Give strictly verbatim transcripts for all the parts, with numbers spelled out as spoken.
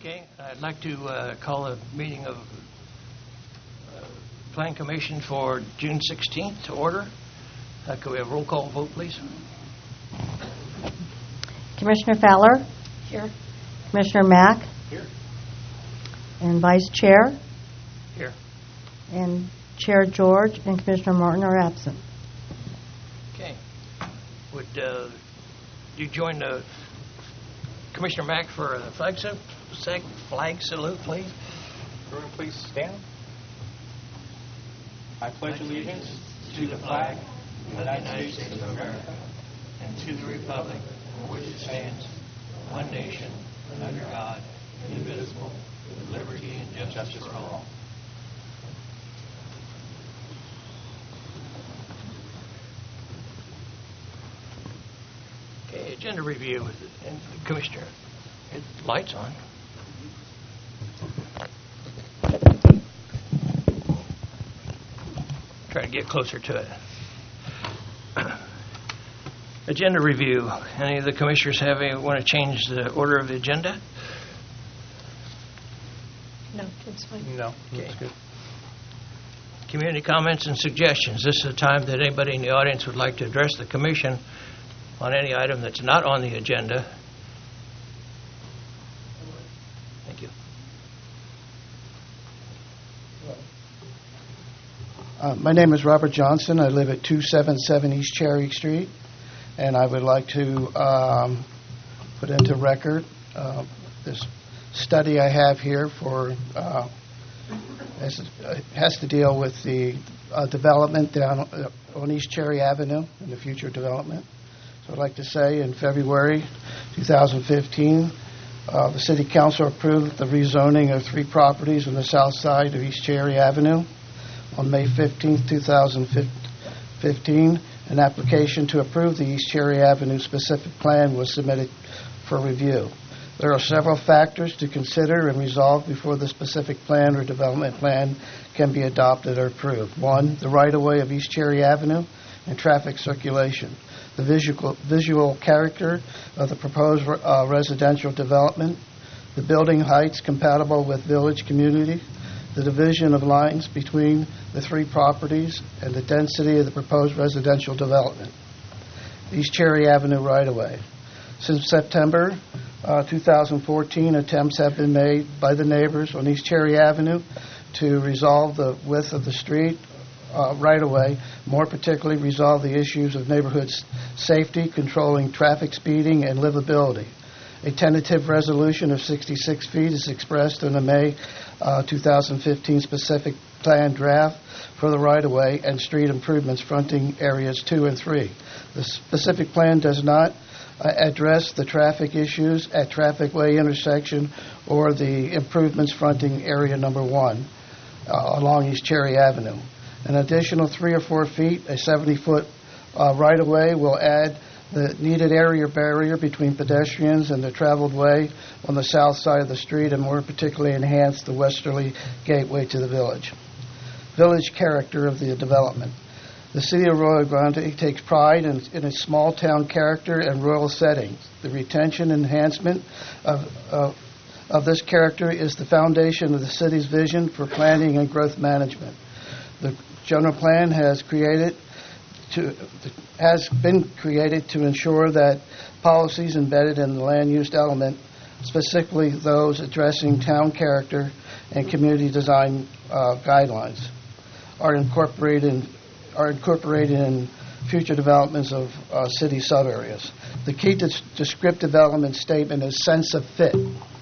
Okay, I'd like to uh, call a meeting of uh, Plan Commission for June sixteenth to order. Uh, could we have a roll call vote, please? Commissioner Fowler? Here. Commissioner Mack? Here. And Vice Chair? Here. And Chair George and Commissioner Martin are absent. Okay. Would uh, you join the Commissioner Mack for a flag, salute, flag salute, please? Everyone please stand. I pledge allegiance to the flag of the United States of America and to the republic for which it stands, one nation, under God, indivisible, with liberty and justice for all. Okay, agenda review. And Commissioner, it, lights on. Try to get closer to it. Agenda review. Any of the commissioners have any, want to change the order of the agenda? No, that's fine. No, Okay. that's good. Community comments and suggestions. This is a time that anybody in the audience would like to address the commission on any item that's not on the agenda. Thank you. Uh, my name is Robert Johnson. I live at two seventy-seven East Cherry Street, and I would like to um, put into record uh, this study I have here for uh, has, uh, has to deal with the uh, development down uh, on East Cherry Avenue and the future development. So I'd like to say in February twenty fifteen, uh, the City Council approved the rezoning of three properties on the south side of East Cherry Avenue. On May fifteenth, twenty fifteen, an application to approve the East Cherry Avenue specific plan was submitted for review. There are several factors to consider and resolve before the specific plan or development plan can be adopted or approved. One, the right-of-way of East Cherry Avenue and traffic circulation. The visual, visual character of the proposed uh, residential development. The building heights compatible with village community. The division of lines between the three properties and the density of the proposed residential development. East Cherry Avenue right-of-way. Since September uh, two thousand fourteen, attempts have been made by the neighbors on East Cherry Avenue to resolve the width of the street uh, right-of-way, more particularly resolve the issues of neighborhood safety, controlling traffic speeding, and livability. A tentative resolution of sixty-six feet is expressed in the May uh, two thousand fifteen specific plan draft for the right-of-way and street improvements fronting areas two and three. The specific plan does not uh, address the traffic issues at Traffic Way intersection or the improvements fronting area number one uh, along East Cherry Avenue. An additional three or four feet, a seventy-foot uh, right-of-way will add the needed area barrier between pedestrians and the traveled way on the south side of the street and more particularly enhance the westerly gateway to the village. Village character of the development. The city of Rio Grande takes pride in, in its small town character and rural settings. The retention and enhancement of, of, of this character is the foundation of the city's vision for planning and growth management. The general plan has created To, has been created to ensure that policies embedded in the land use element, specifically those addressing town character and community design uh, guidelines, are incorporated in, are incorporated in future developments of uh, city subareas. The key to descriptive element statement is sense of fit.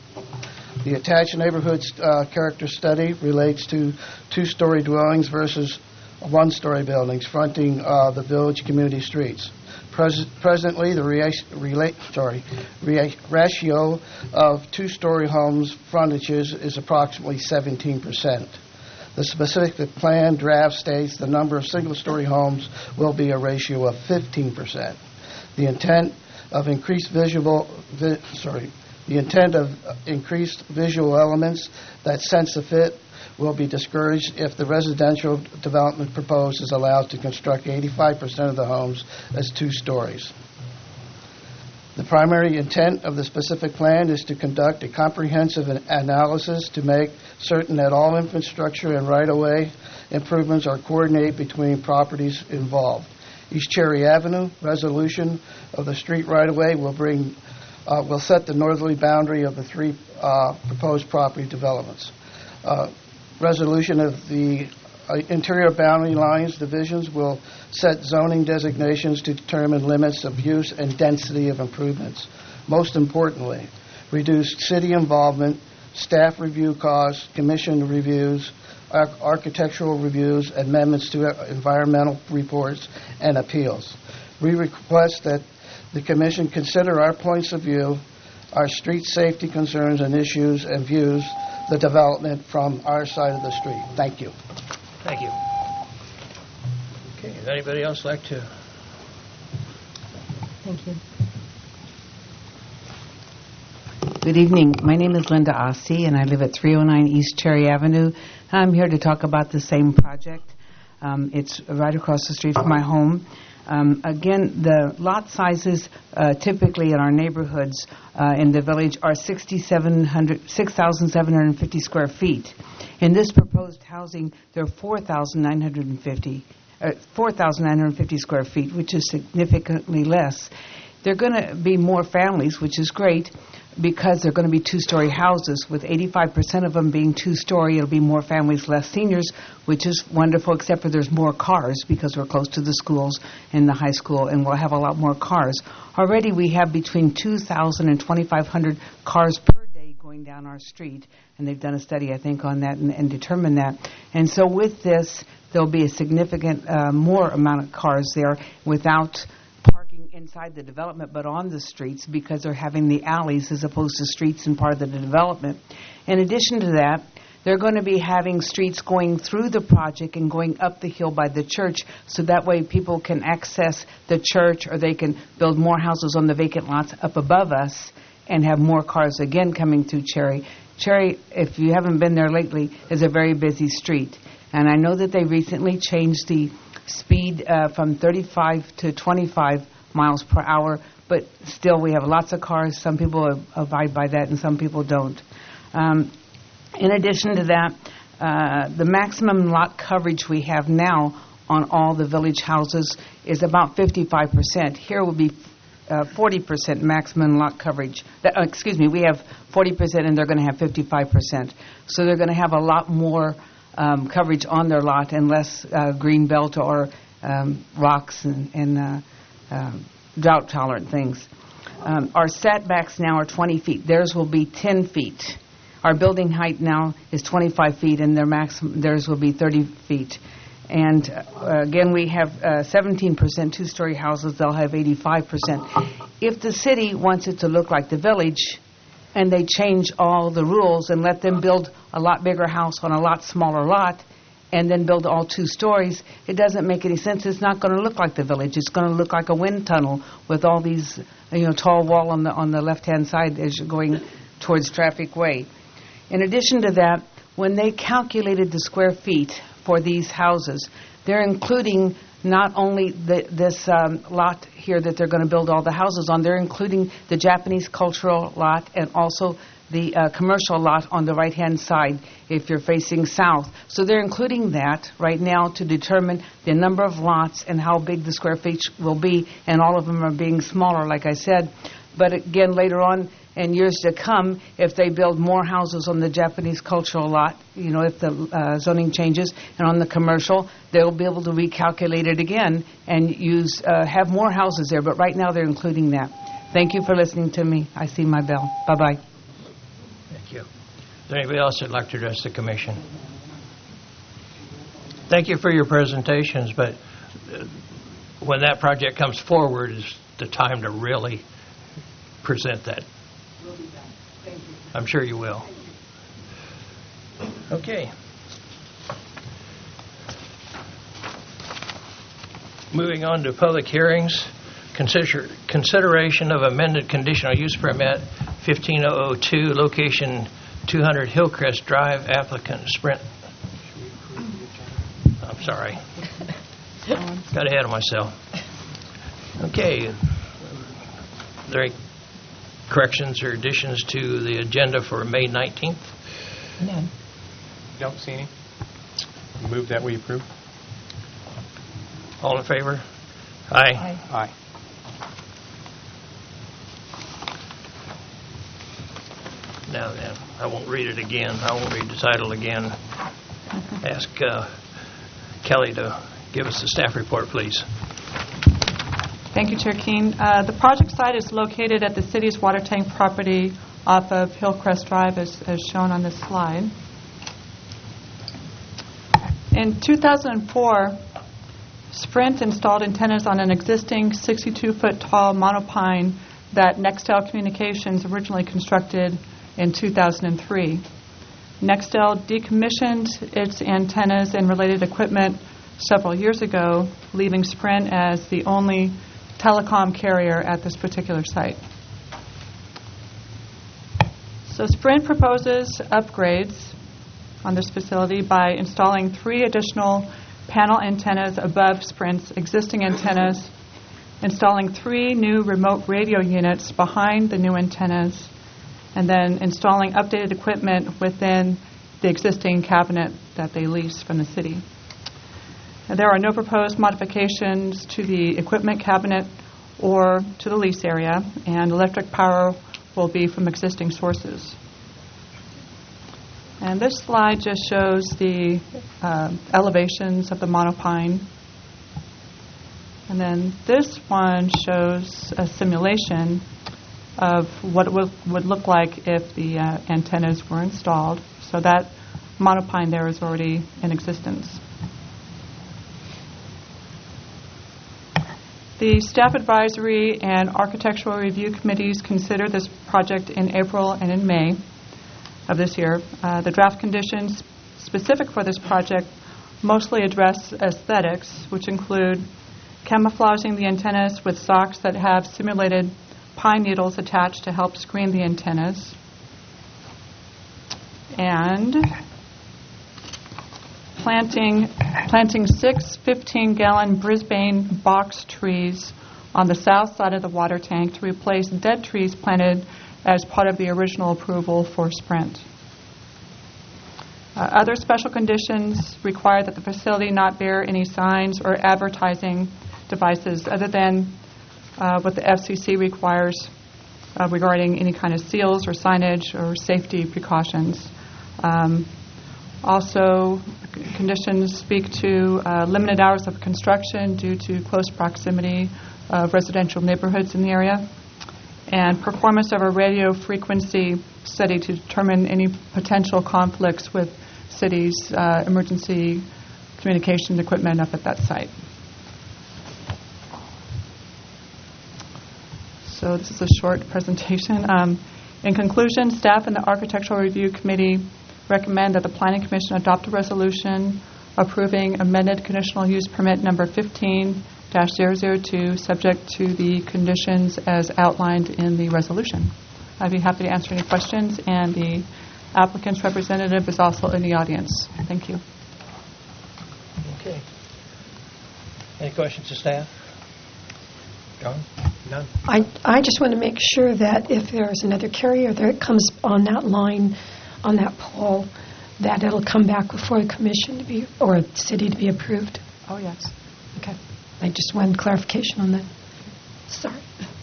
The attached neighborhood uh, character study relates to two-story dwellings versus one-story buildings fronting uh, the village community streets. Pres- presently, the rea- rela- sorry, rea- ratio of two-story homes frontages is approximately seventeen percent. The specific plan draft states the number of single-story homes will be a ratio of fifteen percent. The intent of increased visual, vi- sorry, the intent of increased visual elements that sense of fit will be discouraged if the residential development proposed is allowed to construct eighty-five percent of the homes as two stories. The primary intent of the specific plan is to conduct a comprehensive an- analysis to make certain that all infrastructure and right-of-way improvements are coordinated between properties involved. East Cherry Avenue resolution of the street right-of-way will bring uh, will set the northerly boundary of the three uh, proposed property developments. Uh, resolution of the uh, interior boundary lines divisions will set zoning designations to determine limits of use and density of improvements. Most importantly, reduced city involvement, staff review costs, commission reviews, ar- architectural reviews, amendments to uh, environmental reports, and appeals. We request that the commission consider our points of view, our street safety concerns and issues, and views the development from our side of the street. Thank you. Thank you. Okay, does anybody else like to? Thank you. Good evening. My name is Linda Ossie, and I live at three oh nine East Cherry Avenue. I'm here to talk about the same project. Um, it's right across the street from my home. Um, again, the lot sizes uh, typically in our neighborhoods uh, in the village are six thousand seven hundred fifty square feet. In this proposed housing, there are four thousand nine hundred fifty, uh, four thousand nine hundred fifty square feet, which is significantly less. There are going to be more families, which is great, because they're going to be two-story houses. With eighty-five percent of them being two-story, it'll be more families, less seniors, which is wonderful, except for there's more cars because we're close to the schools and the high school, and we'll have a lot more cars. Already we have between two thousand and twenty-five hundred cars per day going down our street, and they've done a study, I think, on that and, and determined that. And so with this, there'll be a significant uh, more amount of cars there without parking inside the development but on the streets, because they're having the alleys as opposed to streets and part of the development. In addition to that, they're going to be having streets going through the project and going up the hill by the church, so that way people can access the church, or they can build more houses on the vacant lots up above us and have more cars again coming through Cherry. Cherry, if you haven't been there lately, is a very busy street. And I know that they recently changed the speed uh, from thirty-five to twenty-five miles per hour, but still we have lots of cars. Some people abide by that and some people don't. Um, in addition to that, uh, the maximum lot coverage we have now on all the village houses is about fifty-five percent. Here will be uh, forty percent maximum lot coverage. Uh, excuse me, we have forty percent and they're going to have fifty-five percent. So they're going to have a lot more Um, coverage on their lot and less uh, green belt or um, rocks and, and uh, uh, drought-tolerant things. Um, our setbacks now are twenty feet. Theirs will be ten feet. Our building height now is twenty-five feet, and their maximum, theirs will be thirty feet. And uh, again, we have uh, seventeen percent two-story houses. They'll have eighty-five percent. If the city wants it to look like the village, and they change all the rules and let them build a lot bigger house on a lot smaller lot and then build all two stories, it doesn't make any sense. It's not going to look like the village. It's going to look like a wind tunnel with all these, you know, tall wall on the on the left-hand side as you're going towards Traffic Way. In addition to that, when they calculated the square feet for these houses, they're including not only the, this um, lot here that they're going to build all the houses on, they're including the Japanese cultural lot and also the uh, commercial lot on the right-hand side if you're facing south. So they're including that right now to determine the number of lots and how big the square feet will be, and all of them are being smaller, like I said. But again, later on in years to come, if they build more houses on the Japanese cultural lot, you know, if the uh, zoning changes, and on the commercial, they'll be able to recalculate it again and use uh, have more houses there. But right now, they're including that. Thank you for listening to me. I see my bell. Bye-bye. Thank you. Is there anybody else that'd like to address the commission? Thank you for your presentations, but uh, when that project comes forward is the time to really present that. We'll be back. Thank you. I'm sure you will. Okay. Moving on to public hearings. Consider, consideration of amended conditional use permit fifteen oh oh two, location two hundred Hillcrest Drive, applicant Sprint. I'm sorry. Got ahead of myself. Okay. Are there any corrections or additions to the agenda for May nineteenth? None. Don't see any. Move that we approve. All in favor? Aye. Aye. Now then, I won't read it again. I won't read the title again. Ask uh, Kelly to give us the staff report, please. Thank you, Chair Keene. Uh, the project site is located at the city's water tank property off of Hillcrest Drive, as, as shown on this slide. In two thousand four, Sprint installed antennas on an existing sixty-two foot tall monopine that Nextel Communications originally constructed in two thousand three. Nextel decommissioned its antennas and related equipment several years ago, leaving Sprint as the only telecom carrier at this particular site. So Sprint proposes upgrades on this facility by installing three additional panel antennas above Sprint's existing antennas, installing three new remote radio units behind the new antennas, and then installing updated equipment within the existing cabinet that they lease from the city. And there are no proposed modifications to the equipment cabinet or to the lease area, and electric power will be from existing sources. And this slide just shows the uh, elevations of the monopine. And then this one shows a simulation of what it would, would look like if the uh, antennas were installed. So that monopine there is already in existence. The Staff Advisory and Architectural Review Committees considered this project in April and in May of this year. Uh, the draft conditions specific for this project mostly address aesthetics, which include camouflaging the antennas with socks that have simulated pine needles attached to help screen the antennas, and planting planting six fifteen-gallon Brisbane box trees on the south side of the water tank to replace dead trees planted as part of the original approval for Sprint. Uh, other special conditions require that the facility not bear any signs or advertising devices other than uh, what the F C C requires uh, regarding any kind of seals or signage or safety precautions. Um, also, c- conditions speak to uh, limited hours of construction due to close proximity of residential neighborhoods in the area, and performance of a radio frequency study to determine any potential conflicts with city's uh, emergency communication equipment up at that site. So this is a short presentation. Um, in conclusion, staff and the Architectural Review Committee recommend that the Planning Commission adopt a resolution approving amended conditional use permit number fifteen dash zero zero two, subject to the conditions as outlined in the resolution. I'd be happy to answer any questions, and the applicant's representative is also in the audience. Thank you. Okay. Any questions to staff? John? None. I, I just want to make sure that if there's another carrier that comes on that line, on that pole, that it'll come back before the commission to be, or the city to be approved. Oh, yes. Okay. I just wanted clarification on that. Sorry.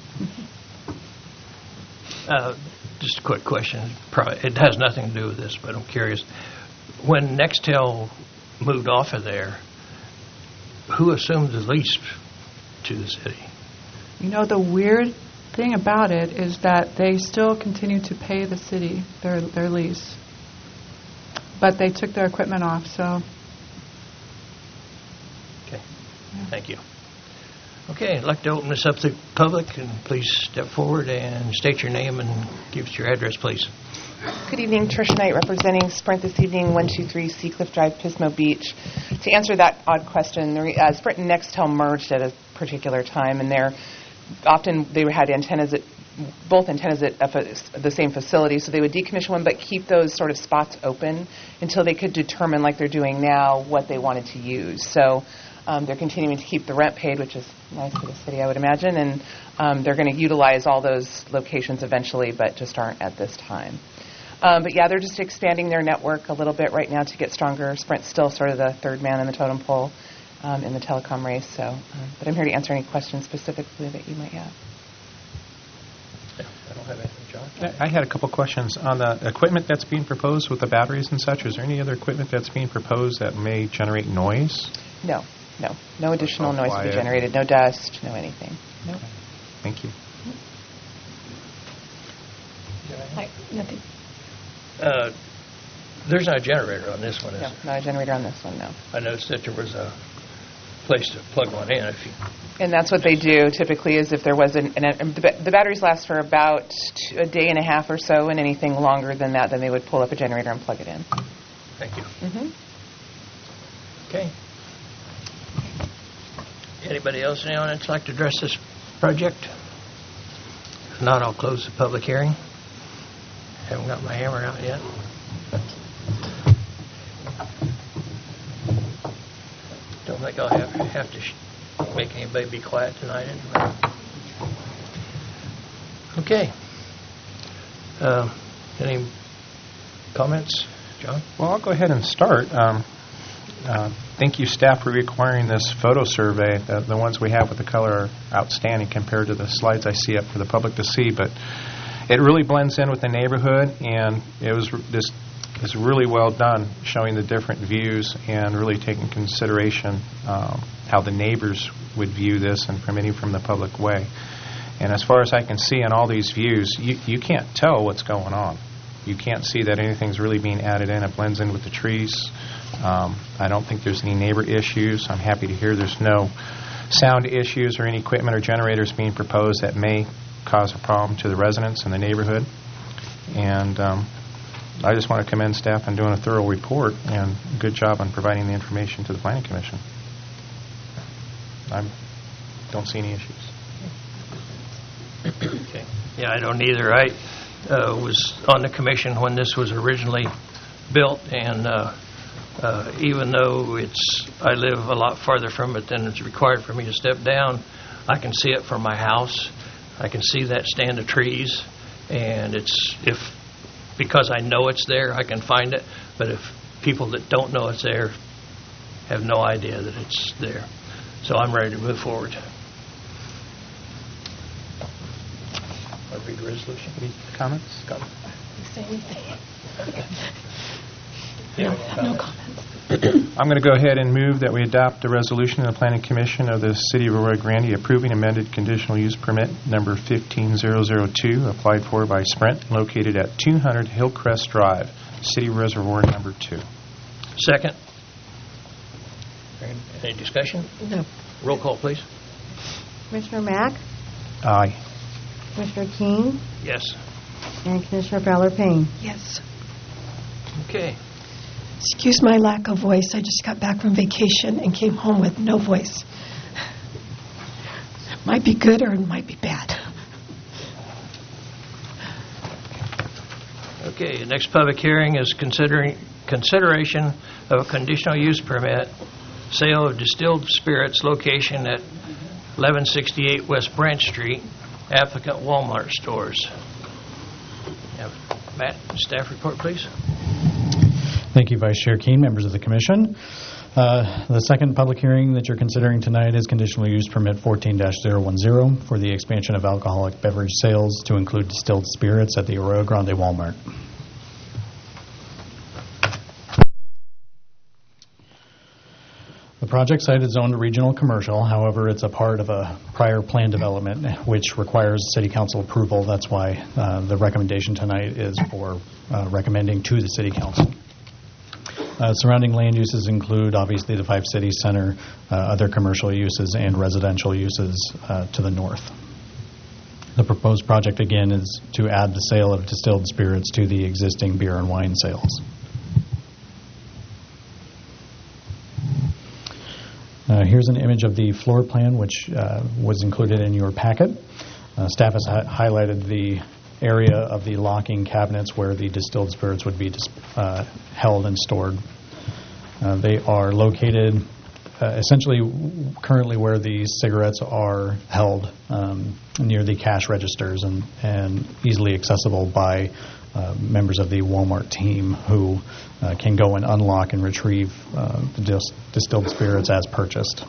Uh, just a quick question. Probably, it has nothing to do with this, but I'm curious. When Nextel moved off of there, who assumed the lease to the city? You know, the weird thing about it is that they still continue to pay the city their their lease, but they took their equipment off. So, Okay. Thank you. Okay, I'd like to open this up to the public, and please step forward and state your name and give us your address, please. Good evening, Tricia Knight representing Sprint this evening, one two three Seacliff Drive, Pismo Beach. To answer that odd question, the re- uh, Sprint and Nextel merged at a particular time, and they're often they had antennas at both antennas at a fa- the same facility, so they would decommission one but keep those sort of spots open until they could determine, like they're doing now, what they wanted to use. So Um, they're continuing to keep the rent paid, which is nice for the city, I would imagine, and um, they're going to utilize all those locations eventually, but just aren't at this time. Um, but yeah, they're just expanding their network a little bit right now to get stronger. Sprint's still sort of the third man in the totem pole um, in the telecom race. So, um, but I'm here to answer any questions specifically that you might have. I don't have anything, John. I had a couple questions on the equipment that's being proposed with the batteries and such. Is there any other equipment that's being proposed that may generate noise? No, no, no additional Oh, noise to be quiet. generated. No dust, no anything. No. Okay. Thank you. Hi, nothing. Uh, There's not a generator on this one, is No, there? not a generator on this one. No. I noticed that there was a place to plug one in if you... And that's what they do typically is if there was an, an the, ba- the batteries last for about two, a day and a half or so, and anything longer than that, then they would pull up a generator and plug it in. Thank you. Mm-hmm. Okay. Anybody else in the audience like to address this project? If not, I'll close the public hearing. Haven't got my hammer out yet. Don't think I'll have, have to sh- make anybody be quiet tonight anyway. Okay. Um, any comments, John? Well, I'll go ahead and start. Um, uh, thank you, staff, for requiring this photo survey. The, the ones we have with the color are outstanding compared to the slides I see up for the public to see. But it really blends in with the neighborhood, and it was r- this is really well done, showing the different views and really taking consideration um, how the neighbors would view this and from any from the public way. And as far as I can see in all these views, you, you can't tell what's going on. You can't see that anything's really being added in. It blends in with the trees. Um, I don't think there's any neighbor issues. I'm happy to hear there's no sound issues or any equipment or generators being proposed that may cause a problem to the residents in the neighborhood. And um, I just want to commend staff on doing a thorough report and good job on providing the information to the Planning Commission. I don't see any issues. Okay. Yeah, I don't either. I uh, was on the commission when this was originally built, and uh, uh, even though it's, I live a lot farther from it than it's required for me to step down, I can see it from my house. I can see that stand of trees, and it's, if, because I know it's there, I can find it, but if people that don't know it's there have no idea that it's there. So I'm ready to move forward. I'll read the resolution. Any comments? Comment? Say anything. Yeah, No, no comment. comments. I'm going to go ahead and move that we adopt the resolution of the Planning Commission of the City of Arroyo Grande approving amended conditional use permit number fifteen thousand two applied for by Sprint located at two hundred Hillcrest Drive, City Reservoir number two. Second. Any- Any discussion? No. Roll call, please. Commissioner Mack, Aye. Commissioner Keane, Yes. and Commissioner Fowler Payne. Yes. Okay. Excuse my lack of voice. I just got back from vacation and came home with no voice. Might be good or it might be bad. Okay, the next public hearing is considering consideration of a conditional use permit, sale of distilled spirits location at eleven sixty-eight West Branch Street, applicant Walmart stores. Have Matt, staff report, please. Thank you, Vice Chair Keane, members of the Commission. Uh, The second public hearing that you're considering tonight is conditional use permit fourteen dash zero one zero for the expansion of alcoholic beverage sales to include distilled spirits at the Arroyo Grande Walmart. The project site is zoned regional commercial. However, it's a part of a prior plan development which requires City Council approval. That's why uh, the recommendation tonight is for uh, recommending to the City Council. Uh, surrounding land uses include, obviously, the Five Cities Center, uh, other commercial uses, and residential uses uh, to the north. The proposed project, again, is to add the sale of distilled spirits to the existing beer and wine sales. Uh, here's an image of the floor plan, which uh, was included in your packet. Uh, staff has hi- highlighted the area of the locking cabinets where the distilled spirits would be dis- uh, held and stored. Uh, they are located uh, essentially, w- currently where the cigarettes are held um, near the cash registers and, and easily accessible by uh, members of the Walmart team who uh, can go and unlock and retrieve uh, the dis- distilled spirits as purchased.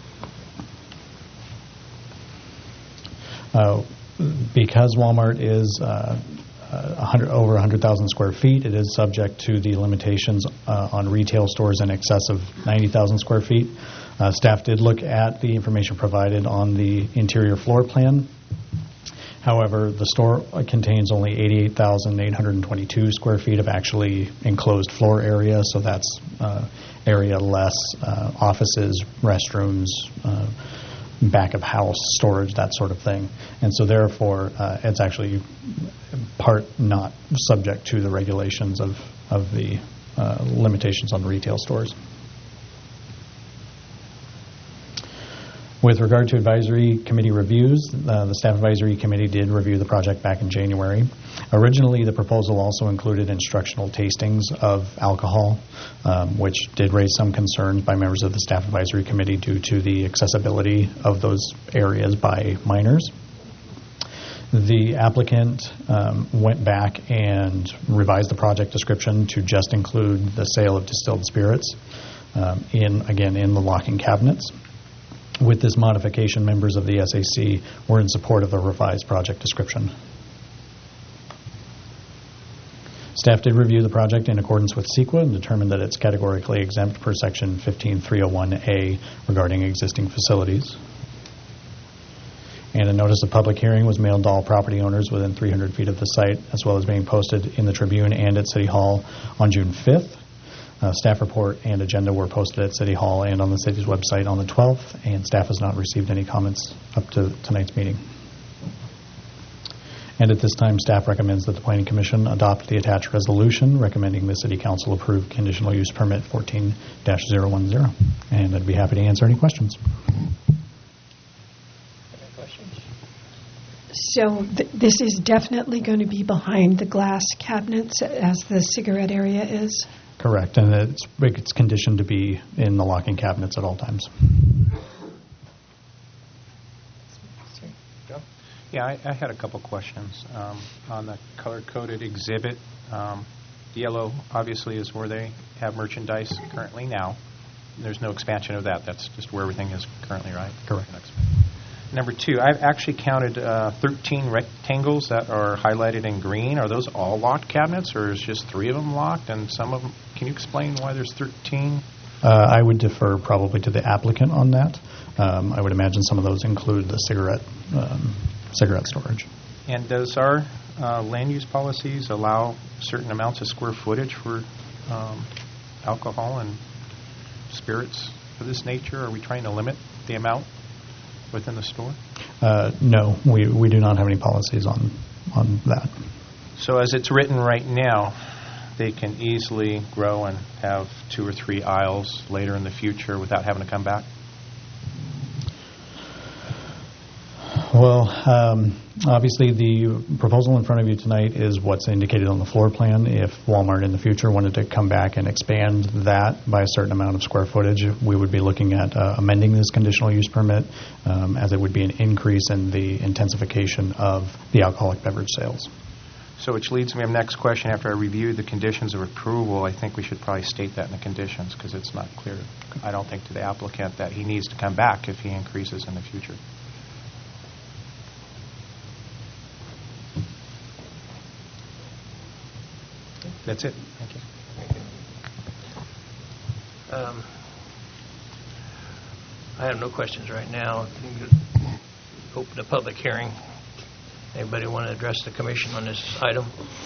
Uh, because Walmart is uh, uh, one hundred, over one hundred thousand square feet, it is subject to the limitations uh, on retail stores in excess of ninety thousand square feet. Uh, staff did look at the information provided on the interior floor plan. However, the store contains only eighty-eight thousand eight hundred twenty-two square feet of actually enclosed floor area, so that's uh, area less uh, offices, restrooms, uh, back of house storage, that sort of thing. And so therefore, uh, it's actually part not subject to the regulations of, of the uh, limitations on retail stores. With regard to advisory committee reviews, uh, the staff advisory committee did review the project back in January. Originally, the proposal also included instructional tastings of alcohol, um, which did raise some concerns by members of the staff advisory committee due to the accessibility of those areas by minors. The applicant um, went back and revised the project description to just include the sale of distilled spirits um, in, again, in the locking cabinets. With this modification, members of the S A C were in support of the revised project description. Staff did review the project in accordance with C E Q A and determined that it's categorically exempt per Section fifteen three oh one A regarding existing facilities. And a notice of public hearing was mailed to all property owners within three hundred feet of the site, as well as being posted in the Tribune and at City Hall on June fifth. Uh, staff report and agenda were posted at City Hall and on the city's website on the twelfth, and staff has not received any comments up to tonight's meeting. And at this time, staff recommends that the Planning Commission adopt the attached resolution recommending the City Council approve conditional use permit fourteen dash zero one zero. And I'd be happy to answer any questions. Any questions? So th- this is definitely going to be behind the glass cabinets as the cigarette area is? Correct, and it's, it's conditioned to be in the locking cabinets at all times. Yeah, I, I had a couple questions um, on the color-coded exhibit. Um, yellow, obviously, is where they have merchandise currently now. There's no expansion of that. That's just where everything is currently, right? Correct. Number two, I've actually counted uh, thirteen rectangles that are highlighted in green. Are those all locked cabinets, or is just three of them locked and some of them? Can you explain why there's thirteen? Uh, I would defer probably to the applicant on that. Um, I would imagine some of those include the cigarette um, cigarette storage. And does our uh, land use policies allow certain amounts of square footage for um, alcohol and spirits of this nature? Are we trying to limit the amount within the store? Uh, no, we we do not have any policies on on that. So as it's written right now, they can easily grow and have two or three aisles later in the future without having to come back? Well, um, obviously the proposal in front of you tonight is what's indicated on the floor plan. If Walmart in the future wanted to come back and expand that by a certain amount of square footage, we would be looking at uh, amending this conditional use permit, um, as it would be an increase in the intensification of the alcoholic beverage sales. So which leads me to my next question. After I reviewed the conditions of approval, I think we should probably state that in the conditions because it's not clear, I don't think, to the applicant that he needs to come back if he increases in the future. That's it. Thank you. Um, I have no questions right now. Open the public hearing. Anybody want to address the commission on this item?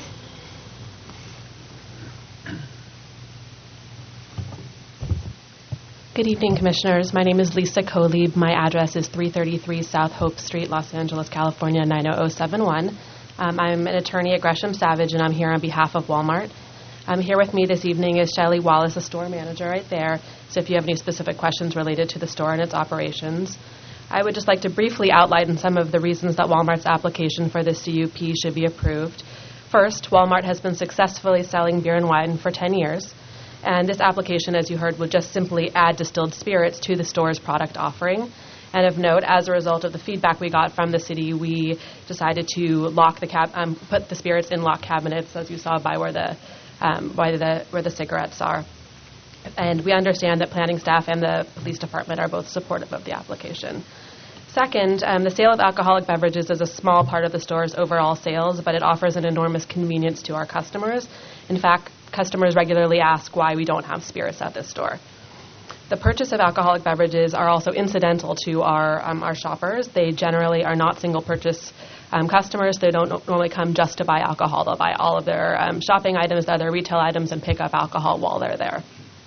Good evening, Commissioners. My name is Lisa Coleb. My address is three thirty-three South Hope Street, Los Angeles, California, nine oh oh seven one. Um, I'm an attorney at Gresham Savage, and I'm here on behalf of Walmart. Um, here with me this evening is Shelley Wallace, a store manager right there, so if you have any specific questions related to the store and its operations. I would just like to briefly outline some of the reasons that Walmart's application for the C U P should be approved. First, Walmart has been successfully selling beer and wine for ten years, And this application, as you heard, would just simply add distilled spirits to the store's product offering. And of note, as a result of the feedback we got from the city, we decided to lock the cab, um, put the spirits in lock cabinets, as you saw by where the um, by the where the cigarettes are. And we understand that planning staff and the police department are both supportive of the application. Second, um, the sale of alcoholic beverages is a small part of the store's overall sales, but it offers an enormous convenience to our customers. In fact, customers regularly ask why we don't have spirits at this store. The purchase of alcoholic beverages are also incidental to our um, our shoppers. They generally are not single purchase um, customers. They don't normally come just to buy alcohol. They'll buy all of their um, shopping items, other retail items, and pick up alcohol while they're there.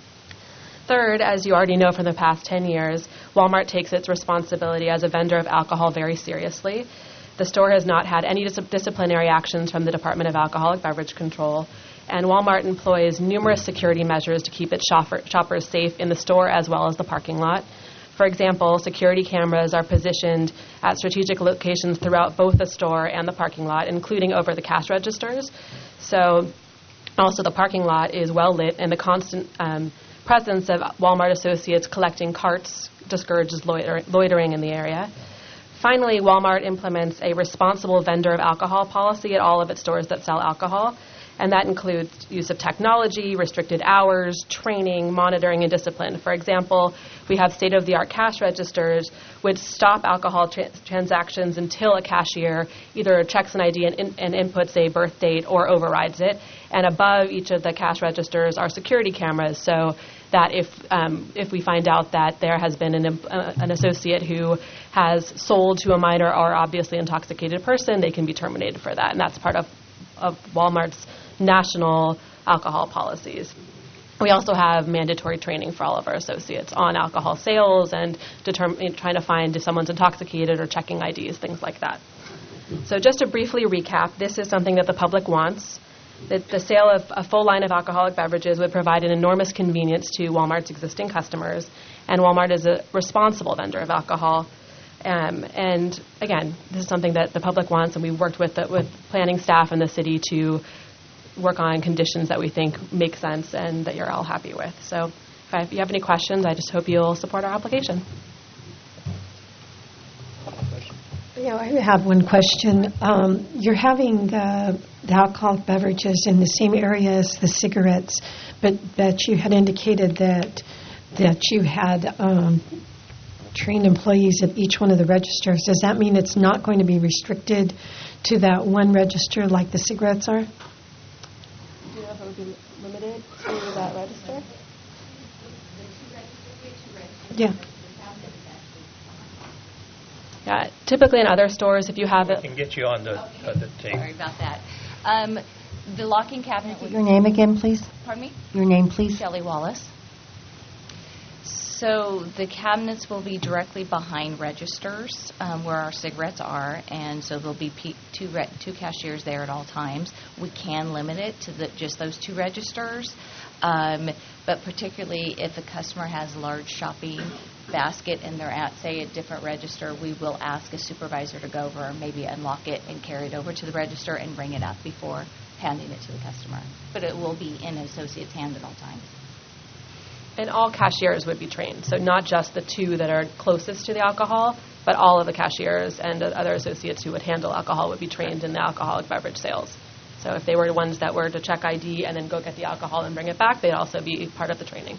Third, as you already know from the past ten years, Walmart takes its responsibility as a vendor of alcohol very seriously. The store has not had any dis- disciplinary actions from the Department of Alcoholic Beverage Control, and Walmart employs numerous security measures to keep its shopper- shoppers safe in the store as well as the parking lot. For example, security cameras are positioned at strategic locations throughout both the store and the parking lot, including over the cash registers. So also the parking lot is well lit, and the constant um, presence of Walmart associates collecting carts discourages loiter- loitering in the area. Finally, Walmart implements a responsible vendor of alcohol policy at all of its stores that sell alcohol, and that includes use of technology, restricted hours, training, monitoring, and discipline. For example, we have state-of-the-art cash registers which stop alcohol tra- transactions until a cashier either checks an I D and, in- and inputs a birth date or overrides it. And above each of the cash registers are security cameras, so that if um, if we find out that there has been an, uh, an associate who has sold to a minor or obviously intoxicated person, they can be terminated for that. And that's part of, of Walmart's national alcohol policies. We also have mandatory training for all of our associates on alcohol sales and determine, trying to find if someone's intoxicated or checking I Ds, things like that. So just to briefly recap, this is something that the public wants. The, the sale of a full line of alcoholic beverages would provide an enormous convenience to Walmart's existing customers, and Walmart is a responsible vendor of alcohol. Um, and again, this is something that the public wants, and we've worked with the, with planning staff in the city to work on conditions that we think make sense and that you're all happy with. So if, I, if you have any questions, I just hope you'll support our application. Yeah, I have one question. Um, you're having the, the alcoholic beverages in the same area as the cigarettes, but that you had indicated that that you had um, trained employees at each one of the registers. Does that mean it's not going to be restricted to that one register like the cigarettes are? Do you know if it would be limited to that register? Yeah. Yeah, typically in other stores, if you have I it, can get you on the, uh, the tape. Sorry about that. Um, the locking cabinet would... Your name again, please? Pardon me? Your name, please? Shelley Wallace. So the cabinets will be directly behind registers um, where our cigarettes are, and so there'll be pe- two re- two cashiers there at all times. We can limit it to the, just those two registers, um, but particularly if a customer has a large shopping basket and they're at, say, a different register, we will ask a supervisor to go over and maybe unlock it and carry it over to the register and bring it up before handing it to the customer. But it will be in an associate's hand at all times. and all cashiers would be trained, so not just the two that are closest to the alcohol, but all of the cashiers and other associates who would handle alcohol would be trained in the alcoholic beverage sales. So if they were the ones that were to check I D and then go get the alcohol and bring it back, they'd also be part of the training.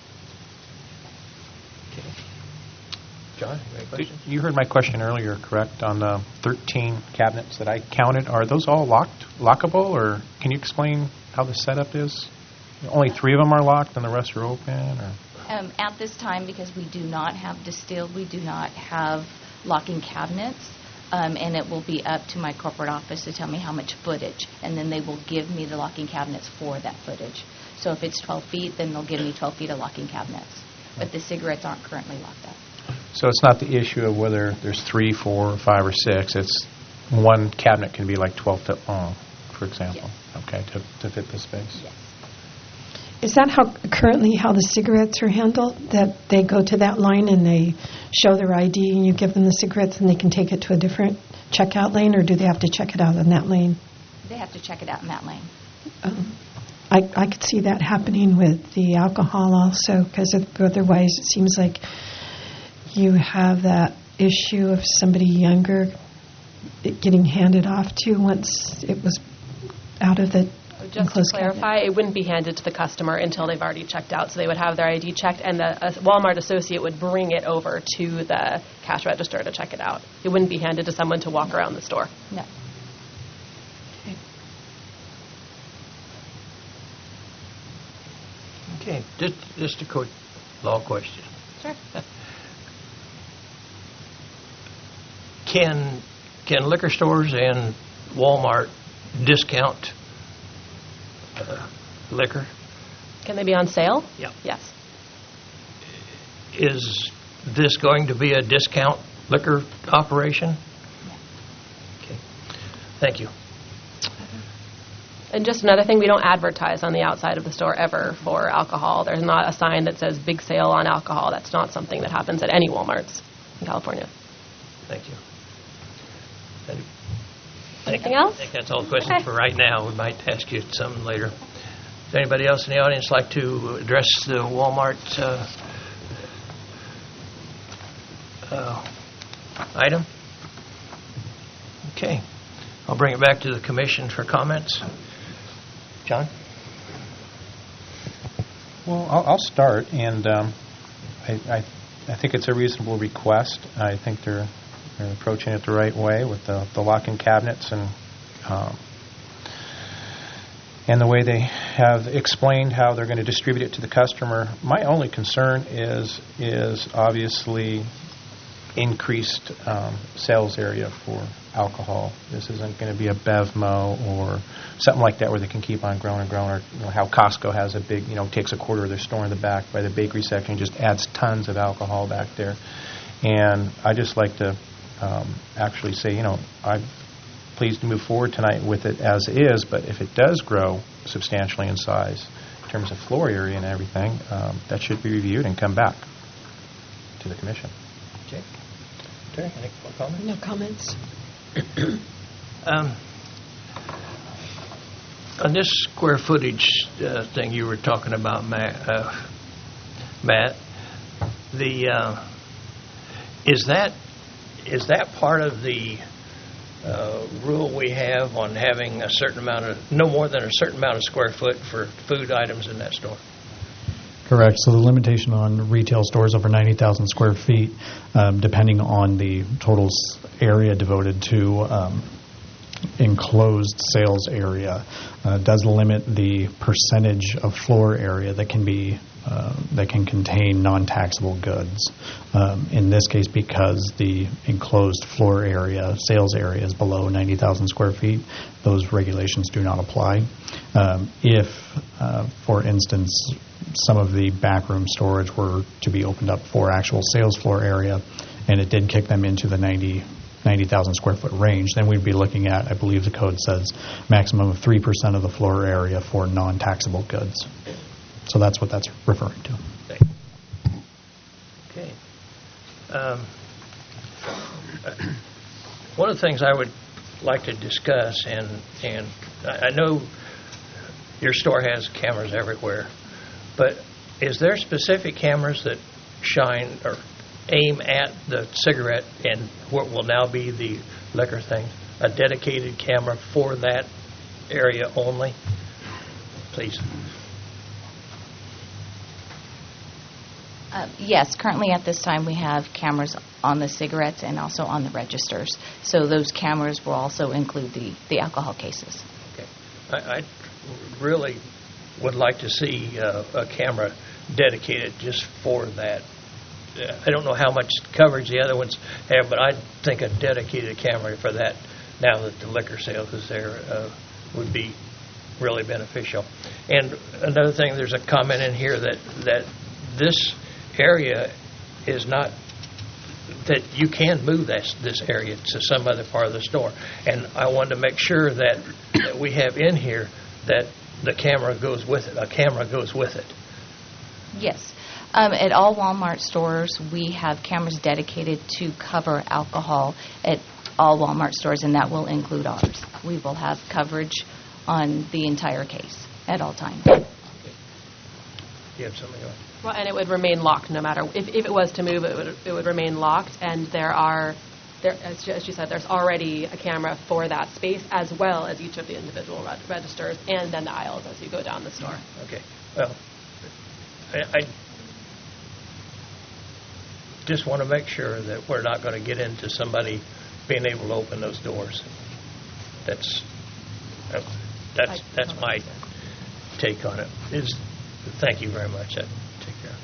John, any questions? You heard my question earlier, correct, on the thirteen cabinets that I counted. Are those all locked, lockable, or can you explain how the setup is? Only three of them are locked and the rest are open? Or? Um, at this time, because we do not have distilled, we do not have locking cabinets, um, and it will be up to my corporate office to tell me how much footage, and then they will give me the locking cabinets for that footage. So if it's twelve feet, then they'll give me twelve feet of locking cabinets. But the cigarettes aren't currently locked up. So it's not the issue of whether there's three, four, five, or six. It's one cabinet can be like twelve foot long, for example, yes. Okay, to, to fit the space. Yes. Is that how currently how the cigarettes are handled? That they go to that line and they show their I D and you give them the cigarettes and they can take it to a different checkout lane, or do they have to check it out in that lane? They have to check it out in that lane. Um, I, I could see that happening with the alcohol also, because otherwise it seems like you have that issue of somebody younger it getting handed off to once it was out of the Just to enclosed clarify, cabinet. it wouldn't be handed to the customer until they've already checked out. So they would have their I D checked, and the a Walmart associate would bring it over to the cash register to check it out. It wouldn't be handed to someone to walk around the store. No. Okay, just, just a quick law question. Sure. Can, can liquor stores and Walmart discount uh, liquor? Can they be on sale? Yeah. Yes. Is this going to be a discount liquor operation? Okay. Thank you. And just another thing, we don't advertise on the outside of the store ever for alcohol. There's not a sign that says big sale on alcohol. That's not something that happens at any Walmarts in California. Thank you. Any- Anything else? I think that's all the questions Okay. for right now. We might ask you some later. Does anybody else in the audience like to address the Walmart uh, uh, item? Okay. I'll bring it back to the commission for comments. John? Well, I'll, I'll start, and um, I, I, I think it's a reasonable request. I think they're, they're approaching it the right way with the, the lock-in cabinets and um, and the way they have explained how they're going to distribute it to the customer. My only concern is is obviously increased um, sales area for alcohol. This isn't going to be a BevMo or something like that where they can keep on growing and growing, or you know, how Costco has a big, you know, takes a quarter of their store in the back by the bakery section and just adds tons of alcohol back there. And I just like to um, actually say, you know, I'm pleased to move forward tonight with it as is, but if it does grow substantially in size in terms of floor area and everything, um, that should be reviewed and come back to the commission. Okay. Terry, any more comments? No comments. Um, on this square footage uh, thing you were talking about, Matt, uh, Matt the uh, is that is that part of the uh, rule we have on having a certain amount of no more than a certain amount of square foot for food items in that store? Correct. So the limitation on retail stores over ninety thousand square feet, um, depending on the total s- area devoted to um, enclosed sales area, uh, does limit the percentage of floor area that can be uh, that can contain non-taxable goods. Um, in this case, because the enclosed floor area, sales area, is below ninety thousand square feet, those regulations do not apply. Um, if, uh, for instance, some of the backroom storage were to be opened up for actual sales floor area, and it did kick them into the ninety thousand square foot range, then we'd be looking at, I believe the code says, maximum of three percent of the floor area for non-taxable goods. So that's what that's referring to. Okay. Um, one of the things I would like to discuss, and and I I know your store has cameras everywhere, but is there specific cameras that shine or aim at the cigarette and what will now be the liquor thing? A dedicated camera for that area only? Please. Uh, Yes, currently at this time, we have cameras on the cigarettes and also on the registers. So those cameras will also include the, the alcohol cases. Okay. I, I really would like to see uh, a camera dedicated just for that. Uh, I don't know how much coverage the other ones have, but I think a dedicated camera for that, now that the liquor sales is there, uh, would be really beneficial. And another thing, there's a comment in here that, that this area is not, that you can move this, this area to some other part of the store. And I wanted to make sure that, that we have in here that the camera goes with it, a camera goes with it. Yes. Um, At all Walmart stores, we have cameras dedicated to cover alcohol at all Walmart stores, and that will include ours. We will have coverage on the entire case. at all times. You have something else? Well, and it would remain locked no matter, if, if it was to move, it would, it would remain locked, and there are, there, as, she, as she said, there's already a camera for that space, as well as each of the individual reg- registers, and then the aisles as you go down the store. Okay. Well, I, I just want to make sure that we're not going to get into somebody being able to open those doors. That's that's that's my take on it. Is thank you very much. That take care.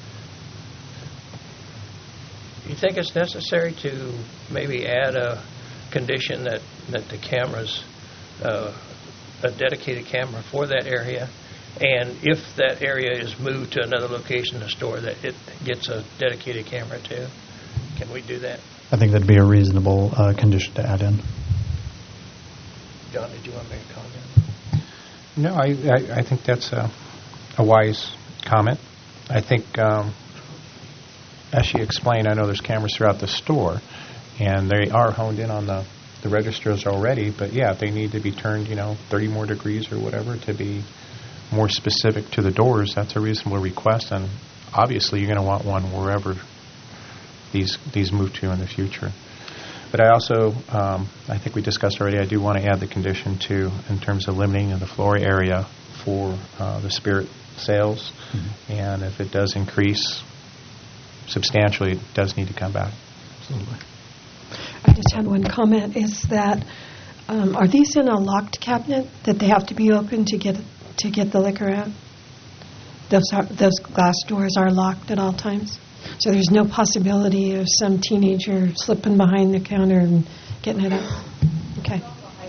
You think it's necessary to maybe add a condition that that the cameras, uh, a dedicated camera for that area, and if that area is moved to another location in the store, that it gets a dedicated camera too? Can we do that? I think that'd be a reasonable uh, condition to add in. John, did you want to make a comment? No, I, I, I think that's a, a wise comment. I think, um, as she explained, I know there's cameras throughout the store, and they are honed in on the, the registers already, but yeah, if they need to be turned, you know, thirty more degrees or whatever to be more specific to the doors, that's a reasonable request, and obviously you're going to want one wherever these these move to in the future. But I also, um, I think we discussed already, I do want to add the condition too in terms of limiting the floor area for uh, the spirit sales, mm-hmm. and if it does increase substantially, it does need to come back. Absolutely. I just had one comment, is that, um, are these in a locked cabinet that they have to be open to get to get the liquor out? Those are, those glass doors are locked at all times? So there's no possibility of some teenager slipping behind the counter and getting it out? Okay.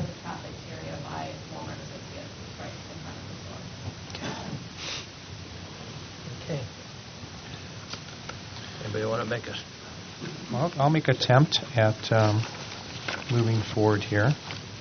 Okay. Anybody want to make a... Well, I'll make an attempt at um, moving forward here.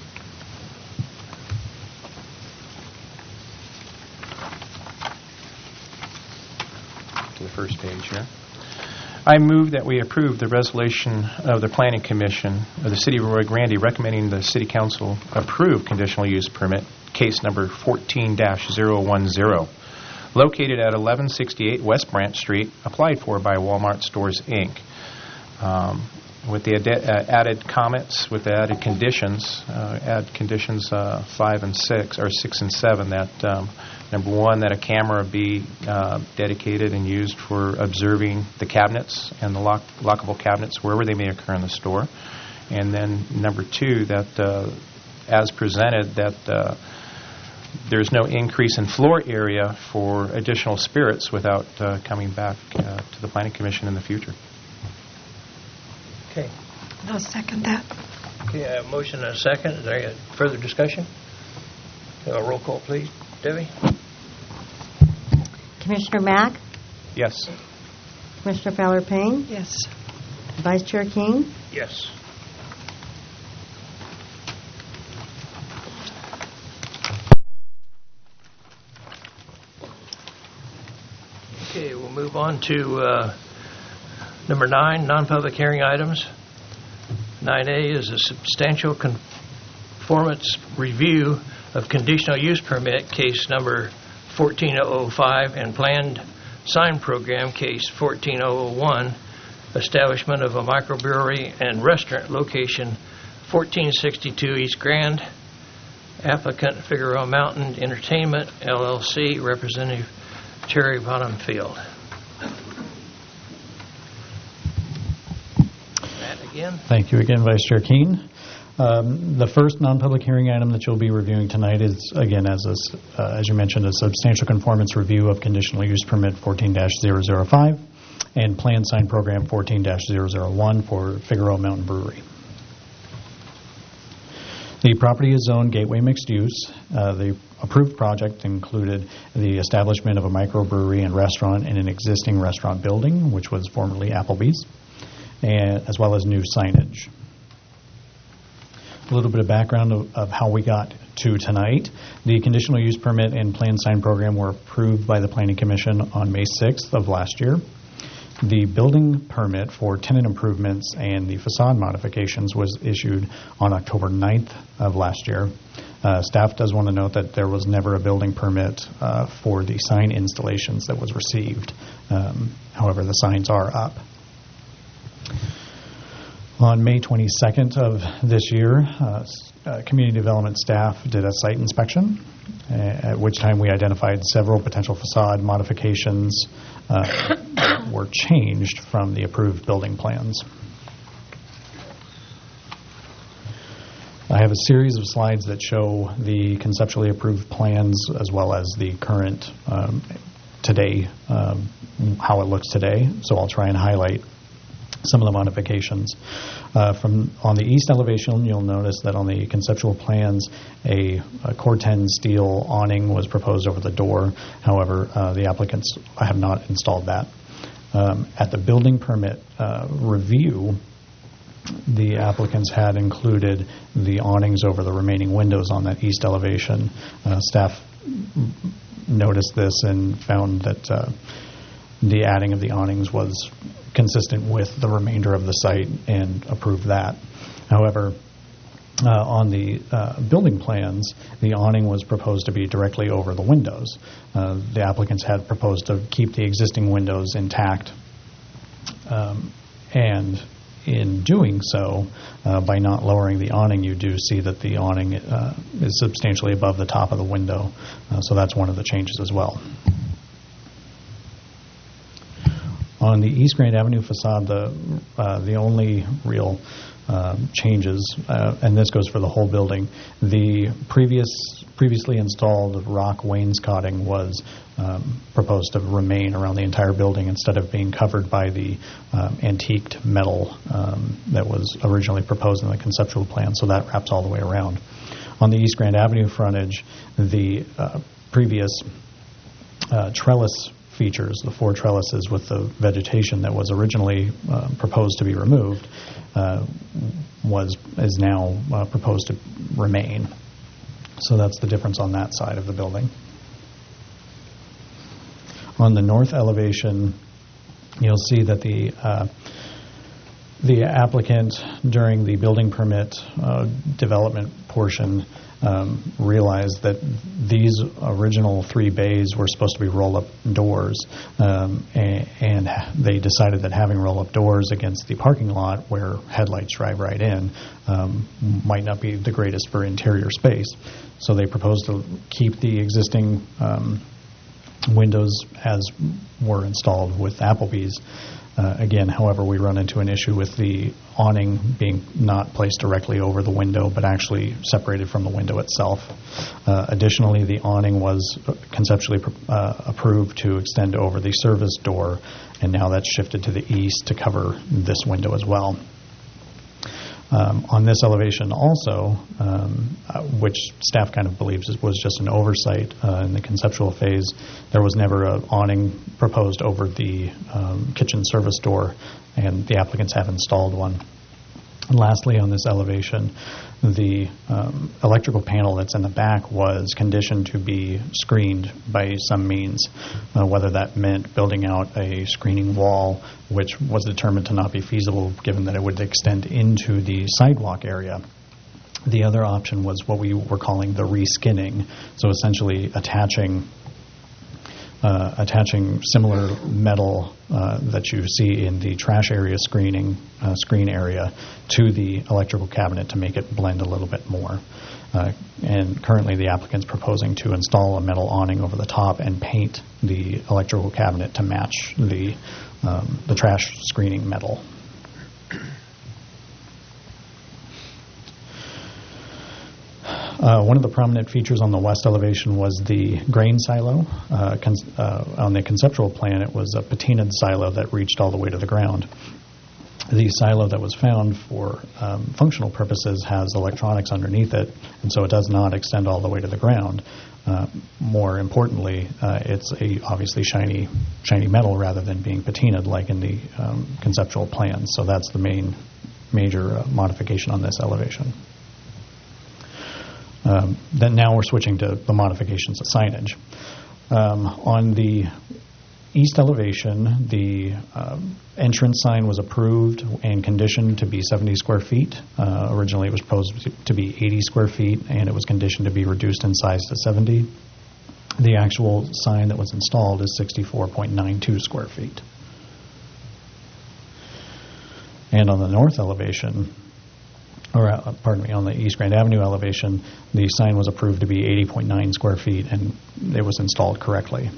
To the first page here. I move that we approve the resolution of the Planning Commission of the City of Rio Grande recommending the City Council approve conditional use permit, case number fourteen dash zero one zero, located at eleven sixty-eight West Branch Street, applied for by Walmart Stores, Incorporated. Um, with the ad- uh, added comments, with the added conditions, uh, add conditions uh, five and six, or six and seven, that um, number one, that a camera be uh, dedicated and used for observing the cabinets and the lock- lockable cabinets wherever they may occur in the store. And then number two, that uh, as presented, that uh, there's no increase in floor area for additional spirits without uh, coming back uh, to the Planning Commission in the future. Okay. I'll second that. Okay, I have a motion and a second. Is there any further discussion? A roll call, please. Debbie? Commissioner Mack? Yes. Commissioner Fowler-Payne? Yes. Vice Chair King? Yes. Okay, we'll move on to uh, number nine, non-public hearing items. nine A is a substantial conformance review of conditional use permit, case number fourteen thousand five, and planned sign program, case fourteen thousand one, establishment of a microbrewery and restaurant location, fourteen sixty-two East Grand, applicant Figueroa Mountain Entertainment, L L C, Representative Terry Bottomfield. Matt again. Thank you again, Vice Chair Keene. Um, the first non-public hearing item that you'll be reviewing tonight is, again, as a, uh, as you mentioned, a substantial conformance review of conditional use permit fourteen dash zero zero five and planned sign program fourteen dash zero zero one for Figueroa Mountain Brewery. The property is zoned gateway mixed use. Uh, the approved project included the establishment of a microbrewery and restaurant in an existing restaurant building, which was formerly Applebee's, and, as well as new signage. A little bit of background of, of how we got to tonight. The conditional use permit and planned sign program were approved by the Planning Commission on May sixth of last year. The building permit for tenant improvements and the facade modifications was issued on October ninth of last year. Uh, staff does want to note that there was never a building permit uh, for the sign installations that was received. Um, however, the signs are up. On May twenty-second of this year, uh, uh, community development staff did a site inspection, uh, at which time we identified several potential facade modifications uh, that were changed from the approved building plans. I have a series of slides that show the conceptually approved plans as well as the current um, today, um, how it looks today. So I'll try and highlight some of the modifications. Uh, from on the east elevation, you'll notice that on the conceptual plans, a, a Core ten steel awning was proposed over the door. However, uh, the applicants have not installed that. Um, at the building permit uh, review, the applicants had included the awnings over the remaining windows on that east elevation. Uh, staff noticed this and found that uh, the adding of the awnings was consistent with the remainder of the site and approved that. However, uh, on the uh, building plans, the awning was proposed to be directly over the windows. Uh, the applicants had proposed to keep the existing windows intact, um, and in doing so, uh, by not lowering the awning, you do see that the awning uh, is substantially above the top of the window. Uh, so that's one of the changes as well. On the East Grand Avenue facade, the uh, the only real uh, changes, uh, and this goes for the whole building, the previous previously installed rock wainscoting was um, proposed to remain around the entire building instead of being covered by the um, antiqued metal um, that was originally proposed in the conceptual plan, so that wraps all the way around. On the East Grand Avenue frontage, the uh, previous uh, trellis features, the four trellises with the vegetation that was originally uh, proposed to be removed, uh, was is now uh, proposed to remain. So that's the difference on that side of the building. On the north elevation, you'll see that the uh, the applicant during the building permit uh, development portion um, realized that these original three bays were supposed to be roll-up doors, um, and, and they decided that having roll-up doors against the parking lot where headlights drive right in um, might not be the greatest for interior space. So they proposed to keep the existing um, windows as were installed with Applebee's. Uh, again, however, we run into an issue with the awning being not placed directly over the window, but actually separated from the window itself. Uh, additionally, the awning was conceptually uh, approved to extend over the service door, and now that's shifted to the east to cover this window as well. Um, on this elevation also, um, uh, which staff kind of believes was just an oversight uh, in the conceptual phase, there was never an awning proposed over the um, kitchen service door, and the applicants have installed one. And lastly, on this elevation, the um, electrical panel that's in the back was conditioned to be screened by some means, uh, whether that meant building out a screening wall, which was determined to not be feasible given that it would extend into the sidewalk area. The other option was what we were calling the reskinning, so essentially attaching Uh, attaching similar metal uh, that you see in the trash area screening uh, screen area to the electrical cabinet to make it blend a little bit more. Uh, and currently the applicant's proposing to install a metal awning over the top and paint the electrical cabinet to match the, um, the trash screening metal. Uh, one of the prominent features on the west elevation was the grain silo. Uh, con- uh, on the conceptual plan, it was a patinaed silo that reached all the way to the ground. The silo that was found for um, functional purposes has electronics underneath it, and so it does not extend all the way to the ground. Uh, more importantly, uh, it's a obviously shiny, shiny metal rather than being patinaed like in the um, conceptual plan. So that's the main major uh, modification on this elevation. Um, then now we're switching to the modifications of signage. Um, on the east elevation, the um, entrance sign was approved and conditioned to be seventy square feet. Uh, originally, it was proposed to be eighty square feet, and it was conditioned to be reduced in size to seventy. The actual sign that was installed is sixty-four point nine two square feet. And on the north elevation, or uh, pardon me, on the East Grand Avenue elevation, the sign was approved to be eighty point nine square feet, and it was installed correctly.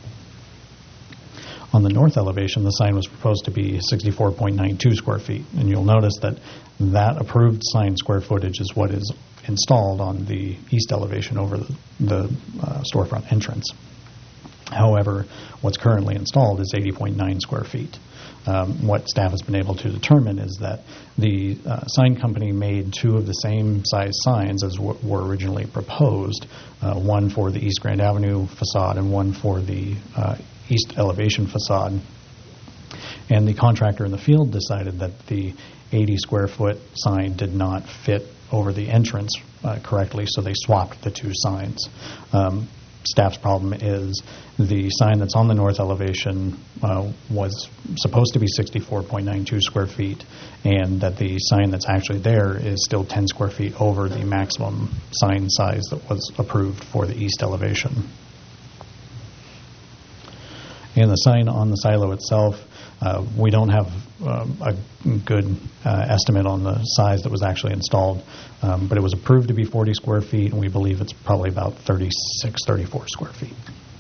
On the north elevation, the sign was proposed to be sixty-four point nine two square feet, and you'll notice that that approved sign square footage is what is installed on the east elevation over the, the uh, storefront entrance. However, what's currently installed is eighty point nine square feet. Um, what staff has been able to determine is that the uh, sign company made two of the same size signs as w- were originally proposed, uh, one for the East Grand Avenue facade and one for the uh, east elevation facade. And the contractor in the field decided that the eighty square foot sign did not fit over the entrance uh, correctly, so they swapped the two signs. Um, Staff's problem is the sign that's on the north elevation uh, was supposed to be sixty-four point nine two square feet, and that the sign that's actually there is still ten square feet over the maximum sign size that was approved for the east elevation. And the sign on the silo itself, uh, we don't have um, a good uh, estimate on the size that was actually installed, um, but it was approved to be forty square feet, and we believe it's probably about thirty-six, thirty-four square feet.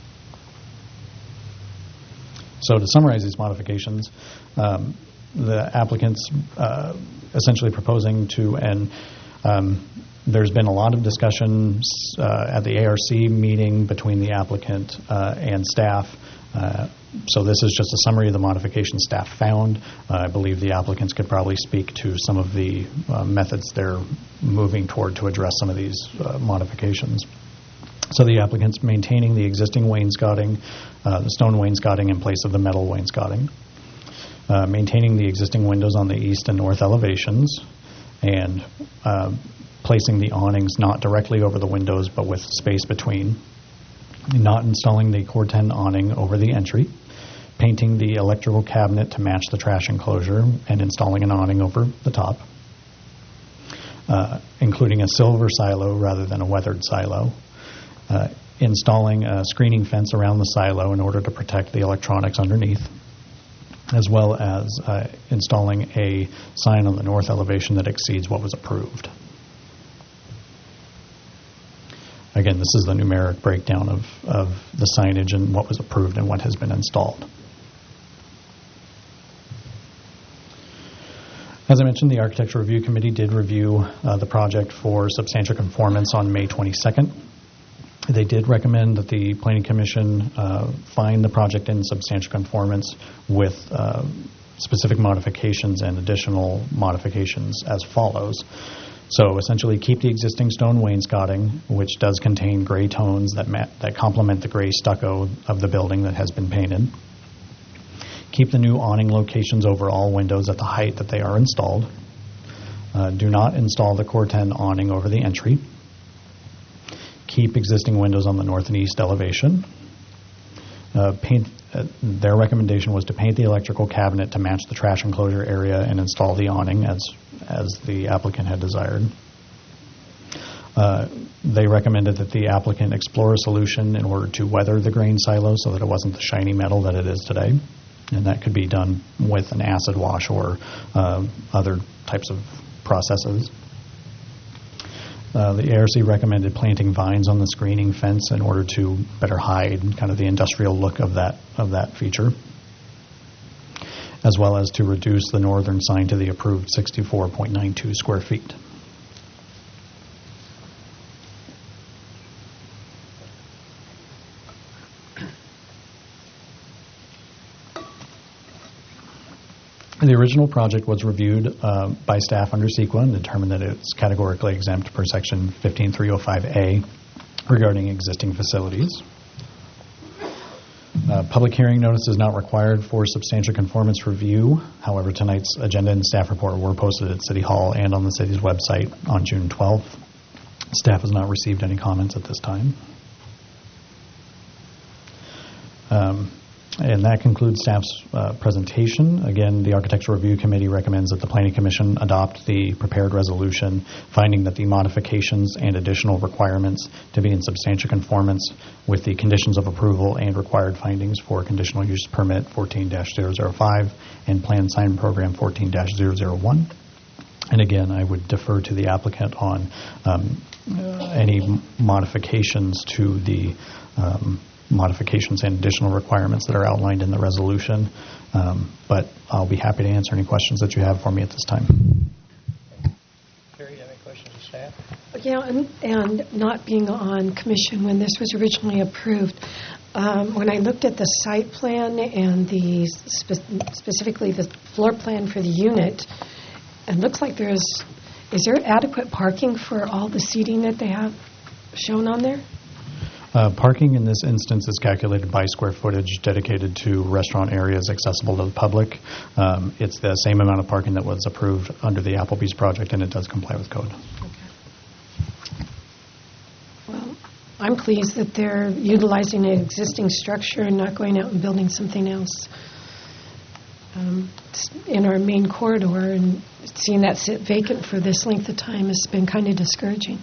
So to summarize these modifications, um, the applicant's uh, essentially proposing to, and um, there's been a lot of discussions uh, at the A R C meeting between the applicant uh, and staff. Uh, so this is just a summary of the modifications staff found. Uh, I believe the applicants could probably speak to some of the uh, methods they're moving toward to address some of these uh, modifications. So the applicant's maintaining the existing wainscoting, uh, the stone wainscoting in place of the metal wainscoting, uh, maintaining the existing windows on the east and north elevations, and uh, placing the awnings not directly over the windows but with space between, not installing the Core ten awning over the entry, painting the electrical cabinet to match the trash enclosure, and installing an awning over the top, uh, including a silver silo rather than a weathered silo, uh, installing a screening fence around the silo in order to protect the electronics underneath, as well as uh, installing a sign on the north elevation that exceeds what was approved. Again, this is the numeric breakdown of, of the signage and what was approved and what has been installed. As I mentioned, the Architecture Review Committee did review uh, the project for substantial conformance on May twenty-second. They did recommend that the Planning Commission uh, find the project in substantial conformance with uh, specific modifications and additional modifications as follows. So essentially keep the existing stone wainscoting, which does contain gray tones that ma- that complement the gray stucco of the building that has been painted. Keep the new awning locations over all windows at the height that they are installed. Uh, do not install the Core ten awning over the entry. Keep existing windows on the north and east elevation. Uh, paint. Uh, their recommendation was to paint the electrical cabinet to match the trash enclosure area and install the awning as as the applicant had desired. Uh, they recommended that the applicant explore a solution in order to weather the grain silo so that it wasn't the shiny metal that it is today. And that could be done with an acid wash or uh, other types of processes. Uh, the A R C recommended planting vines on the screening fence in order to better hide kind of the industrial look of that of that feature, as well as to reduce the northern sign to the approved sixty-four point nine two square feet. The original project was reviewed uh, by staff under CEQA and determined that it's categorically exempt per Section fifteen three oh five A regarding existing facilities. Uh, public hearing notice is not required for substantial conformance review. However, tonight's agenda and staff report were posted at City Hall and on the city's website on June twelfth. Staff has not received any comments at this time. Um, And that concludes staff's uh, presentation. Again, the Architectural Review Committee recommends that the Planning Commission adopt the prepared resolution, finding that the modifications and additional requirements to be in substantial conformance with the conditions of approval and required findings for Conditional Use Permit fourteen dash zero zero five and Plan Sign Program fourteen dash zero zero one. And again, I would defer to the applicant on um, uh, any m- modifications to the um, modifications and additional requirements that are outlined in the resolution. Um, but I'll be happy to answer any questions that you have for me at this time. Carrie, you have any questions of staff? Yeah, and, and not being on commission when this was originally approved, um, when I looked at the site plan and the spe- specifically the floor plan for the unit, it looks like there's, is there adequate parking for all the seating that they have shown on there? Uh, parking in this instance is calculated by square footage dedicated to restaurant areas accessible to the public. Um, it's the same amount of parking that was approved under the Applebee's project, and it does comply with code. Okay. Well, I'm pleased that they're utilizing an existing structure and not going out and building something else um, in our main corridor, and seeing that sit vacant for this length of time has been kind of discouraging.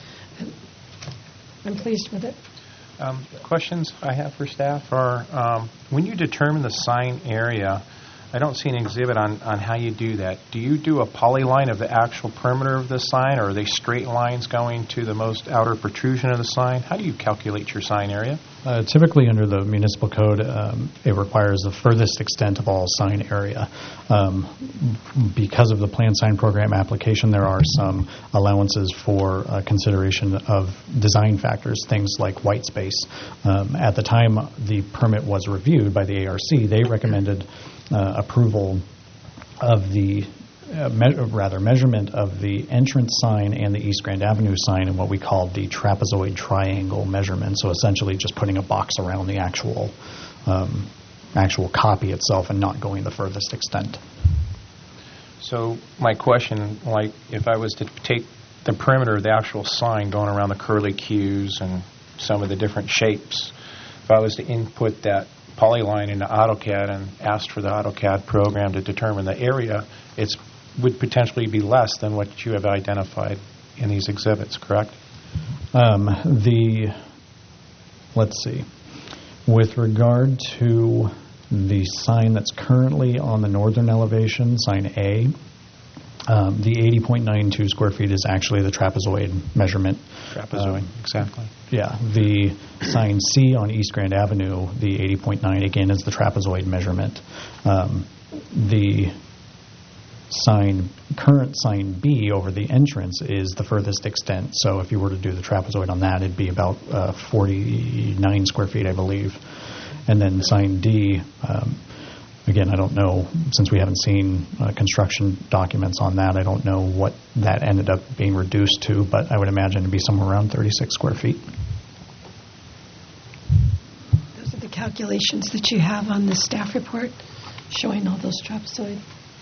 I'm pleased with it. Um, questions I have for staff are, um, when you determine the sign area, I don't see an exhibit on, on how you do that. Do you do a polyline of the actual perimeter of the sign, or are they straight lines going to the most outer protrusion of the sign? How do you calculate your sign area? Uh, typically, under the municipal code, um, it requires the furthest extent of all sign area. Um, because of the Plan Sign Program application, there are some allowances for uh, consideration of design factors, things like white space. Um, at the time the permit was reviewed by the A R C, they recommended uh, approval of the Uh, me- rather, measurement of the entrance sign and the East Grand Avenue sign in what we call the trapezoid triangle measurement. So essentially just putting a box around the actual um, actual copy itself and not going the furthest extent. So my question, like if I was to take the perimeter of the actual sign going around the curly cues and some of the different shapes, if I was to input that polyline into AutoCAD and asked for the AutoCAD program to determine the area, it's would potentially be less than what you have identified in these exhibits, correct? Um, the, let's see, with regard to the sign that's currently on the northern elevation, sign A, um, the eighty point nine two square feet is actually the trapezoid measurement. Trapezoid, um, exactly. Yeah. The sign C on East Grand Avenue, the eighty point nine, again, is the trapezoid measurement. Um, the sign, current sign B over the entrance is the furthest extent. So if you were to do the trapezoid on that, it'd be about uh, forty-nine square feet, I believe. And then sign D, um, again, I don't know, since we haven't seen uh, construction documents on that, I don't know what that ended up being reduced to, but I would imagine it'd be somewhere around thirty-six square feet. Those are the calculations that you have on the staff report showing all those trapezoid.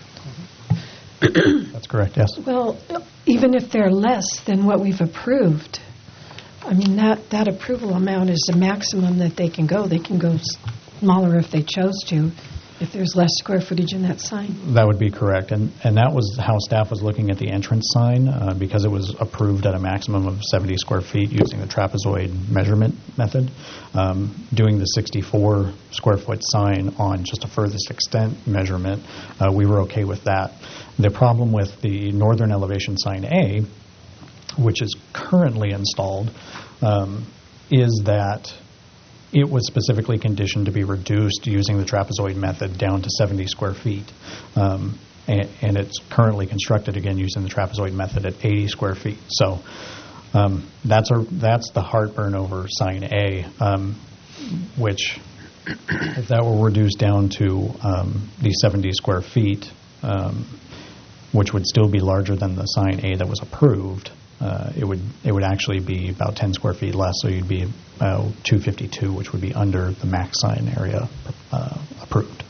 That's correct, yes. Well, even if they're less than what we've approved, I mean, that, that approval amount is the maximum that they can go. They can go smaller if they chose to, if there's less square footage in that sign. That would be correct. And and that was how staff was looking at the entrance sign, uh, because it was approved at a maximum of seventy square feet using the trapezoid measurement method. Um, doing the sixty-four square foot sign on just a furthest extent measurement, uh, we were okay with that. The problem with the northern elevation sign A, which is currently installed, um, is that it was specifically conditioned to be reduced using the trapezoid method down to seventy square feet. Um, and, and it's currently constructed, again, using the trapezoid method at eighty square feet. So um, that's, a, that's the heartburn over sign A, um, which, if that were reduced down to um, the seventy square feet, um, which would still be larger than the sign A that was approved, Uh, it would it would actually be about ten square feet less, so you'd be uh, two fifty-two, which would be under the max sign area uh, approved.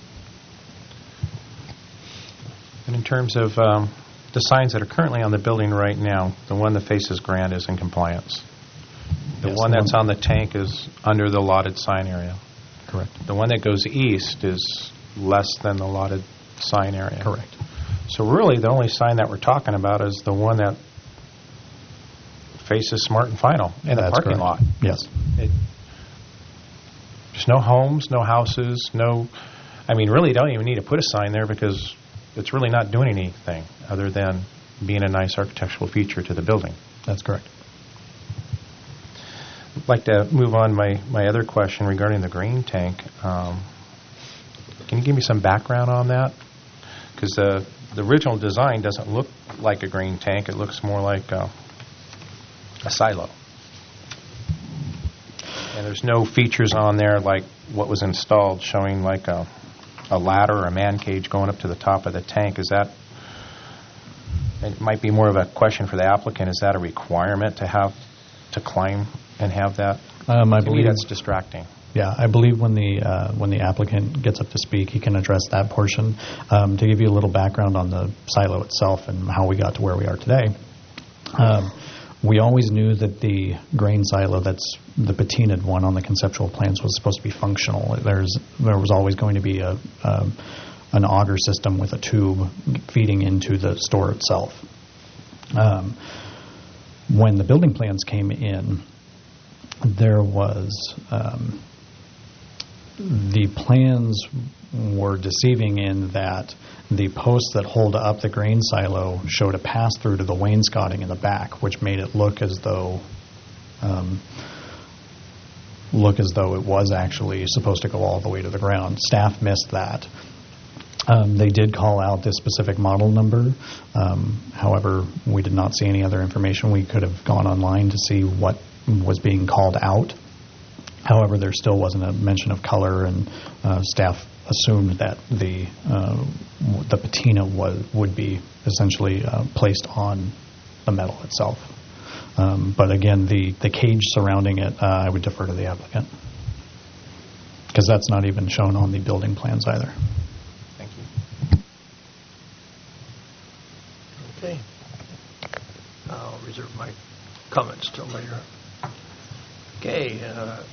And in terms of um, the signs that are currently on the building right now, the one that faces Grand is in compliance. The Yes, one the that's one- on the tank is under the allotted sign area. Correct. The one that goes east is less than the allotted sign area. Correct. So really, the only sign that we're talking about is the one that faces Smart and Final in the That's parking correct. lot. Yes. It, there's no homes, no houses, no... I mean, really, you don't even need to put a sign there because it's really not doing anything other than being a nice architectural feature to the building. That's correct. I'd like to move on my, my other question regarding the grain tank. Um, can you give me some background on that? Because the, the original design doesn't look like a grain tank. It looks more like a, a silo. And there's no features on there like what was installed showing like a, a ladder or a man cage going up to the top of the tank. Is that, it might be more of a question for the applicant, is that a requirement to have, to climb and have that? Um, I to believe me, that's distracting. Yeah, I believe when the uh, when the applicant gets up to speak, he can address that portion. Um, to give you a little background on the silo itself and how we got to where we are today, um, we always knew that the grain silo, that's the patinaed one on the conceptual plans, was supposed to be functional. There's there was always going to be a um, an auger system with a tube feeding into the store itself. Um, when the building plans came in, there was um, the plans were deceiving in that the posts that hold up the grain silo showed a pass-through to the wainscoting in the back, which made it look as though um, look as though it was actually supposed to go all the way to the ground. Staff missed that. Um, they did call out this specific model number. Um, however, we did not see any other information. We could have gone online to see what was being called out. However, there still wasn't a mention of color, and uh, staff assumed that the uh, the patina was would be essentially uh, placed on the metal itself. Um, but again, the, the cage surrounding it, uh, I would defer to the applicant, because that's not even shown on the building plans either. Thank you. Okay. I'll reserve my comments till later. Okay. Uh,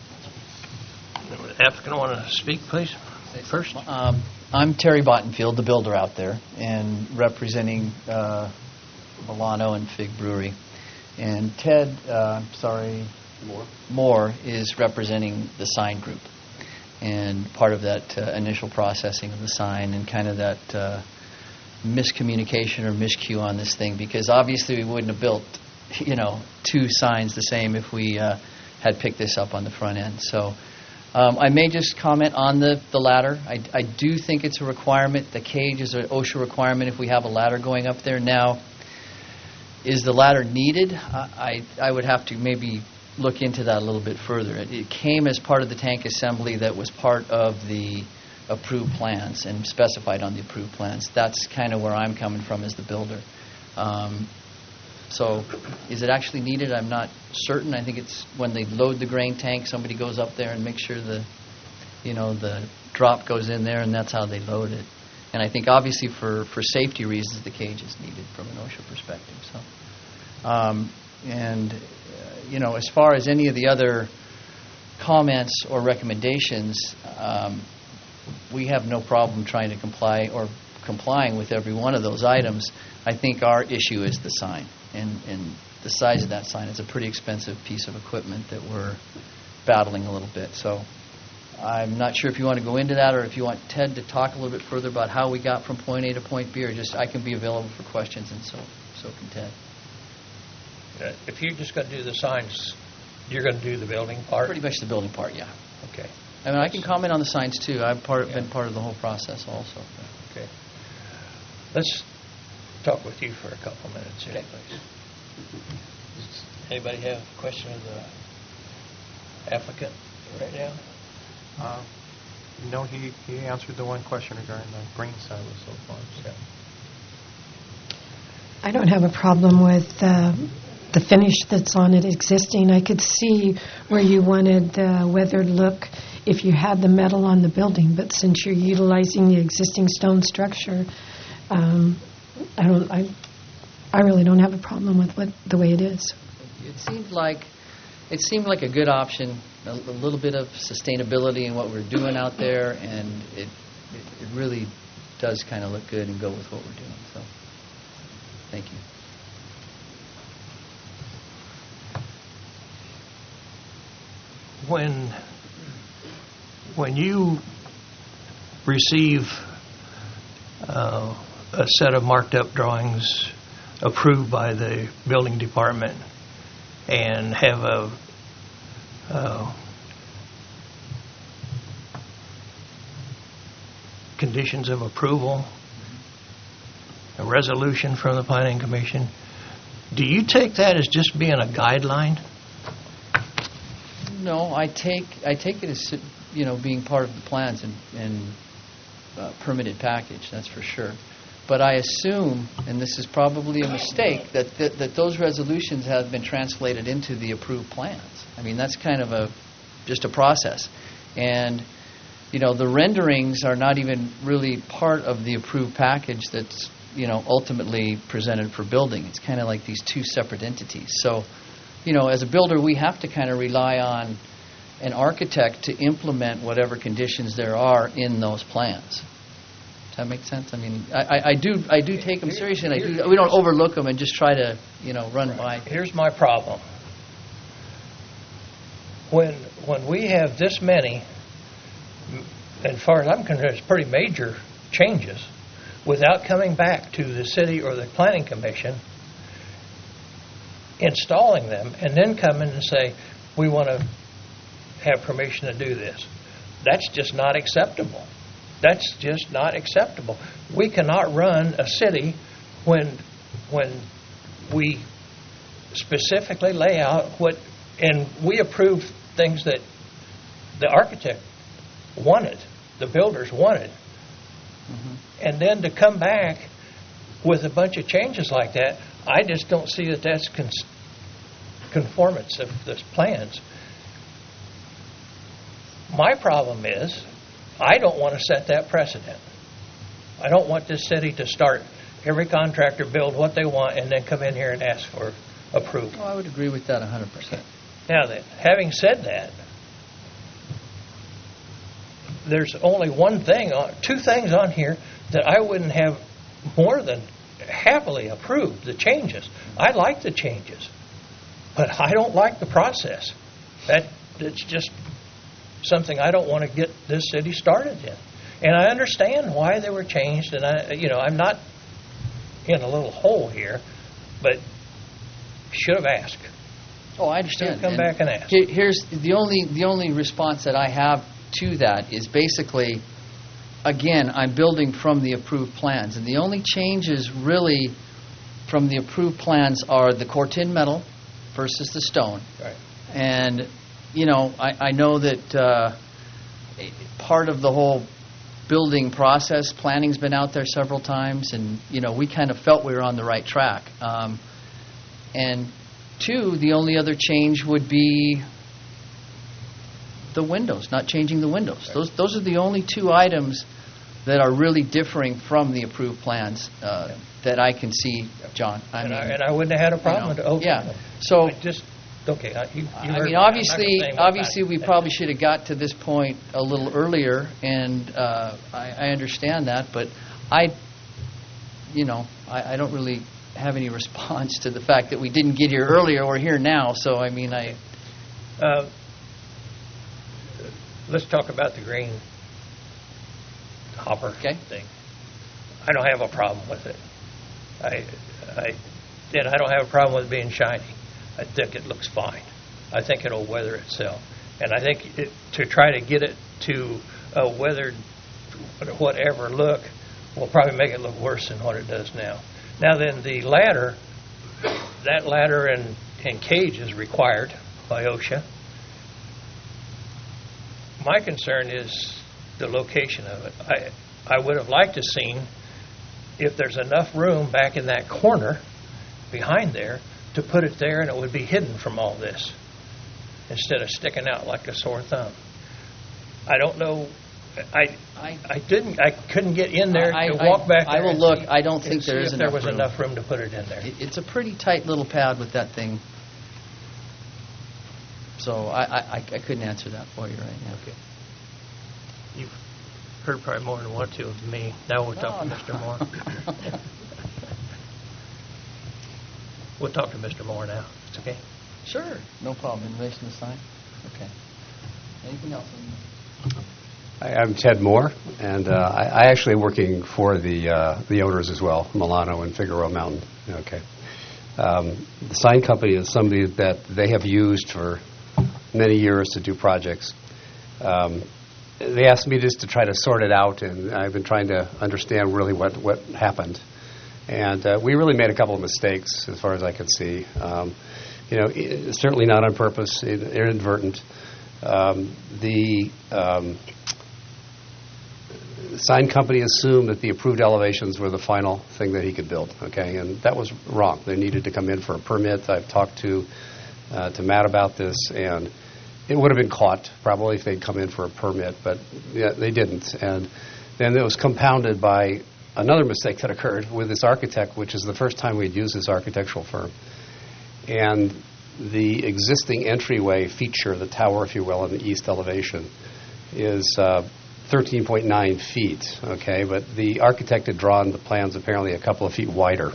the applicant want to speak, please? First. Um, I'm Terry Bottenfield, the builder out there, and representing uh, Milano and Fig Brewery. And Ted, uh, sorry, Moore. Moore is representing the sign group, and part of that uh, initial processing of the sign and kind of that uh, miscommunication or miscue on this thing, because obviously we wouldn't have built, you know, two signs the same if we uh, had picked this up on the front end. So um, I may just comment on the, the ladder. I, I do think it's a requirement. The cage is an OSHA requirement if we have a ladder going up there. Now, is the ladder needed? I, I, I would have to maybe look into that a little bit further. It, it came as part of the tank assembly that was part of the approved plans and specified on the approved plans. That's kind of where I'm coming from as the builder. Um, so is it actually needed? I'm not certain. I think it's when they load the grain tank, somebody goes up there and makes sure the, you know, the drop goes in there, and that's how they load it. And I think obviously for, for safety reasons, the cage is needed from an OSHA perspective. So, um, and, uh, you know, as far as any of the other comments or recommendations, um, we have no problem trying to comply or complying with every one of those items. I think our issue is the sign and, and the size of that sign. It's a pretty expensive piece of equipment that we're battling a little bit. So I'm not sure if you want to go into that or if you want Ted to talk a little bit further about how we got from point A to point B, or just I can be available for questions, and so so can Ted. Uh, if you're just going to do the signs, you're going to do the building part? Pretty much the building part, yeah. Okay. I mean, I can comment on the signs, too. I've part, yeah. been part of the whole process also. Okay. Let's talk with you for a couple minutes here, okay. please. Does anybody have a question of the applicant right now? Uh, no, he, he answered the one question regarding the grain silo so far. So. I don't have a problem with uh, the finish that's on it existing. I could see where you wanted the weathered look if you had the metal on the building, but since you're utilizing the existing stone structure, um, I don't. I, I really don't have a problem with what the way it is. It seemed like it seemed like a good option a, a little bit of sustainability in what we're doing out there, and it, it, it really does kind of look good and go with what we're doing. So, thank you. When, when you receive uh, a set of marked up drawings approved by the building department and have a uh, conditions of approval, a resolution from the Planning Commission, do you take that as just being a guideline? No, I take I take it as, you know, being part of the plans and, and uh, permitted package, that's for sure. But I assume, and this is probably a mistake, that, that that those resolutions have been translated into the approved plans. I mean, that's kind of a just a process. And, you know, the renderings are not even really part of the approved package that's, you know, ultimately presented for building. It's kind of like these two separate entities. So, you know, as a builder, we have to kind of rely on an architect to implement whatever conditions there are in those plans. Does that make sense? I mean, I, I, I do I do take them seriously, and I do, we don't overlook them and just try to, you know, run by. Here's my problem. When when we have this many, as far as I'm concerned, it's pretty major changes, without coming back to the city or the planning commission, installing them, and then come in and say, we want to have permission to do this. That's just not acceptable. That's just not acceptable. We cannot run a city when when we specifically lay out what, and we approve things that the architect wanted, the builders wanted. Mm-hmm. And then to come back with a bunch of changes like that, I just don't see that that's cons- conformance of the plans. My problem is, I don't want to set that precedent. I don't want this city to start every contractor build what they want and then come in here and ask for approval. Oh, I would agree with that one hundred percent. Now then, having said that, there's only one thing, on, two things on here that I wouldn't have more than happily approved, the changes. I like the changes, but I don't like the process. That it's just something I don't want to get this city started in. And I understand why they were changed, and I, you know, I'm not in a little hole here, but should have asked. Oh, I understand. Come and back and ask. Here's the only the only response that I have to that is basically, again, I'm building from the approved plans, and the only changes really from the approved plans are the Corten metal versus the stone. Right. And you know, I, I know that uh, part of the whole building process, planning's been out there several times, and, you know, we kind of felt we were on the right track. Um, and two, the only other change would be the windows, not changing the windows. Right. Those those are the only two items that are really differing from the approved plans uh, yeah. that I can see, John. I and, mean, I, and I wouldn't have had a problem you know, with it. Yeah. So I just... Okay, you, you I mean, obviously, obviously, we probably should have got to this point a little earlier, and uh, I, I understand that. But I, you know, I, I don't really have any response to the fact that we didn't get here earlier. We're here now, so I mean, I. Uh, let's talk about the green hopper okay. thing. I don't have a problem with it. I, I, and I don't have a problem with it being shiny. I think it looks fine. I think it'll weather itself. And I think it, to try to get it to a weathered whatever look will probably make it look worse than what it does now. Now then, the ladder, that ladder and, and cage is required by OSHA. My concern is the location of it. I, I would have liked to have seen if there's enough room back in that corner behind there to put it there, and it would be hidden from all this instead of sticking out like a sore thumb. I don't know. I I, I didn't. I couldn't get in there I, to I, walk back there. I will and look. See, I don't think there is if enough there was room. enough room to put it in there. It, it's a pretty tight little pad with that thing. So I, I, I couldn't answer that for you right now. Okay. You've heard probably more than one, two of me. Now we'll talk No, to Mister Moore. We'll talk to Mister Moore now. It's okay? Sure. No problem. In relation to the sign? Okay. Anything else? Hi, I'm Ted Moore, and uh, I, I actually am working for the uh, the owners as well, Milano and Figueroa Mountain. Okay. Um, the sign company is somebody that they have used for many years to do projects. Um, they asked me just to try to sort it out, and I've been trying to understand really what, what happened. And uh, we really made a couple of mistakes, as far as I could see. Um, you know, i- certainly not on purpose, in- inadvertent. Um, the um, sign company assumed that the approved elevations were the final thing that he could build, okay, and that was wrong. They needed to come in for a permit. I've talked to uh, to Matt about this, and it would have been caught probably if they'd come in for a permit, but yeah, they didn't. And then it was compounded by another mistake that occurred with this architect, which is the first time we'd used this architectural firm. And the existing entryway feature, the tower, if you will, in the east elevation, is uh, thirteen point nine feet, okay? But the architect had drawn the plans apparently a couple of feet wider.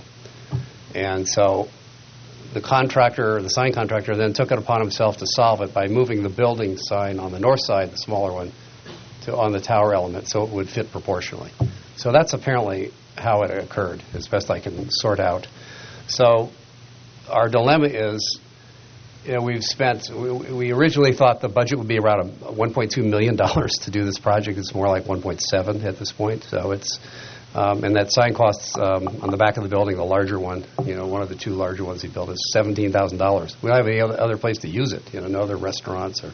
And so the contractor, the sign contractor, then took it upon himself to solve it by moving the building sign on the north side, the smaller one, to on the tower element so it would fit proportionally. So that's apparently how it occurred, as best I can sort out. So our dilemma is, you know, we've spent, we, we originally thought the budget would be around a one point two million dollars to do this project. It's more like one point seven at this point. So it's, um, and that sign costs um, on the back of the building, the larger one, you know, one of the two larger ones he built is seventeen thousand dollars. We don't have any other, other place to use it, you know, no other restaurants. Or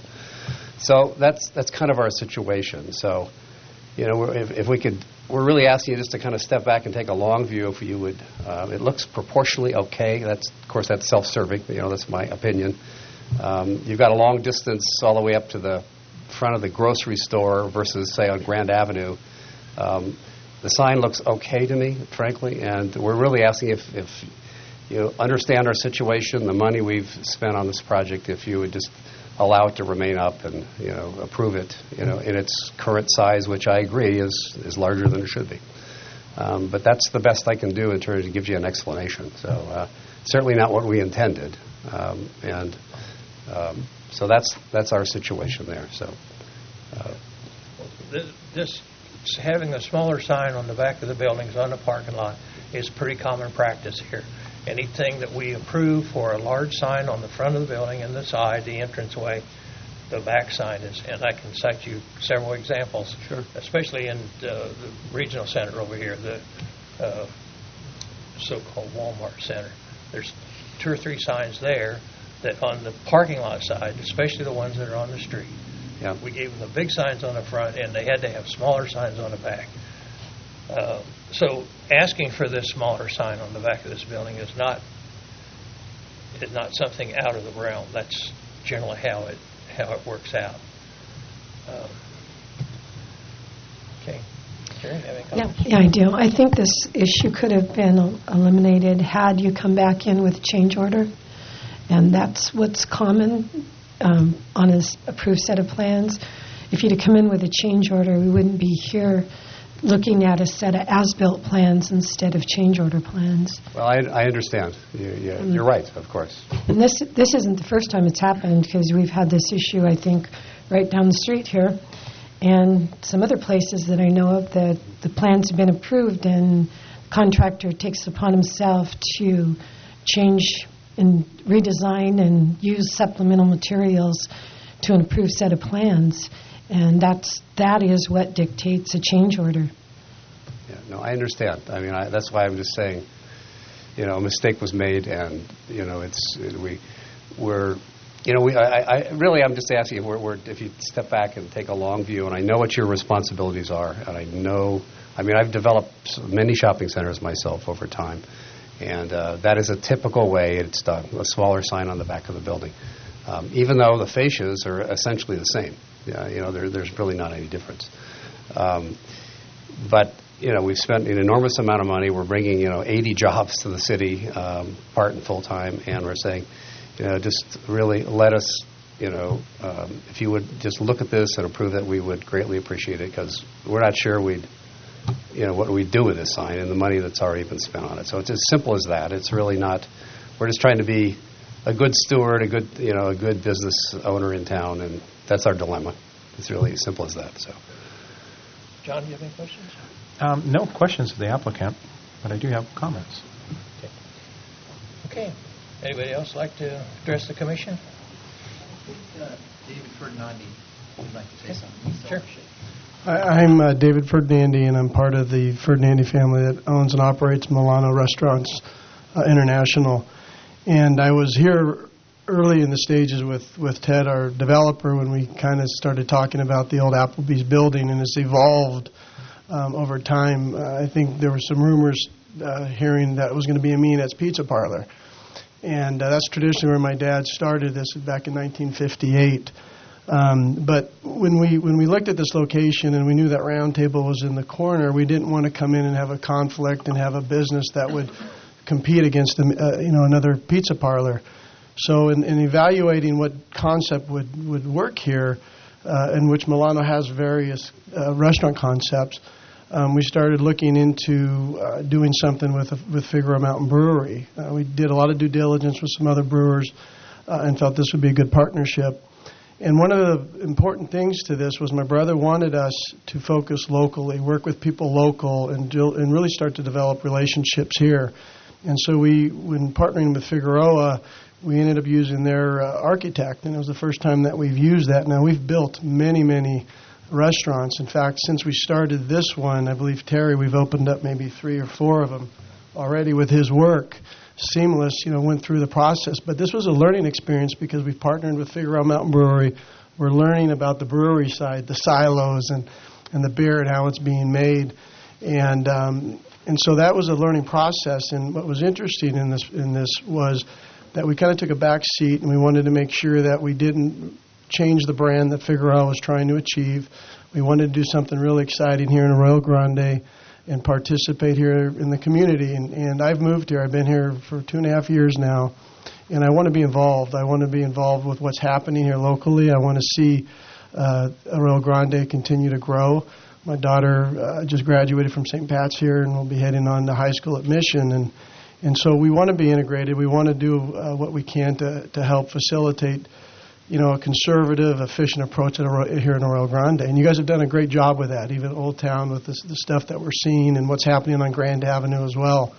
So that's that's kind of our situation. So, you know, we're- if, if we could, we're really asking you just to kind of step back and take a long view if you would. Uh, it looks proportionally okay. That's, of course, that's self-serving. You know, that's my opinion. Um, you've got a long distance all the way up to the front of the grocery store versus, say, on Grand Avenue. Um, the sign looks okay to me, frankly, and we're really asking if, if you understand our situation, the money we've spent on this project, if you would just allow it to remain up and, you know, approve it, you know, in its current size, which I agree is, is larger than it should be. Um, but that's the best I can do in terms of give you an explanation. So uh, certainly not what we intended. Um, and um, so that's that's our situation there. So uh, This, this, having a smaller sign on the back of the buildings on the parking lot is pretty common practice here. Anything that we approve for a large sign on the front of the building and the side, the entranceway, the back sign is, and I can cite you several examples, Sure. especially in uh, the regional center over here, the uh, so-called Walmart Center. There's two or three signs there that on the parking lot side, especially the ones that are on the street, yeah. we gave them the big signs on the front, and they had to have smaller signs on the back. Uh, so asking for this smaller sign on the back of this building is not is not something out of the realm. That's generally how it how it works out. Um, okay. Karen, have any Yeah, comments? yeah, I do. I think this issue could have been el- eliminated had you come back in with a change order, and that's what's common um, on an approved set of plans. If you'd have come in with a change order, we wouldn't be here looking at a set of as-built plans instead of change order plans. Well, I, I understand. You, you, you're right, of course. And this this isn't the first time it's happened, because we've had this issue, I think, right down the street here, and some other places that I know of that the plans have been approved and the contractor takes it upon himself to change and redesign and use supplemental materials to an approved set of plans. And that's that is what dictates a change order. Yeah, no, I understand. I mean, I, that's why I'm just saying, you know, a mistake was made, and you know, it's it, we we're, you know, we I, I really I'm just asking if we're, we're if you step back and take a long view, and I know what your responsibilities are, and I know, I mean, I've developed many shopping centers myself over time, and uh, that is a typical way it's done. A smaller sign on the back of the building, um, even though the fascias are essentially the same. Yeah, you know, there, there's really not any difference. Um, but, you know, we've spent an enormous amount of money. We're bringing, you know, eighty jobs to the city, um, part and full-time, and we're saying, you know, just really let us you know, um, if you would just look at this and approve that, we would greatly appreciate it, because we're not sure we'd, you know, what we do with this sign and the money that's already been spent on it. So it's as simple as that. It's really not. We're just trying to be a good steward, a good, you know, a good business owner in town, and that's our dilemma. It's really as simple as that. So, John, do you have any questions? Um, no questions of the applicant, but I do have comments. Okay. Okay. Anybody else like to address the commission? Uh, David Ferdinandi would like to say something. Sure. I- I'm uh, David Ferdinandi, and I'm part of the Ferdinandi family that owns and operates Milano Restaurants uh, International. And I was here early in the stages with, with Ted, our developer, when we kind of started talking about the old Applebee's building, and it's evolved um, over time. Uh, I think there were some rumors uh, hearing that it was going to be a Meanettes Pizza Parlor. And uh, that's traditionally where my dad started this back in nineteen fifty-eight. Um, but when we when we looked at this location and we knew that Round Table was in the corner, we didn't want to come in and have a conflict and have a business that would compete against the, uh, you know another pizza parlor. So in, in evaluating what concept would, would work here, uh, in which Milano has various uh, restaurant concepts, um, we started looking into uh, doing something with with Figueroa Mountain Brewery. Uh, we did a lot of due diligence with some other brewers uh, and felt this would be a good partnership. And one of the important things to this was my brother wanted us to focus locally, work with people local, and do, and really start to develop relationships here. And so we, when partnering with Figueroa, we ended up using their uh, architect, and it was the first time that we've used that. Now, we've built many, many restaurants. In fact, since we started this one, I believe, Terry, we've opened up maybe three or four of them already with his work. Seamless, you know, went through the process. But this was a learning experience because we've partnered with Figueroa Mountain Brewery. We're learning about the brewery side, the silos, and, and the beer and how it's being made. And um, and so that was a learning process. And what was interesting in this in this was that we kind of took a back seat, and we wanted to make sure that we didn't change the brand that Figueroa was trying to achieve. We wanted to do something really exciting here in Arroyo Grande and participate here in the community. And, and I've moved here. I've been here for two and a half years now, and I want to be involved. I want to be involved with what's happening here locally. I want to see uh, Arroyo Grande continue to grow. My daughter uh, just graduated from Saint Pat's here, and will be heading on to high school at Mission. And And so we want to be integrated. We want to do uh, what we can to, to help facilitate, you know, a conservative, efficient approach at Arroyo, here in Arroyo Grande. And you guys have done a great job with that, even Old Town, with this, the stuff that we're seeing and what's happening on Grand Avenue as well.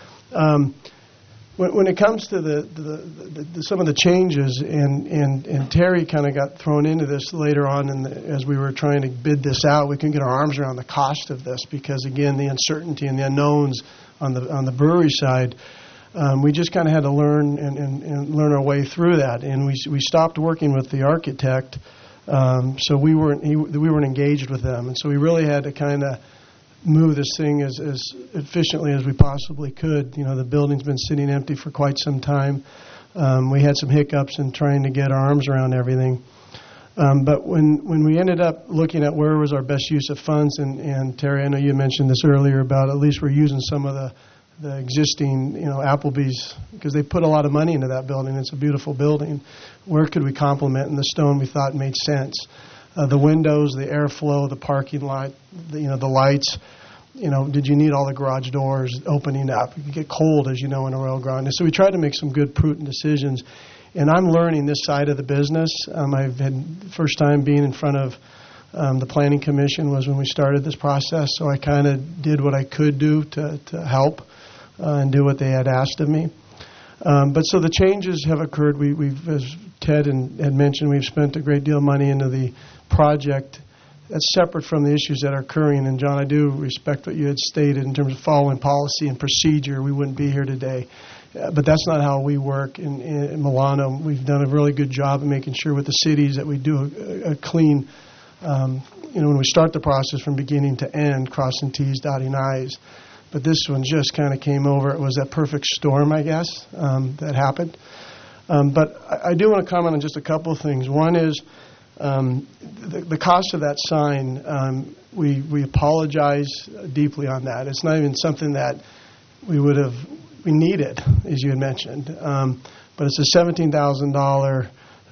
Um, when, when it comes to the, the, the, the some of the changes, and, and, and Terry kind of got thrown into this later on in the, as we were trying to bid this out, we couldn't get our arms around the cost of this because, again, the uncertainty and the unknowns on the on the brewery side, um, we just kind of had to learn and, and, and learn our way through that. And we we stopped working with the architect, um, so we weren't he, we weren't engaged with them. And so we really had to kind of move this thing as, as efficiently as we possibly could. You know, the building's been sitting empty for quite some time. Um, we had some hiccups in trying to get our arms around everything. Um, but when, when we ended up looking at where was our best use of funds, and, and Terry, I know you mentioned this earlier about at least we're using some of the, the existing, you know, Applebee's, because they put a lot of money into that building. It's a beautiful building. Where could we complement? And the stone we thought made sense. Uh, the windows, the airflow, the parking lot, the, you know, the lights. You know, did you need all the garage doors opening up? You could get cold, as you know, in Arroyo Grande. So we tried to make some good, prudent decisions. And I'm learning this side of the business. Um, I've had the first time being in front of um, the Planning Commission was when we started this process. So I kind of did what I could do to, to help uh, and do what they had asked of me. Um, but so the changes have occurred. We, we've, as Ted and, had mentioned, we've spent a great deal of money into the project. That's separate from the issues that are occurring. And, John, I do respect what you had stated in terms of following policy and procedure. We wouldn't be here today. Uh, but that's not how we work in, in Milano. We've done a really good job of making sure with the cities that we do a, a clean, um, you know, when we start the process from beginning to end, crossing T's, dotting I's. But this one just kind of came over. It was that perfect storm, I guess, um, that happened. Um, but I, I do want to comment on just a couple of things. One is um, the, the cost of that sign. Um, we, we apologize deeply on that. It's not even something that we would have we needed, as you had mentioned. Um, but it's a seventeen thousand dollars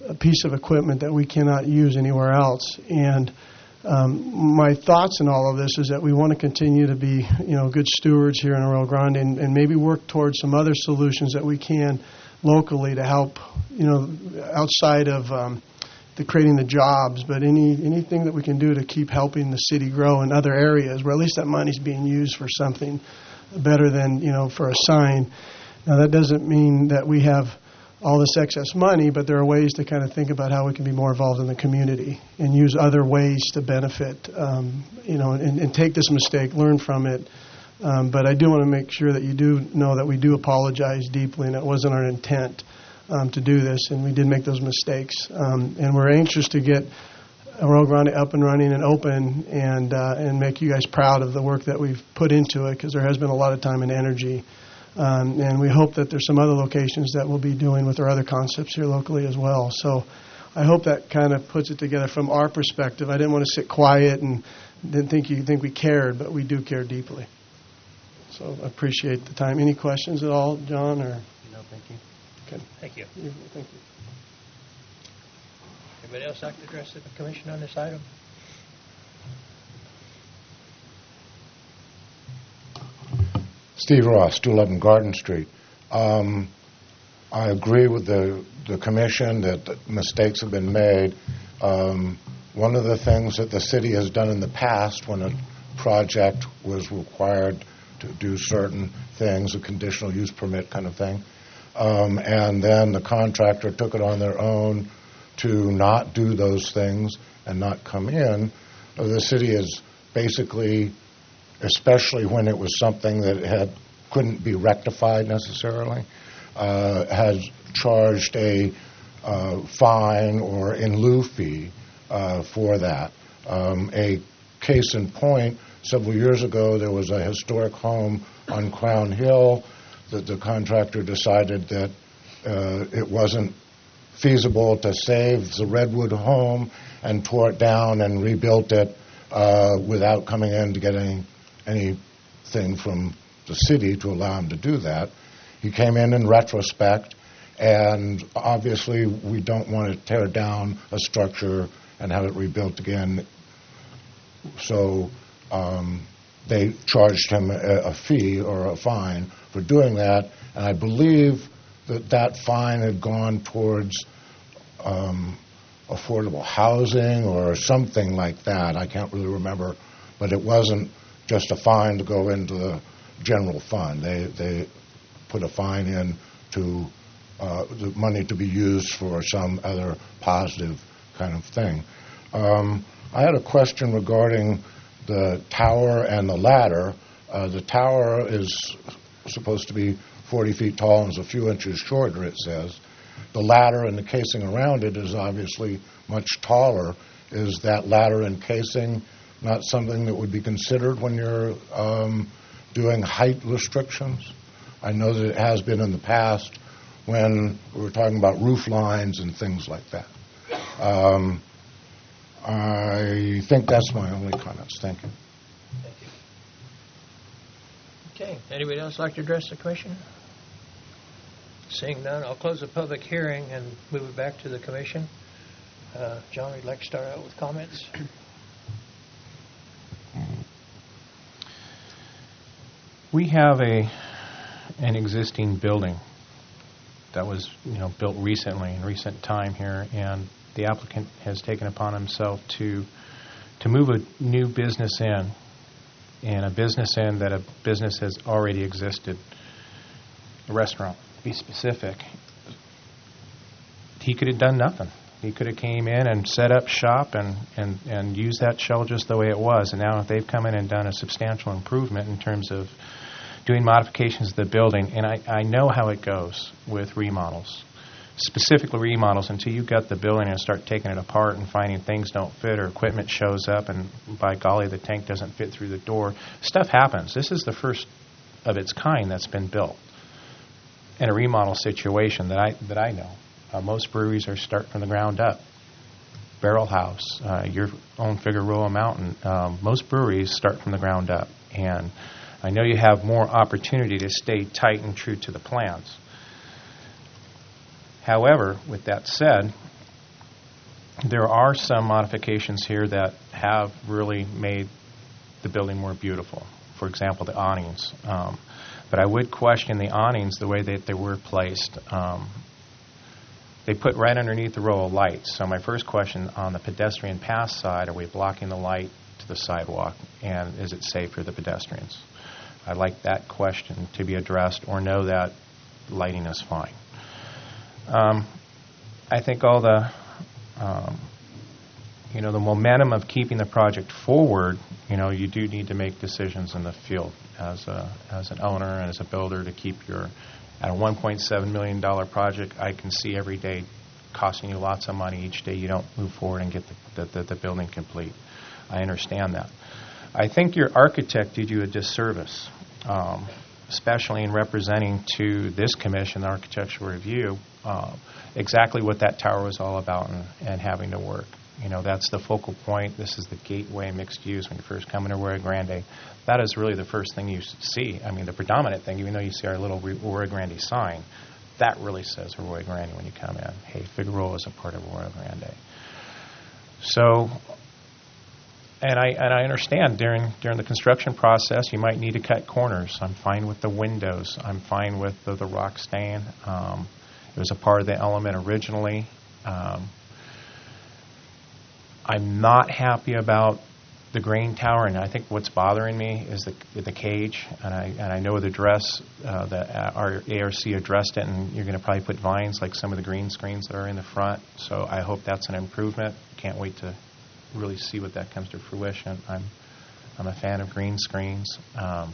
a piece of equipment that we cannot use anywhere else. And um, my thoughts in all of this is that we want to continue to be, you know, good stewards here in Arroyo Grande, and, and maybe work towards some other solutions that we can locally to help, you know, outside of um, the creating the jobs, but any anything that we can do to keep helping the city grow in other areas where at least that money's being used for something better than, you know, for a sign. Now, that doesn't mean that we have all this excess money, but there are ways to kind of think about how we can be more involved in the community and use other ways to benefit, um, you know, and, and take this mistake, learn from it. Um, but I do want to make sure that you do know that we do apologize deeply, and it wasn't our intent um, to do this, and we did make those mistakes. Um, and we're anxious to get Arroyo Grande up and running and open, and uh, and make you guys proud of the work that we've put into it, because there has been a lot of time and energy. Um, and we hope that there's some other locations that we'll be doing with our other concepts here locally as well. So I hope that kind of puts it together from our perspective. I didn't want to sit quiet and didn't think you think we cared, but we do care deeply. So I appreciate the time. Any questions at all, John? Or no, thank you. Okay. Thank you. Yeah, thank you. Anybody else like to address the commission on this item? Steve Ross, two eleven Garden Street. Um, I agree with the, the commission that mistakes have been made. Um, one of the things that the city has done in the past when a project was required to do certain things, a conditional use permit kind of thing, um, and then the contractor took it on their own to not do those things and not come in, uh, the city is basically, especially when it was something that had couldn't be rectified necessarily, uh, has charged a uh, fine or in lieu fee uh, for that. Um, a case in point, several years ago, there was a historic home on Crown Hill that the contractor decided that uh, it wasn't feasible to save the Redwood home and tore it down and rebuilt it uh, without coming in to get any anything from the city to allow him to do that. He came in in retrospect, and obviously we don't want to tear down a structure and have it rebuilt again. So um, they charged him a, a fee or a fine for doing that, and I believe that that fine had gone towards um, affordable housing or something like that. I can't really remember, but it wasn't just a fine to go into the general fund. They they put a fine in to uh, the money to be used for some other positive kind of thing. Um, I had a question regarding the tower and the ladder. Uh, the tower is supposed to be forty feet tall and is a few inches shorter, it says. The ladder and the casing around it is obviously much taller. Is that ladder and casing not something that would be considered when you're um, doing height restrictions? I know that it has been in the past when we were talking about roof lines and things like that. Um, I think that's my only comments. Thank you. Thank you. Okay. Anybody else like to address the commission? Seeing none, I'll close the public hearing and move it back to the commission. Uh, John, would you like to start out with comments? We have a an existing building that was, you know, built recently, in recent time here, and the applicant has taken upon himself to to move a new business in, and a business in that a business has already existed, a restaurant, to be specific. He could have done nothing. He could have came in and set up shop and, and, and used that shell just the way it was. And now they've come in and done a substantial improvement in terms of doing modifications to the building. And I, I know how it goes with remodels, specifically remodels, until you gut the building and start taking it apart and finding things don't fit or equipment shows up and, by golly, the tank doesn't fit through the door. Stuff happens. This is the first of its kind that's been built in a remodel situation that I that I know. Uh, most breweries are start from the ground up. Barrel House, uh, your own Figueroa Mountain, um, most breweries start from the ground up. And I know you have more opportunity to stay tight and true to the plans. However, with that said, there are some modifications here that have really made the building more beautiful. For example, the awnings. Um, but I would question the awnings the way that they were placed. Um, they put right underneath the row of lights. So my first question, on the pedestrian pass side, are we blocking the light to the sidewalk, and is it safe for the pedestrians? I'd like that question to be addressed, or know that lighting is fine. Um, I think all the, um, you know, the momentum of keeping the project forward, you know, you do need to make decisions in the field as a, as an owner and as a builder to keep your, at a one point seven million dollars project, I can see every day costing you lots of money each day you don't move forward and get the, the, the, the building complete. I understand that. I think your architect did you a disservice, um, especially in representing to this commission, the Architectural Review, uh, exactly what that tower was all about and, and having to work. You know, that's the focal point. This is the gateway mixed use when you first come into Arroyo Grande. That is really the first thing you see. I mean, the predominant thing, even though you see our little Arroyo Grande sign, that really says Arroyo Grande when you come in. Hey, Figueroa is a part of Arroyo Grande. So, and I and I understand during during the construction process, you might need to cut corners. I'm fine with the windows. I'm fine with the, the rock stain. Um, it was a part of the element originally. Um, I'm not happy about the grain tower, and I think what's bothering me is the the cage. And I and I know the dress, uh, the our A R C addressed it, and you're going to probably put vines like some of the green screens that are in the front. So I hope that's an improvement. Can't wait to really see what that comes to fruition. I'm I'm a fan of green screens. Um,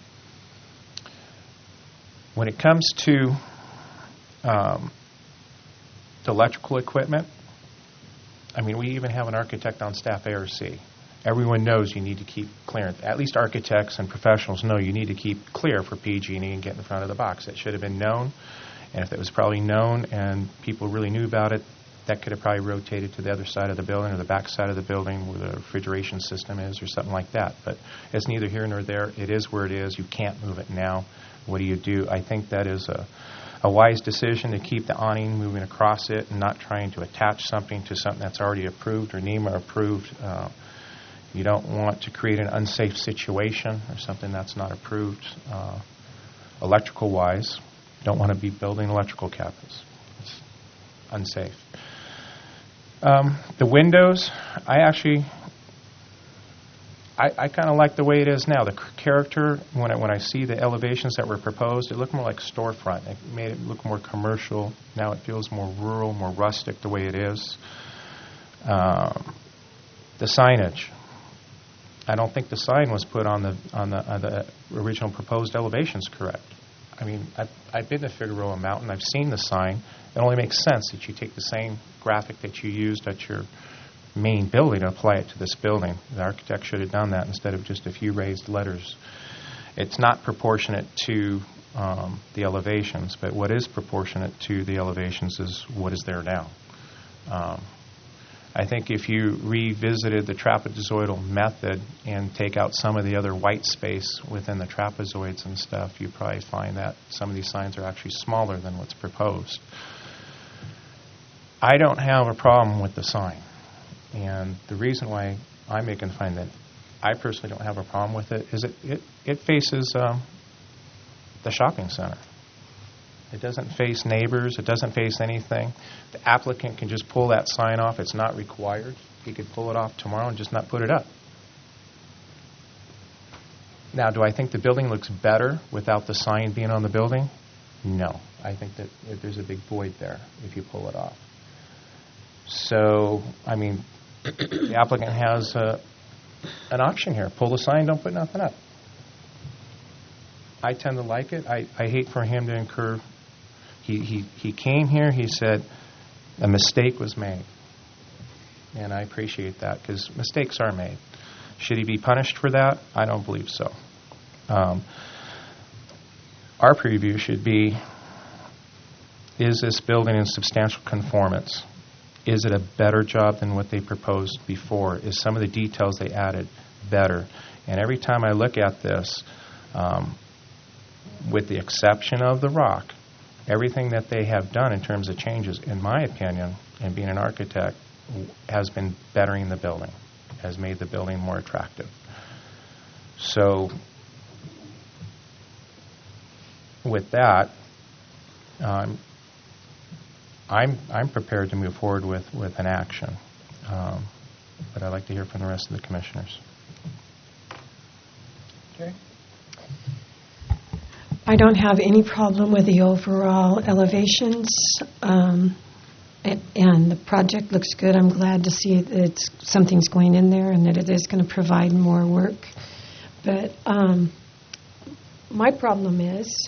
when it comes to um, the electrical equipment, I mean, we even have an architect on staff, A R C. Everyone knows you need to keep clear. At least architects and professionals know you need to keep clear for P G and E and get in front of the box. It should have been known, and if it was probably known and people really knew about it, that could have probably rotated to the other side of the building or the back side of the building where the refrigeration system is or something like that. But it's neither here nor there. It is where it is. You can't move it now. What do you do? I think that is a, a wise decision to keep the awning moving across it and not trying to attach something to something that's already approved or NEMA approved. Uh, you don't want to create an unsafe situation or something that's not approved uh, electrical-wise. You don't want to be building electrical cabinets. It's unsafe. Um, the windows, I actually, I, I kind of like the way it is now. The c- character, when I, when I see the elevations that were proposed, it looked more like storefront. It made it look more commercial. Now it feels more rural, more rustic the way it is. Um, the signage. I don't think the sign was put on the on the, on the original proposed elevations correct. I mean, I've, I've been to Figueroa Mountain. I've seen the sign. It only makes sense that you take the same graphic that you used at your main building and apply it to this building. The architect should have done that instead of just a few raised letters. It's not proportionate to um, the elevations, but what is proportionate to the elevations is what is there now. Um, I think if you revisited the trapezoidal method and take out some of the other white space within the trapezoids and stuff, you probably find that some of these signs are actually smaller than what's proposed. I don't have a problem with the sign. And the reason why I'm making the find that I personally don't have a problem with it is it, it, it faces um, the shopping center. It doesn't face neighbors. It doesn't face anything. The applicant can just pull that sign off. It's not required. He could pull it off tomorrow and just not put it up. Now, do I think the building looks better without the sign being on the building? No. I think that there's a big void there if you pull it off. So, I mean, the applicant has a, an option here. Pull the sign, don't put nothing up. I tend to like it. I, I hate for him to incur... He, he, he came here, he said, a mistake was made. And I appreciate that, because mistakes are made. Should he be punished for that? I don't believe so. Um, our preview should be, is this building in substantial conformance? Is it a better job than what they proposed before? Is some of the details they added better? And every time I look at this, um, with the exception of the rock, everything that they have done in terms of changes, in my opinion, and being an architect, has been bettering the building, has made the building more attractive. So with that, um, I'm I'm prepared to move forward with, with an action. Um, but I'd like to hear from the rest of the commissioners. Okay. I don't have any problem with the overall elevations, um, a- and the project looks good. I'm glad to see that it's, something's going in there and that it is going to provide more work. But um, my problem is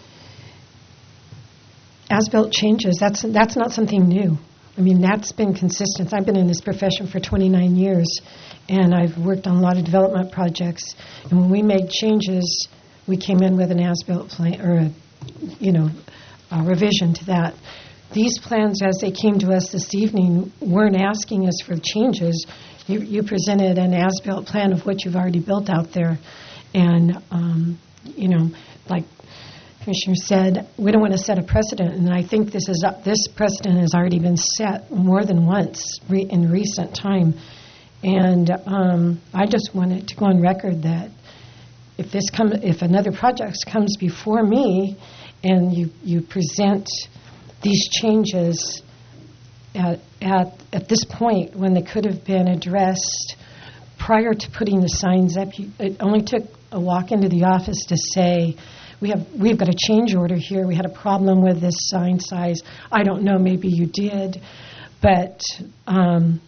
as-built changes. That's that's not something new. I mean, that's been consistent. I've been in this profession for twenty-nine years, and I've worked on a lot of development projects. And when we made changes, we came in with an as-built plan, or a, you know, a revision to that. These plans, as they came to us this evening, weren't asking us for changes. You, you presented an as-built plan of what you've already built out there, and um, you know, like Commissioner said, we don't want to set a precedent, and I think this is uh, this precedent has already been set more than once re- in recent time. And um, I just wanted to go on record that if this come, if another project comes before me, and you you present these changes at at at this point when they could have been addressed prior to putting the signs up, you, it only took a walk into the office to say, We have, we've got a change order here. We had a problem with this sign size. I don't know, maybe you did. But um,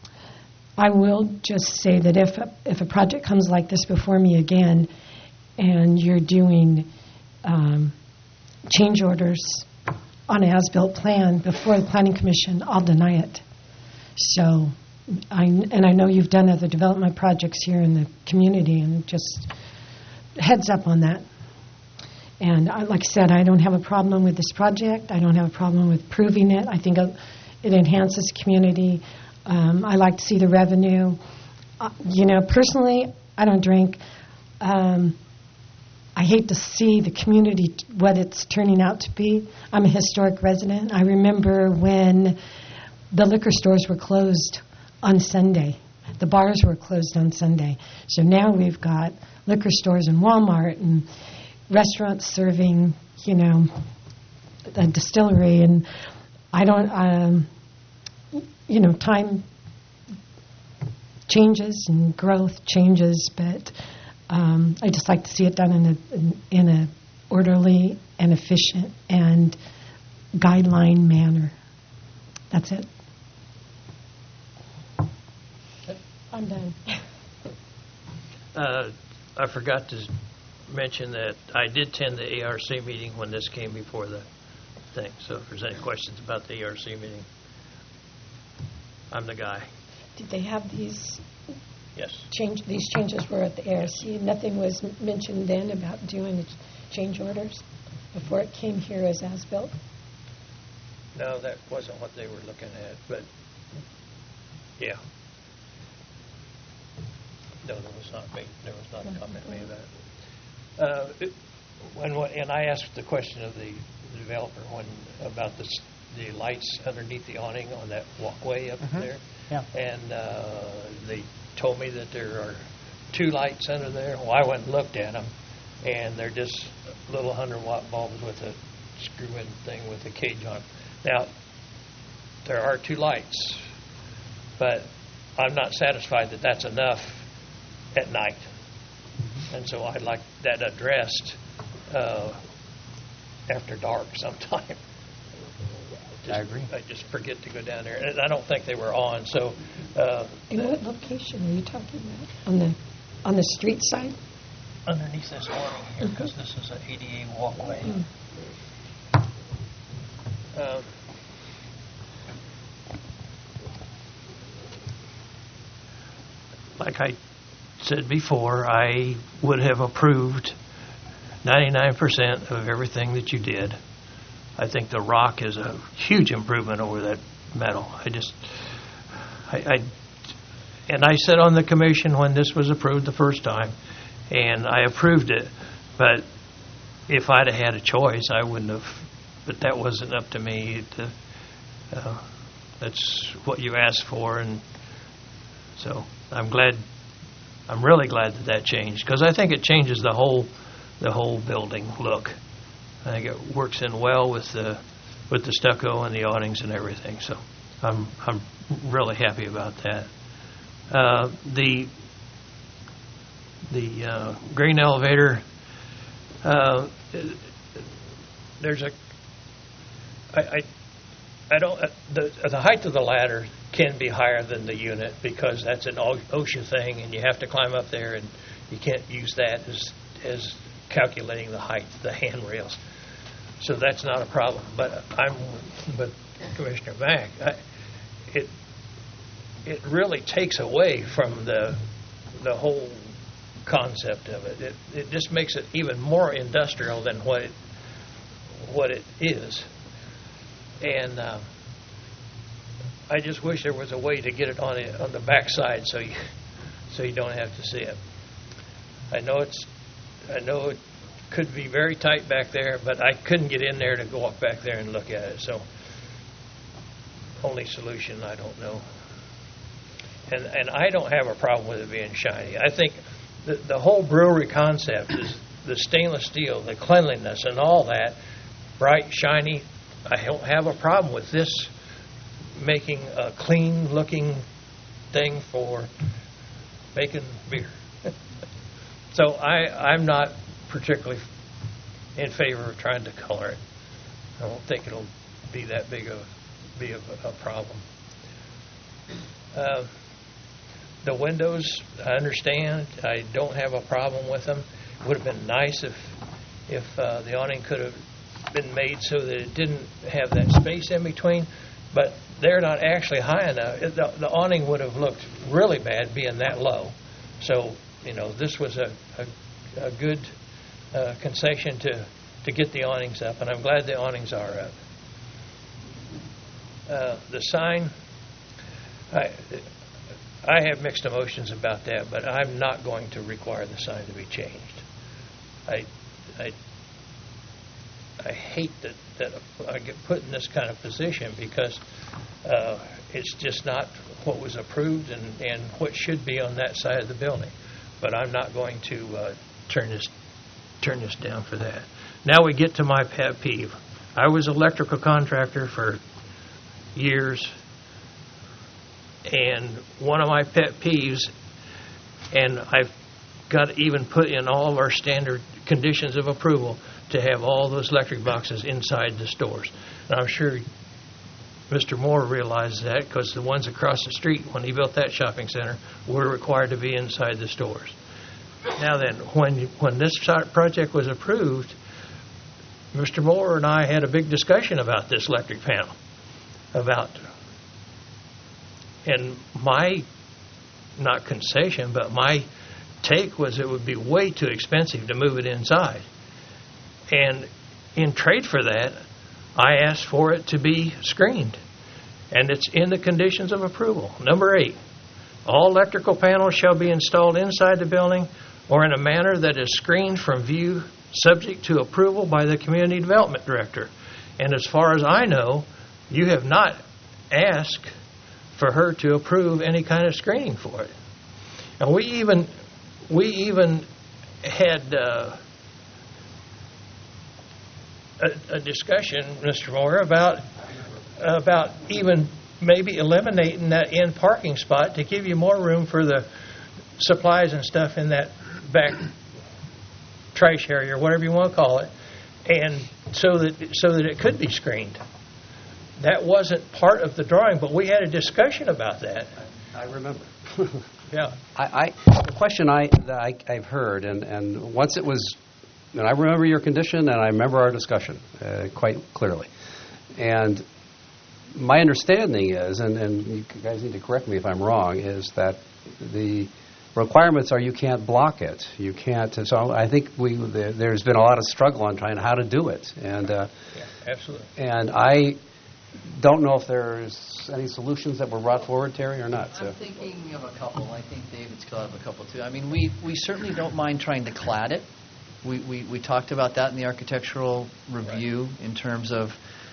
I will just say that if a, if a project comes like this before me again and you're doing um, change orders on an as-built plan before the Planning Commission, I'll deny it. So, I, and I know you've done other development projects here in the community, and just heads up on that. And I, like I said, I don't have a problem with this project. I don't have a problem with proving it. I think it enhances the community. Um, I like to see the revenue. Uh, you know, personally, I don't drink. Um, I hate to see the community, t- what it's turning out to be. I'm a historic resident. I remember when the liquor stores were closed on Sunday. The bars were closed on Sunday. So now we've got liquor stores and Walmart and restaurants serving, you know, a distillery. And I don't, um, you know, time changes and growth changes, but um, I just like to see it done in a in, in a orderly and efficient and guideline manner. That's it. I'm done. Uh, I forgot to mention that I did attend the A R C meeting when this came before the thing. So if there's any questions about the A R C meeting, I'm the guy. Did they have these Yes. change? These changes were at the A R C. Nothing was m- mentioned then about doing the ch- change orders before it came here as as-built? No, that wasn't what they were looking at, but yeah. No, there was not made, there was not a comment made about it. Uh, it- when, when- and I asked the question of the developer when, about the, s- the lights underneath the awning on that walkway up Mhm. there. Yeah. And uh, they told me that there are two lights under there. Well, I went and looked at them, and they're just little one hundred watt bulbs with a screw-in thing with a cage on them. Now, there are two lights, but I'm not satisfied that that's enough at night. And so I'd like that addressed uh, after dark sometime. Just, I agree. I just forget to go down there. And I don't think they were on, so... Uh, In what location are you talking about? On the on the street side? underneath this awning here, because this is an A D A walkway. Um, Like I said before, I would have approved ninety-nine percent of everything that you did. I think the rock is a huge improvement over that metal. I just, I, I, and I sat on the commission when this was approved the first time, and I approved it. But if I'd have had a choice, I wouldn't have. But that wasn't up to me. To, uh, that's what you asked for, and so I'm glad, I'm really glad that that changed, because I think it changes the whole, the whole building look. I think it works in well with the, with the stucco and the awnings and everything, so I'm, I'm really happy about that. Uh, the, the uh, grain elevator, uh, there's a, I, I, I don't, uh, the, the height of the ladder can be higher than the unit, because that's an O- OSHA thing, and you have to climb up there, and you can't use that as, as calculating the height, the handrails. So that's not a problem. But I'm with Commissioner Mack. I, it, it really takes away from the, the whole concept of it. It, it just makes it even more industrial than what it, what it is. And uh, I just wish there was a way to get it on the, on the back side, so you so you don't have to see it. I know it's I know it could be very tight back there, but I couldn't get in there to go up back there and look at it. So only solution, I don't know. And and I don't have a problem with it being shiny. I think the the whole brewery concept is the stainless steel, the cleanliness, and all that, bright, shiny. I don't have a problem with this making a clean-looking thing for making beer. So I, I'm not particularly in favor of trying to color it. I don't think it'll be that big of be a, a problem. Uh, the windows, I understand. I don't have a problem with them. It would have been nice if if uh, the awning could have been made so that it didn't have that space in between, but they're not actually high enough. It, the, the awning would have looked really bad being that low. So, you know, this was a, a, a good uh, concession to, to get the awnings up, and I'm glad the awnings are up. Uh, the sign, I, I have mixed emotions about that, but I'm not going to require the sign to be changed. I, I I hate that, that I get put in this kind of position, because uh, it's just not what was approved and, and what should be on that side of the building. But I'm not going to uh, turn this turn this down for that. Now we get to my pet peeve. I was an electrical contractor for years, and one of my pet peeves, and I've got to even put in all of our standard conditions of approval, to have all those electric boxes inside the stores. And I'm sure Mister Moore realizes that, because the ones across the street, when he built that shopping center, were required to be inside the stores. Now then, when when this project was approved, Mister Moore and I had a big discussion about this electric panel. About, and my, not concession, but my take was it would be way too expensive to move it inside. And in trade for that, I asked for it to be screened. And it's in the conditions of approval. Number eight, all electrical panels shall be installed inside the building or in a manner that is screened from view, subject to approval by the Community Development Director. And as far as I know, you have not asked for her to approve any kind of screening for it. And we even, we even had... Uh, A, a discussion, Mister Moore, about about even maybe eliminating that end parking spot to give you more room for the supplies and stuff in that back trash area, or whatever you want to call it, and so that so that it could be screened. That wasn't part of the drawing, but we had a discussion about that. I remember. Yeah. I, I the question I that I, I've heard, and, and once it was. And I remember your condition, and I remember our discussion uh, quite clearly. And my understanding is, and, and you guys need to correct me if I'm wrong, is that the requirements are you can't block it. You can't. So I think we there, there's been a lot of struggle on trying how to do it. And uh, yeah, absolutely. And I don't know if there's any solutions that were brought forward, Terry, or not. So. I'm thinking of a couple. I think David's got a couple too. I mean, we, we certainly don't mind trying to clad it. We, we, we talked about that in the architectural review, right, in terms of,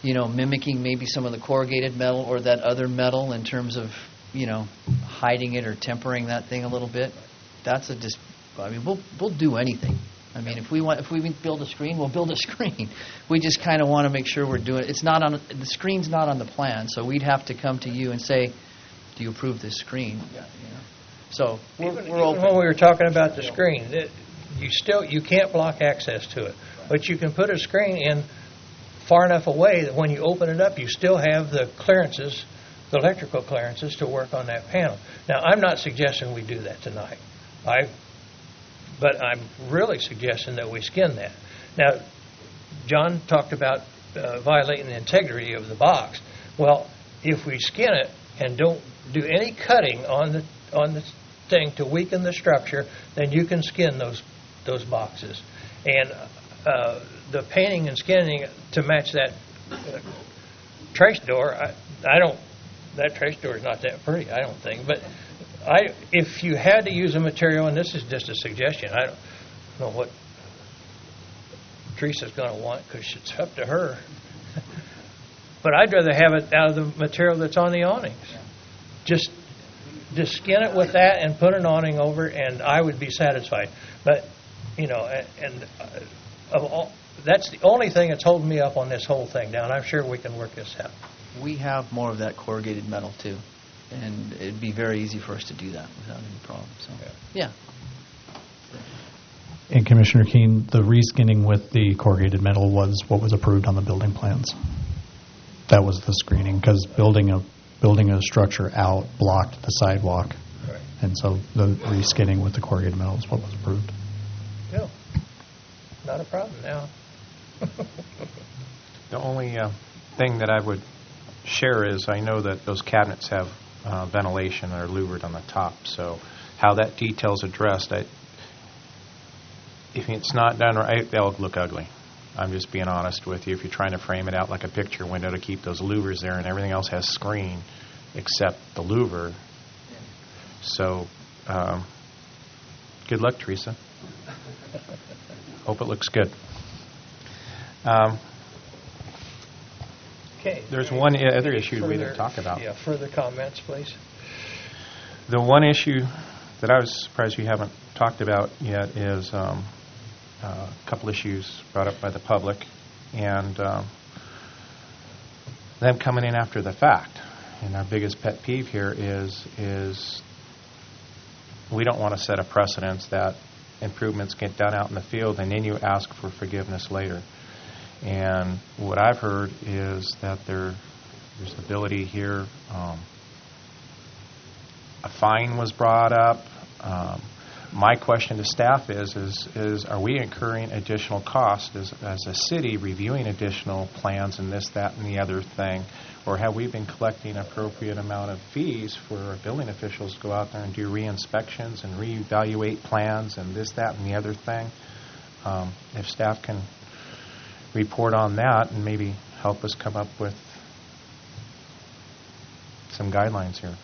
you know, mimicking maybe some of the corrugated metal or that other metal in terms of, you know, hiding it or tempering that thing a little bit, that's a dis- I mean, we'll we'll do anything. I mean, if we want, if we build a screen, we'll build a screen. We just kind of want to make sure we're doing it. It's not on the screen's not on the plan, so we'd have to come to you and say, "Do you approve this screen?" Yeah, you know. So we're, even, we're even open. when we were talking about the screen, it, you still you can't block access to it, but you can put a screen in far enough away that when you open it up, you still have the clearances, the electrical clearances, to work on that panel. Now, I'm not suggesting we do that tonight. I. But I'm really suggesting that we skin that. Now, John talked about uh, violating the integrity of the box. Well, if we skin it and don't do any cutting on the on the thing to weaken the structure, then you can skin those those boxes. And uh, the painting and skinning to match that uh, trace door, I, I don't. That trace door is not that pretty, I don't think, but. I, if you had to use a material, and this is just a suggestion, I don't know what Teresa's going to want because it's up to her. But I'd rather have it out of the material that's on the awnings. Just, just skin it with that and put an awning over, and I would be satisfied. But, you know, and, and uh, of all, that's the only thing that's holding me up on this whole thing now, and I'm sure we can work this out. We have more of that corrugated metal, too. And it'd be very easy for us to do that without any problem. So, yeah. And Commissioner Keene, the reskinning with the corrugated metal was what was approved on the building plans. That was the screening, because building a building a structure out blocked the sidewalk, right. And so the reskinning with the corrugated metal is what was approved. Yeah, not a problem now. The only uh, thing that I would share is I know that those cabinets have Uh, ventilation or louvered on the top. So how that detail's addressed, I, if it's not done right, they'll look ugly. I'm just being honest with you. If you're trying to frame it out like a picture window to keep those louvers there and everything else has screen except the louver. So um, good luck, Teresa. Hope it looks good. Um, Okay. There's one other issue further, we didn't talk about. Yeah, further comments, please. The one issue that I was surprised you haven't talked about yet is um, uh, a couple issues brought up by the public and um, them coming in after the fact. And our biggest pet peeve here is is we don't want to set a precedence that improvements get done out in the field and then you ask for forgiveness later. And what I've heard is that there, there's the ability here. Um, a fine was brought up. Um, my question to staff is: is is are we incurring additional cost as as a city reviewing additional plans and this, that, and the other thing, or have we been collecting appropriate amount of fees for our building officials to go out there and do re-inspections and reevaluate plans and this, that, and the other thing? Um, if staff can report on that and maybe help us come up with some guidelines here.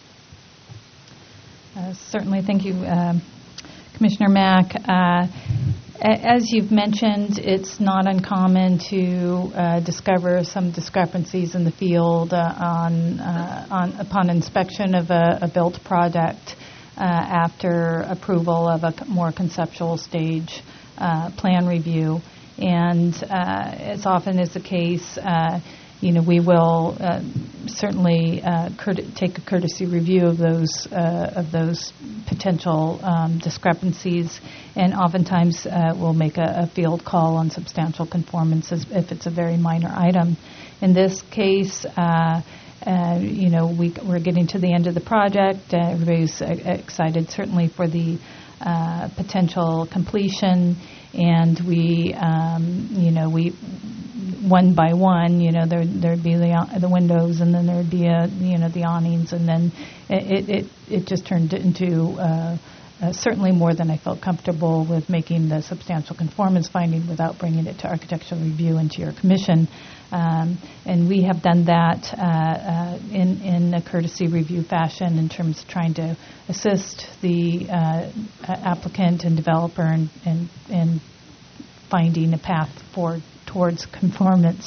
Uh, certainly. Thank you, um, Commissioner Mack. Uh, a- as you've mentioned, it's not uncommon to uh, discover some discrepancies in the field uh, on, uh, on upon inspection of a, a built product uh, after approval of a more conceptual stage uh, plan review. And uh, as often is the case, uh, you know, we will uh, certainly uh, curt- take a courtesy review of those uh, of those potential um, discrepancies, and oftentimes uh, we'll make a, a field call on substantial conformance as if it's a very minor item. In this case, uh, uh, you know, we, we're getting to the end of the project. Uh, everybody's uh, excited, certainly, for the uh, potential completion. And we, um, you know, we one by one, you know, there there'd be the the windows, and then there'd be a, you know, the awnings, and then it it it just turned into uh, uh, certainly more than I felt comfortable with making the substantial conformance finding without bringing it to architectural review and to your commission. Um, and we have done that uh, uh, in, in a courtesy review fashion in terms of trying to assist the uh, applicant and developer in, in, in finding a path forward towards conformance.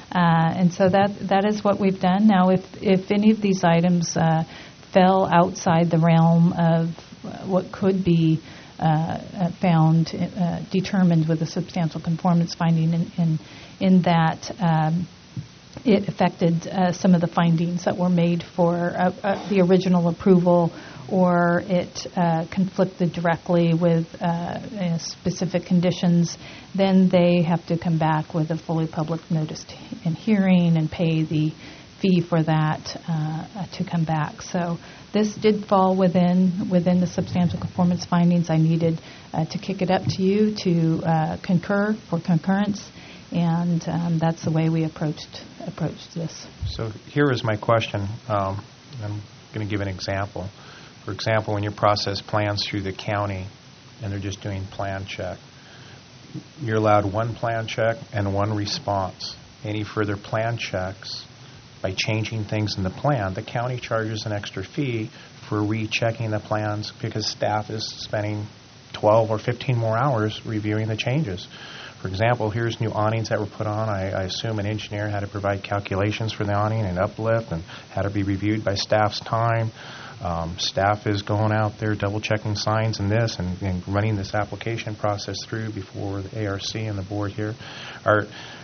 Uh, and so that that is what we've done. Now, if, if any of these items uh, fell outside the realm of what could be uh, uh, found, uh, determined with a substantial conformance finding in, in, in that um, it affected uh, some of the findings that were made for uh, uh, the original approval, or it uh, conflicted directly with uh, you know, specific conditions, then they have to come back with a fully public notice and hearing and pay the fee for that uh, to come back. So this did fall within within the substantial conformance findings. I needed uh, to kick it up to you to uh, concur for concurrence, and um, that's the way we approached approached this. So here is my question. Um, I'm going to give an example. For example, when you process plans through the county and they're just doing plan check, you're allowed one plan check and one response. Any further plan checks, by changing things in the plan, the county charges an extra fee for rechecking the plans because staff is spending twelve or fifteen more hours reviewing the changes. For example, here's new awnings that were put on. I, I assume an engineer had to provide calculations for the awning and uplift and had to be reviewed by staff's time. Um, staff is going out there double-checking signs and this and, and running this application process through before the A R C and the board here. Are,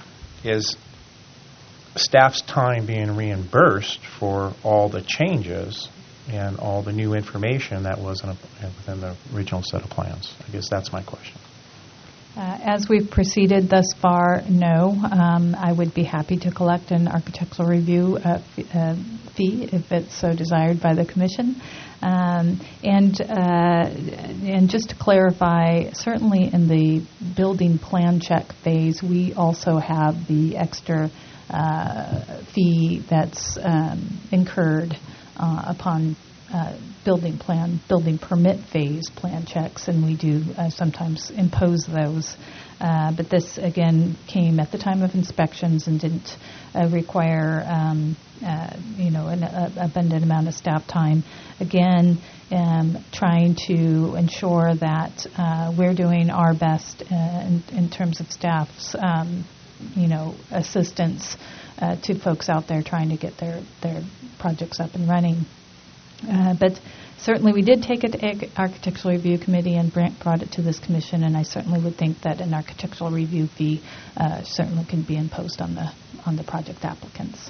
is staff's time being reimbursed for all the changes and all the new information that wasn't within the original set of plans? I guess that's my question. Uh, as we've proceeded thus far, no. Um, I would be happy to collect an architectural review uh, f- uh, fee if it's so desired by the Commission. Um, and uh, and just to clarify, certainly in the building plan check phase, we also have the extra uh, fee that's um, incurred uh, upon Uh, building plan, building permit phase plan checks, and we do uh, sometimes impose those. Uh, but this, again, came at the time of inspections and didn't uh, require, um, uh, you know, an uh, abundant amount of staff time. Again, um, trying to ensure that uh, we're doing our best uh, in, in terms of staff's, um, you know, assistance uh, to folks out there trying to get their, their projects up and running. Uh, but certainly we did take it to Architectural Review Committee and brought it to this commission, and I certainly would think that an architectural review fee uh, certainly can be imposed on the on the project applicants.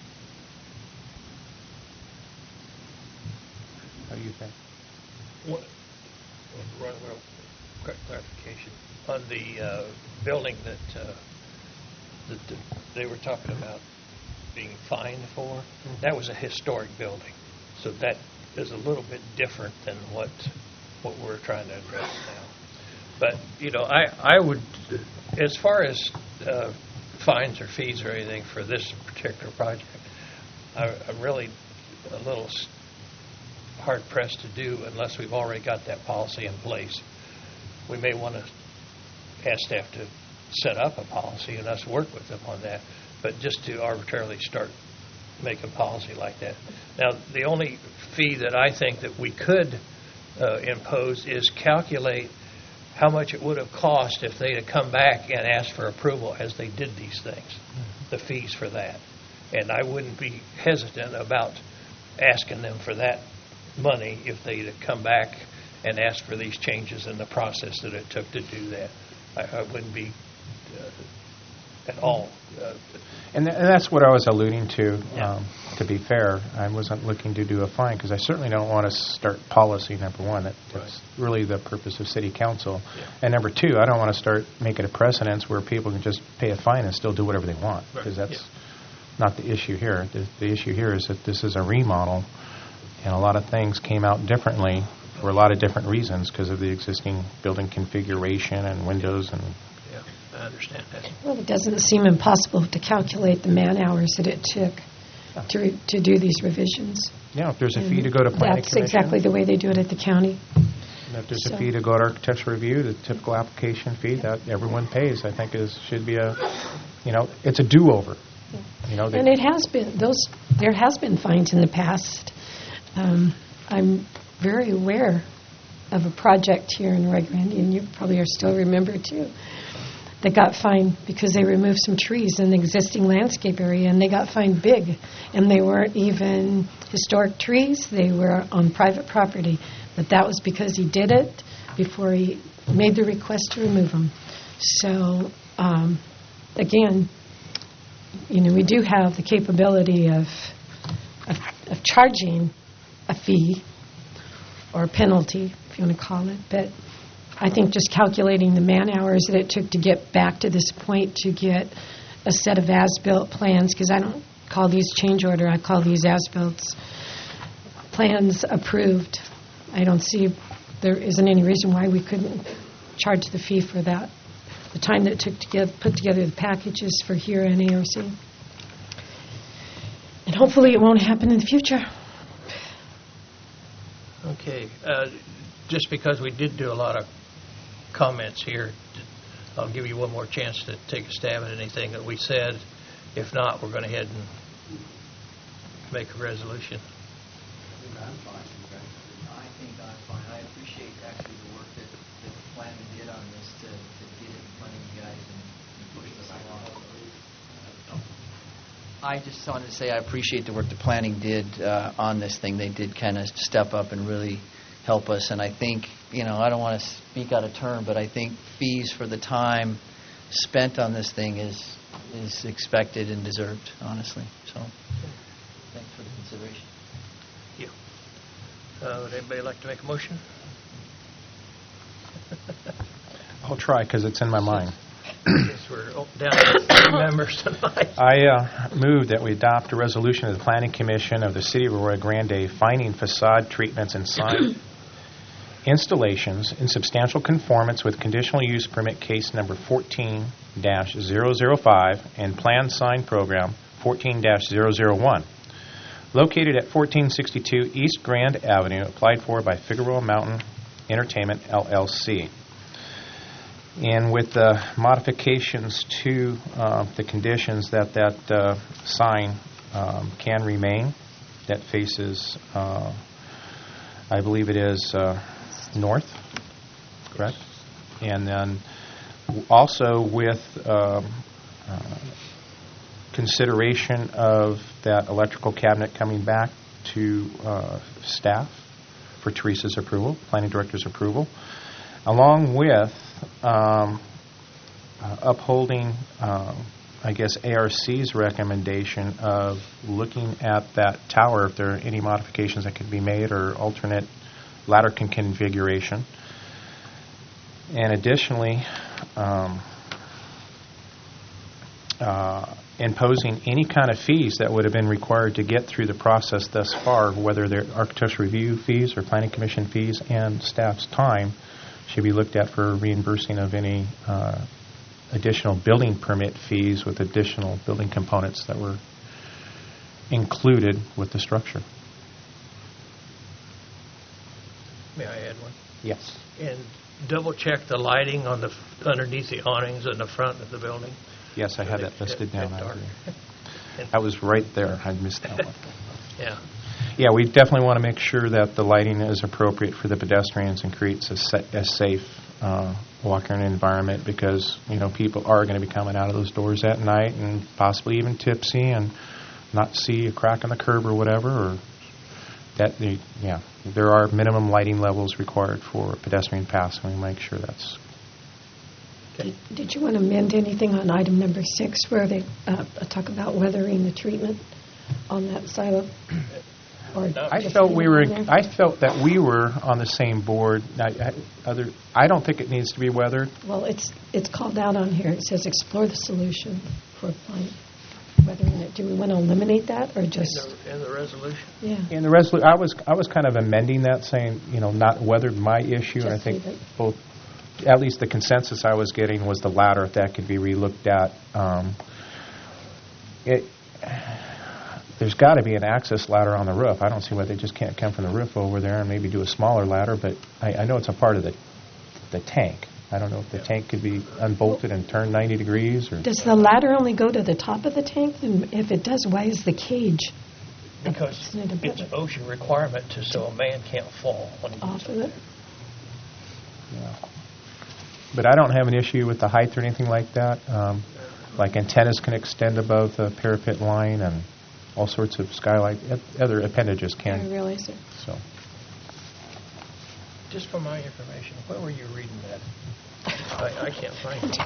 How do you think? One, one, one quick clarification on the uh, building that, uh, that they were talking about being fined for. Mm-hmm. That was a historic building. So that is a little bit different than what what we're trying to address now. But, you know, I, I would, as far as uh, fines or fees or anything for this particular project, I, I'm really a little hard-pressed to do unless we've already got that policy in place. We may want to ask staff to set up a policy and us work with them on that, but just to arbitrarily start make a policy like that. Now, the only fee that I think that we could uh, impose is calculate how much it would have cost if they'd have come back and asked for approval as they did these things, mm-hmm. the fees for that. And I wouldn't be hesitant about asking them for that money if they'd have come back and asked for these changes in the process that it took to do that. I, I wouldn't be uh, at all uh, And, th- and that's what I was alluding to. Yeah. Um, to be fair, I wasn't looking to do a fine because I certainly don't want to start policy, number one. That, that's right. really the purpose of city council. Yeah. And number two, I don't want to start making a precedence where people can just pay a fine and still do whatever they want, because right. that's yeah. not the issue here. The, the issue here is that this is a remodel, and a lot of things came out differently for a lot of different reasons because of the existing building configuration and windows and I understand that. Well, it doesn't seem impossible to calculate the man hours that it took to re- to do these revisions. Yeah, if there's a and fee to go to planning that's commission. That's exactly the way they do it at the county. And if there's so. a fee to go to architectural review, the typical application fee that everyone pays, I think is should be a, you know, it's a do-over. Yeah. You know, and it has been those. There has been fines in the past. Um, I'm very aware of a project here in Rio Grande, and you probably are still remember too. that got fined because they removed some trees in the existing landscape area, and they got fined big. And they weren't even historic trees. They were on private property. But that was because he did it before he made the request to remove them. So, um, again, you know, we do have the capability of, of, of charging a fee or a penalty, if you want to call it. But I think just calculating the man-hours that it took to get back to this point to get a set of as-built plans, because I don't call these change order, I call these as-built plans approved. I don't see, there isn't any reason why we couldn't charge the fee for that. The time that it took to get, put together the packages for here and A O C. And hopefully it won't happen in the future. Okay. Uh, just because we did do a lot of comments here, I'll give you one more chance to take a stab at anything that we said. If not, we're going to head and make a resolution. I'm fine. I think I'm fine. I appreciate actually the work that, that the planning did on this to, to get it in front of you guys and, and push this along. I just wanted to say I appreciate the work the planning did uh, on this thing. They did kind of step up and really help us. And I think, you know, I don't want to speak out of turn, but I think fees for the time spent on this thing is is expected and deserved, honestly. So thanks for the consideration. Thank you. Uh, would anybody like to make a motion? I'll try because it's in my mind. Yes, we're down to three members tonight. I uh, move that we adopt a resolution of the Planning Commission of the City of Arroyo Grande finding facade treatments and sign installations in substantial conformance with conditional use permit case number fourteen dash zero zero five and plan sign program fourteen dash zero zero one. Located at fourteen sixty-two East Grand Avenue, applied for by Figueroa Mountain Entertainment, L L C. And with the modifications to uh, the conditions that that uh, sign um, can remain, that faces, uh, I believe it is uh, north, correct? And then also with um, uh, consideration of that electrical cabinet coming back to uh, staff for Teresa's approval, planning director's approval, along with um, uh, upholding, uh, I guess, A R C's recommendation of looking at that tower if there are any modifications that could be made or alternate ladder con- configuration. And additionally, um, uh, imposing any kind of fees that would have been required to get through the process thus far, whether they're architectural review fees or planning commission fees, and staff's time should be looked at for reimbursing of any uh, additional building permit fees with additional building components that were included with the structure. May I add one? Yes. And double check the lighting on the underneath the awnings in the front of the building. Yes, I had that listed down. I dark. agree. I was right there. I missed that one. Yeah. Yeah, we definitely want to make sure that the lighting is appropriate for the pedestrians and creates a, sa- a safe uh, walking environment, because, you know, people are going to be coming out of those doors at night and possibly even tipsy and not see a crack in the curb or whatever. Or that, the, yeah, there are minimum lighting levels required for pedestrian paths, and we make sure that's. Did, did you want to amend anything on item number six where they uh, talk about weathering the treatment on that silo? Or I felt we were. I felt that we were on the same board. I, I, other, I don't think it needs to be weathered. Well, it's it's called out on here. It says explore the solution for applying weathering it. Do we want to eliminate that or just in the, in the resolution? Yeah. In the resolution, I was I was kind of amending that, saying, you know, not weathered my issue, and I think both. At least the consensus I was getting was the latter, if that could be relooked at. Um, it. There's got to be an access ladder on the roof. I don't see why they just can't come from the roof over there and maybe do a smaller ladder, but I, I know it's a part of the the tank. I don't know if the tank could be unbolted and turned ninety degrees. Or does the ladder only go to the top of the tank? And if it does, why is the cage? Because it it's an OSHA requirement to so a man can't fall when he off of it. Yeah. But I don't have an issue with the height or anything like that. Um, like antennas can extend above the parapet line, and all sorts of skylight, other appendages can. I realize it. So. Just for my information, where were you reading that? I, I can't find it.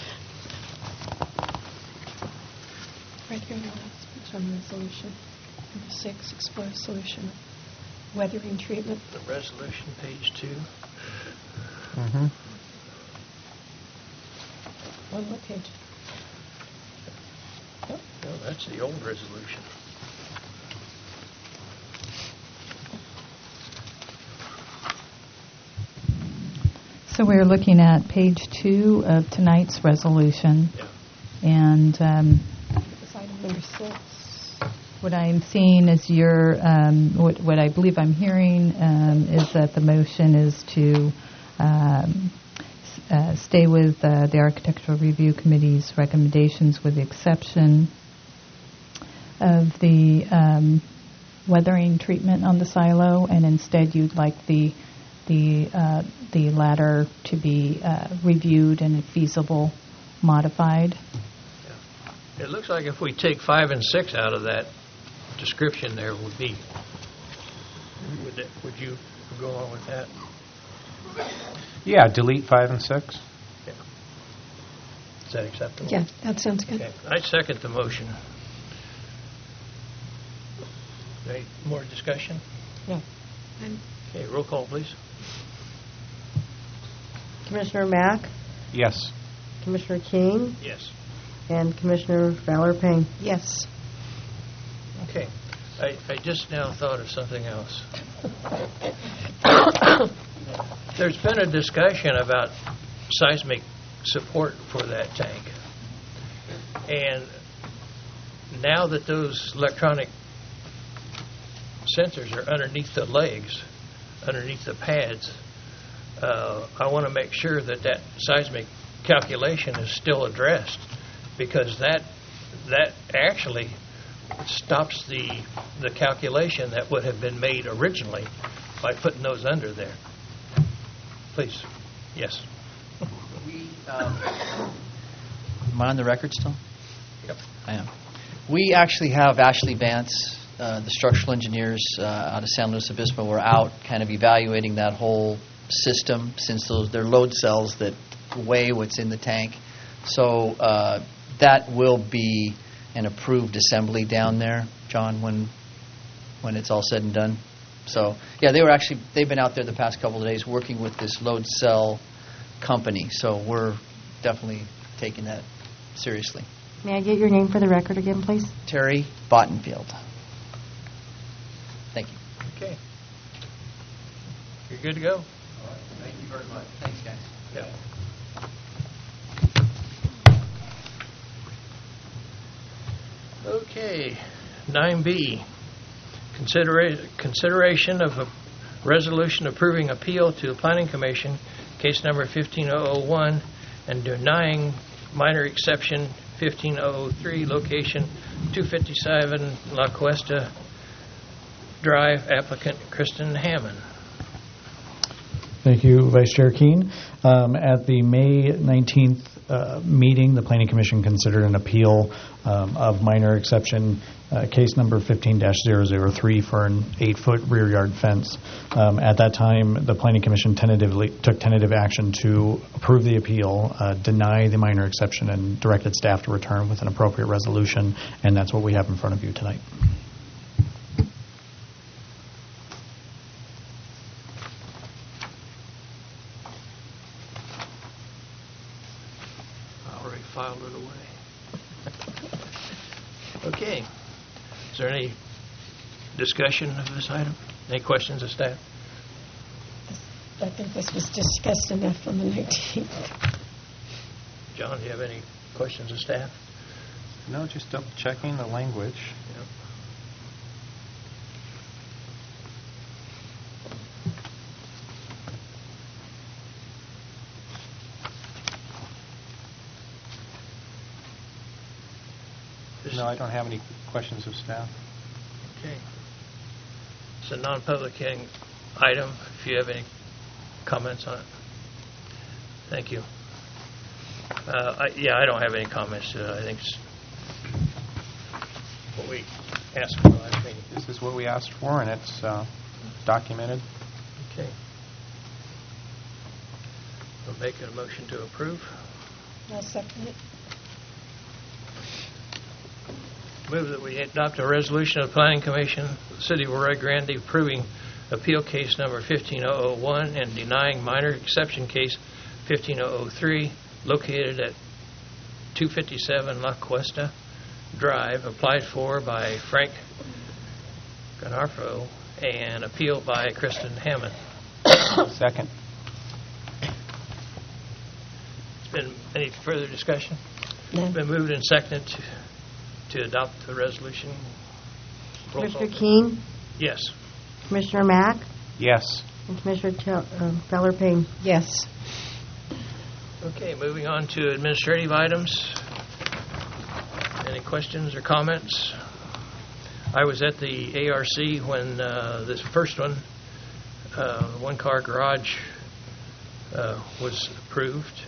Right here, the last page on the resolution. Number six, explore solution. Weathering treatment. The resolution, page two. Mm-hmm. One more page. No, that's the old resolution. So we're looking at page two of tonight's resolution. Yeah. And um, It's item number six. what I'm seeing is your, um, what, what I believe I'm hearing um, is that the motion is to um, s- uh, stay with uh, the Architectural Review Committee's recommendations with the exception of the um, weathering treatment on the silo, and instead you'd like the the uh, the latter to be uh, reviewed and if feasible modified. It looks like if we take five and six out of that description there would be, would, that, would you go along with that? Yeah, delete five and six. Yeah. Is that acceptable? Yeah, that sounds good. Okay. I second the motion. Any more discussion? No. Okay, roll call, please. Commissioner Mack, Yes. Commissioner King, Yes. and Commissioner Valor Payne. Yes. Okay. I, I just now thought of something else. There's been a discussion about seismic support for that tank. And now that those electronic sensors are underneath the legs, underneath the pads, uh, I want to make sure that that seismic calculation is still addressed, because that that actually stops the the calculation that would have been made originally by putting those under there. Please. Yes. We, um, am I on the record still? Yep. I am. We actually have Ashley Vance, uh, the structural engineers uh, out of San Luis Obispo, were out kind of evaluating that whole system, since those they're load cells that weigh what's in the tank. So uh, that will be an approved assembly down there, John, when when it's all said and done. So yeah, they were actually they've been out there the past couple of days working with this load cell company. So we're definitely taking that seriously. May I get your name for the record again, please? Terry Bottenfield. Thank you. Okay. You're good to go? All right. Thank you very much. Thanks, guys. Yeah. Okay. nine B, considera- consideration of a resolution approving appeal to the Planning Commission, case number fifteen oh oh one, and denying minor exception fifteen oh oh three, location two fifty-seven La Cuesta Drive, applicant Kristen Hammond. Thank you, Vice Chair Keene. Um, At the May nineteenth uh, meeting, the Planning Commission considered an appeal um, of minor exception, uh, case number fifteen dash zero zero three, for an eight-foot rear yard fence. Um, At that time, the Planning Commission tentatively took tentative action to approve the appeal, uh, deny the minor exception, and directed staff to return with an appropriate resolution, and that's what we have in front of you tonight. Filed it away. Okay. Is there any discussion of this item? Any questions of staff? I think this was discussed enough on the nineteenth. John, do you have any questions of staff? No, just double checking the language. Yep. No, I don't have any questions of staff. Okay. It's a non-public hearing item. If you have any comments on it. Thank you. Uh, I- Yeah, I don't have any comments to it. I think it's what we asked for last meeting. This is what we asked for, and it's uh, documented. Okay. We'll make a motion to approve. I'll second it. Move that we adopt a resolution of the Planning Commission, of the City of Rio Grande, approving appeal case number fifteen oh oh one and denying minor exception case fifteen oh oh three, located at two fifty-seven La Cuesta Drive, applied for by Frank Ganarfo and appealed by Kristen Hammond. Second. It's been, any further discussion? No. It's been moved and seconded to, to adopt the resolution. Roll Commissioner call. Keane, Yes. Commissioner Mack, Yes. and Commissioner Tel- uh, Feller Payne. Yes. Okay, moving on to administrative items. Any questions or comments? I was at the A R C when uh, this first one, uh, one-car garage, uh, was approved.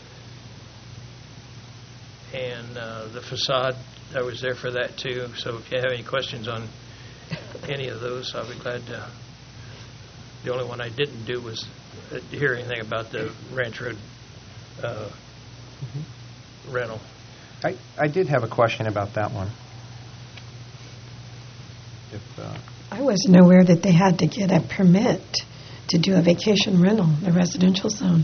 And uh, the facade, I was there for that too. So if you have any questions on any of those, I'll be glad to. The only one I didn't do was uh, hear anything about the Ranch Road uh, mm-hmm. rental. I, I did have a question about that one. If, uh, I wasn't aware that they had to get a permit to do a vacation rental in the residential zone.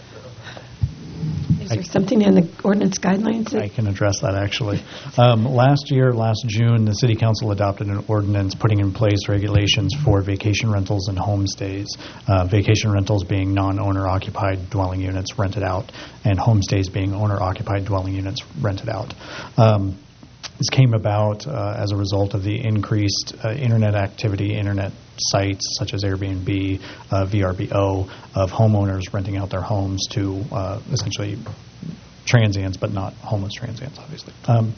Is there something in the ordinance guidelines? That I can address that, actually. Um, last year, last June, the City Council adopted an ordinance putting in place regulations for vacation rentals and homestays. Uh, vacation rentals being non-owner occupied dwelling units rented out, and homestays being owner-occupied dwelling units rented out. Um, This came about uh, as a result of the increased uh, internet activity, internet sites such as Airbnb, uh, V R B O, of homeowners renting out their homes to uh, essentially transients, but not homeless transients, obviously. Um,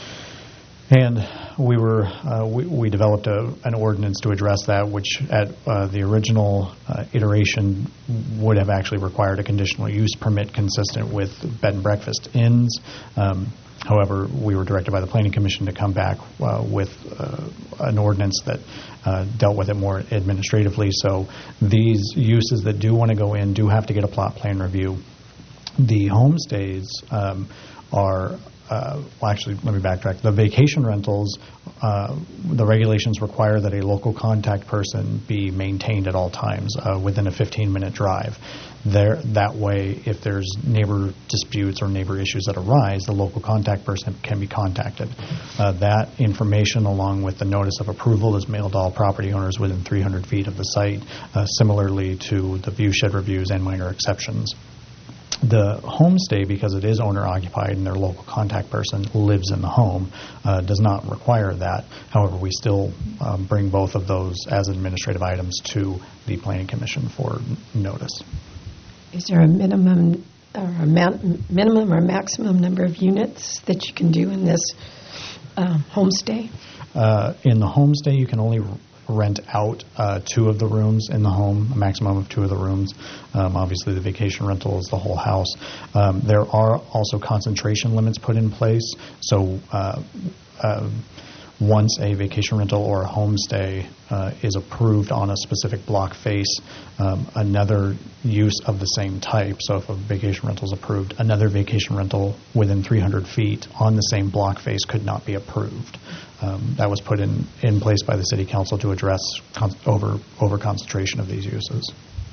and we were uh, we, we developed a, an ordinance to address that, which at uh, the original uh, iteration would have actually required a conditional use permit consistent with bed and breakfast inns. Um, However, we were directed by the Planning Commission to come back uh, with uh, an ordinance that uh, dealt with it more administratively. So these uses that do want to go in do have to get a plot plan review. The homestays um, are, uh, well, actually, let me backtrack. The vacation rentals, uh, the regulations require that a local contact person be maintained at all times uh, within a fifteen-minute drive. There, that way, if there's neighbor disputes or neighbor issues that arise, the local contact person can be contacted. Uh, that information, along with the notice of approval, is mailed to all property owners within three hundred feet of the site, uh, similarly to the viewshed reviews and minor exceptions. The homestay, because it is owner-occupied and their local contact person lives in the home, uh, does not require that. However, we still um, bring both of those as administrative items to the Planning Commission for notice. Is there a minimum or a ma- minimum or maximum number of units that you can do in this uh, homestay? Uh, in the homestay, you can only rent out uh, two of the rooms in the home, a maximum of two of the rooms. Um, obviously, the vacation rental is the whole house. Um, there are also concentration limits put in place. So uh, uh, once a vacation rental or a homestay uh, is approved on a specific block face, um, another use of the same type, so if a vacation rental is approved, another vacation rental within three hundred feet on the same block face could not be approved. Um, that was put in, in place by the City Council to address con- over over concentration of these uses.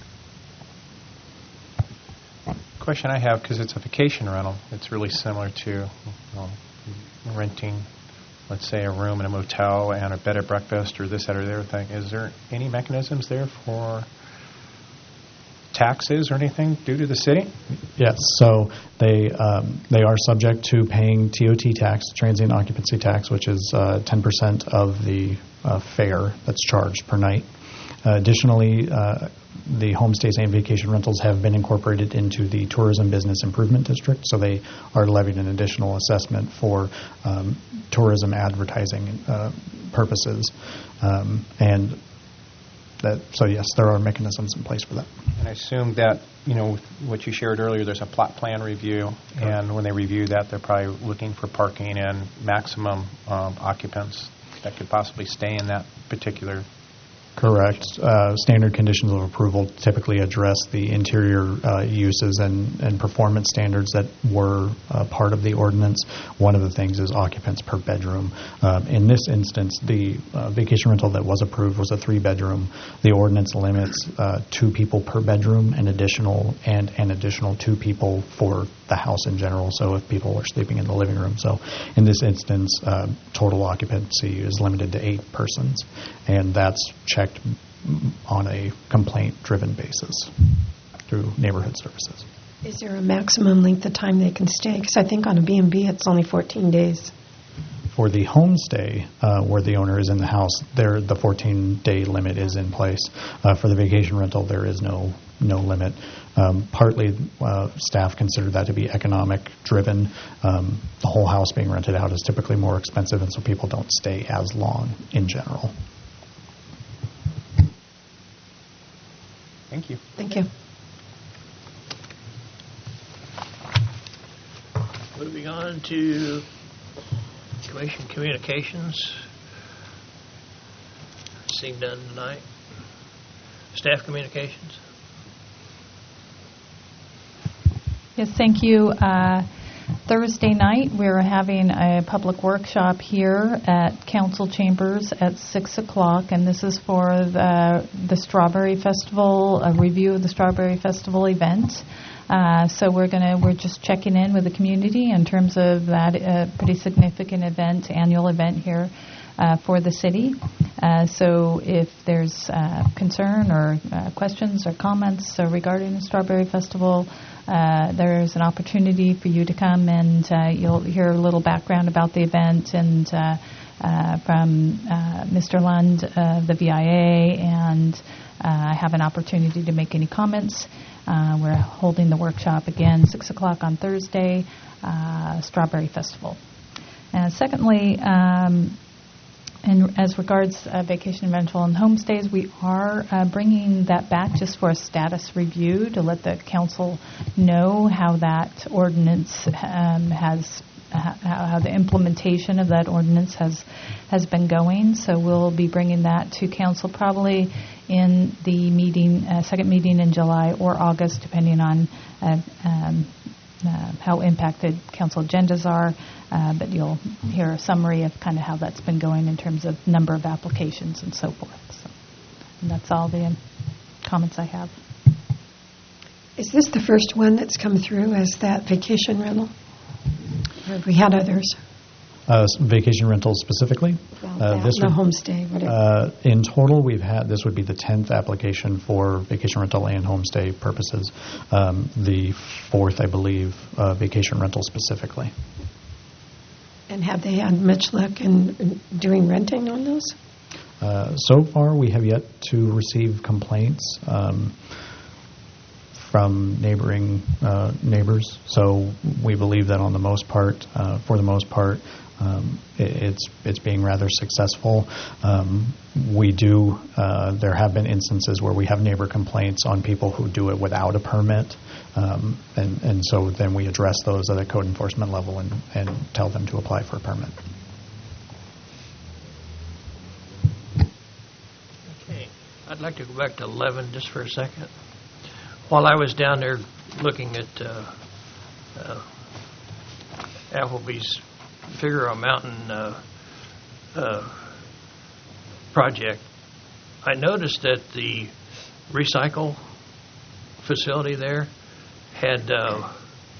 question I have, because it's a vacation rental, it's really similar to you know, renting, let's say, a room in a motel and a bed and breakfast or this, that, or the other thing. Is there any mechanisms there for taxes or anything due to the city? Yes, so they um, they are subject to paying T O T tax, transient occupancy tax, which is uh, ten percent of the uh, fare that's charged per night. Uh, additionally, uh, the homestays and vacation rentals have been incorporated into the Tourism Business Improvement District, so they are levied an additional assessment for um, tourism advertising uh, purposes. Um, and that, so yes, there are mechanisms in place for that. And I assume that you know, with what you shared earlier, there's a plot plan review, and when they review that, they're probably looking for parking and maximum um, occupants that could possibly stay in that particular. Correct. Uh, Standard conditions of approval typically address the interior uh, uses and, and performance standards that were uh, part of the ordinance. One of the things is occupants per bedroom. Um, in this instance, the uh, vacation rental that was approved was a three-bedroom. The ordinance limits uh, two people per bedroom and additional and an additional two people for the house in general, so if people are sleeping in the living room. So in this instance, uh, total occupancy is limited to eight persons, and that's checked on a complaint-driven basis through neighborhood services. Is there a maximum length of time they can stay? Because I think on a B and B it's only fourteen days. For the homestay, uh, where the owner is in the house, there the fourteen-day limit is in place. Uh, for the vacation rental, there is no no limit. Um, partly, uh, staff consider that to be economic-driven. Um, the whole house being rented out is typically more expensive, and so people don't stay as long in general. Thank you. Thank you. Moving on to Commission Communications. Seeing done tonight. Staff Communications. Yes, thank you. Uh, Thursday night, we're having a public workshop here at Council Chambers at six o'clock, and this is for the, the Strawberry Festival, a review of the Strawberry Festival event. Uh, so we're gonna we're just checking in with the community in terms of that uh, pretty significant event, annual event here uh, for the city. Uh, so if there's uh, concern or uh, questions or comments uh, regarding the Strawberry Festival, Uh, there's an opportunity for you to come, and uh, you'll hear a little background about the event and uh, uh, from uh, Mister Lund of the V I A, and uh, have an opportunity to make any comments. Uh, we're holding the workshop again, six o'clock on Thursday, uh, Strawberry Festival. And secondly, um, and as regards uh, vacation rental and homestays, we are uh, bringing that back just for a status review to let the council know how that ordinance um, has, uh, how the implementation of that ordinance has has been going. So we'll be bringing that to council probably in the meeting, uh, second meeting in July or August, depending on uh, um, uh, how impacted council agendas are. Uh, but you'll hear a summary of kind of how that's been going in terms of number of applications and so forth. So, and that's all the um, comments I have. Is this the first one that's come through as that vacation rental? Or have we had others? Uh, vacation rentals specifically? Well, uh, that, this the would, homestay, whatever. Uh, in total, we've had, this would be the tenth application for vacation rental and homestay purposes. Um, the fourth, I believe, uh, vacation rental specifically. And have they had much luck in, in doing renting on those? Uh, so far, we have yet to receive complaints um, from neighboring uh, neighbors. So we believe that on the most part, uh, for the most part, um, it, it's it's being rather successful. Um, we do. Uh, there have been instances where we have neighbor complaints on people who do it without a permit, um, and and so then we address those at a code enforcement level and and tell them to apply for a permit. Okay, I'd like to go back to eleven just for a second. While I was down there looking at uh, uh, Applebee's Figueroa Mountain uh, uh, project, I noticed that the recycle facility there had uh,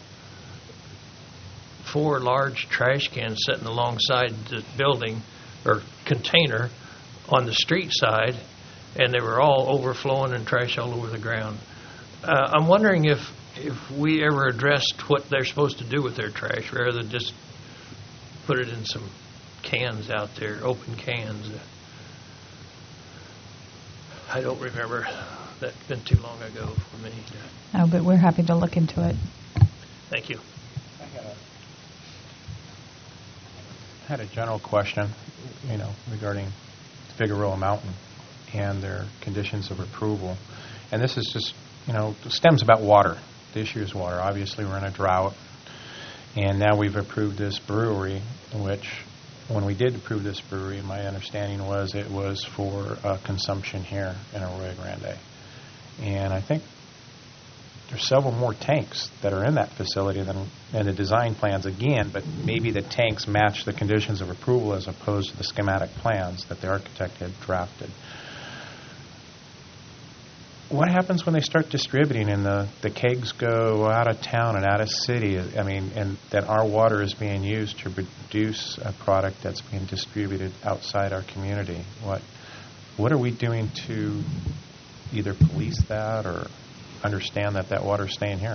four large trash cans sitting alongside the building or container on the street side, and they were all overflowing and trash all over the ground. Uh, I'm wondering if if we ever addressed what they're supposed to do with their trash rather than just put it in some cans out there, open cans. I don't remember. That's been too long ago for me. Oh, but we're happy to look into it. Thank you. I had a, I had a general question, you know, regarding Figueroa Mountain and their conditions of approval. And this is just you know, stems about water. The issue is water. Obviously, we're in a drought, and now we've approved this brewery, which, when we did approve this brewery, my understanding was it was for uh, consumption here in Arroyo Grande. And I think there's several more tanks that are in that facility than in the design plans again, but maybe the tanks match the conditions of approval as opposed to the schematic plans that the architect had drafted. What happens when they start distributing and the, the kegs go out of town and out of city? I mean, and that our water is being used to produce a product that's being distributed outside our community. What what are we doing to either police that or understand that that water is staying here?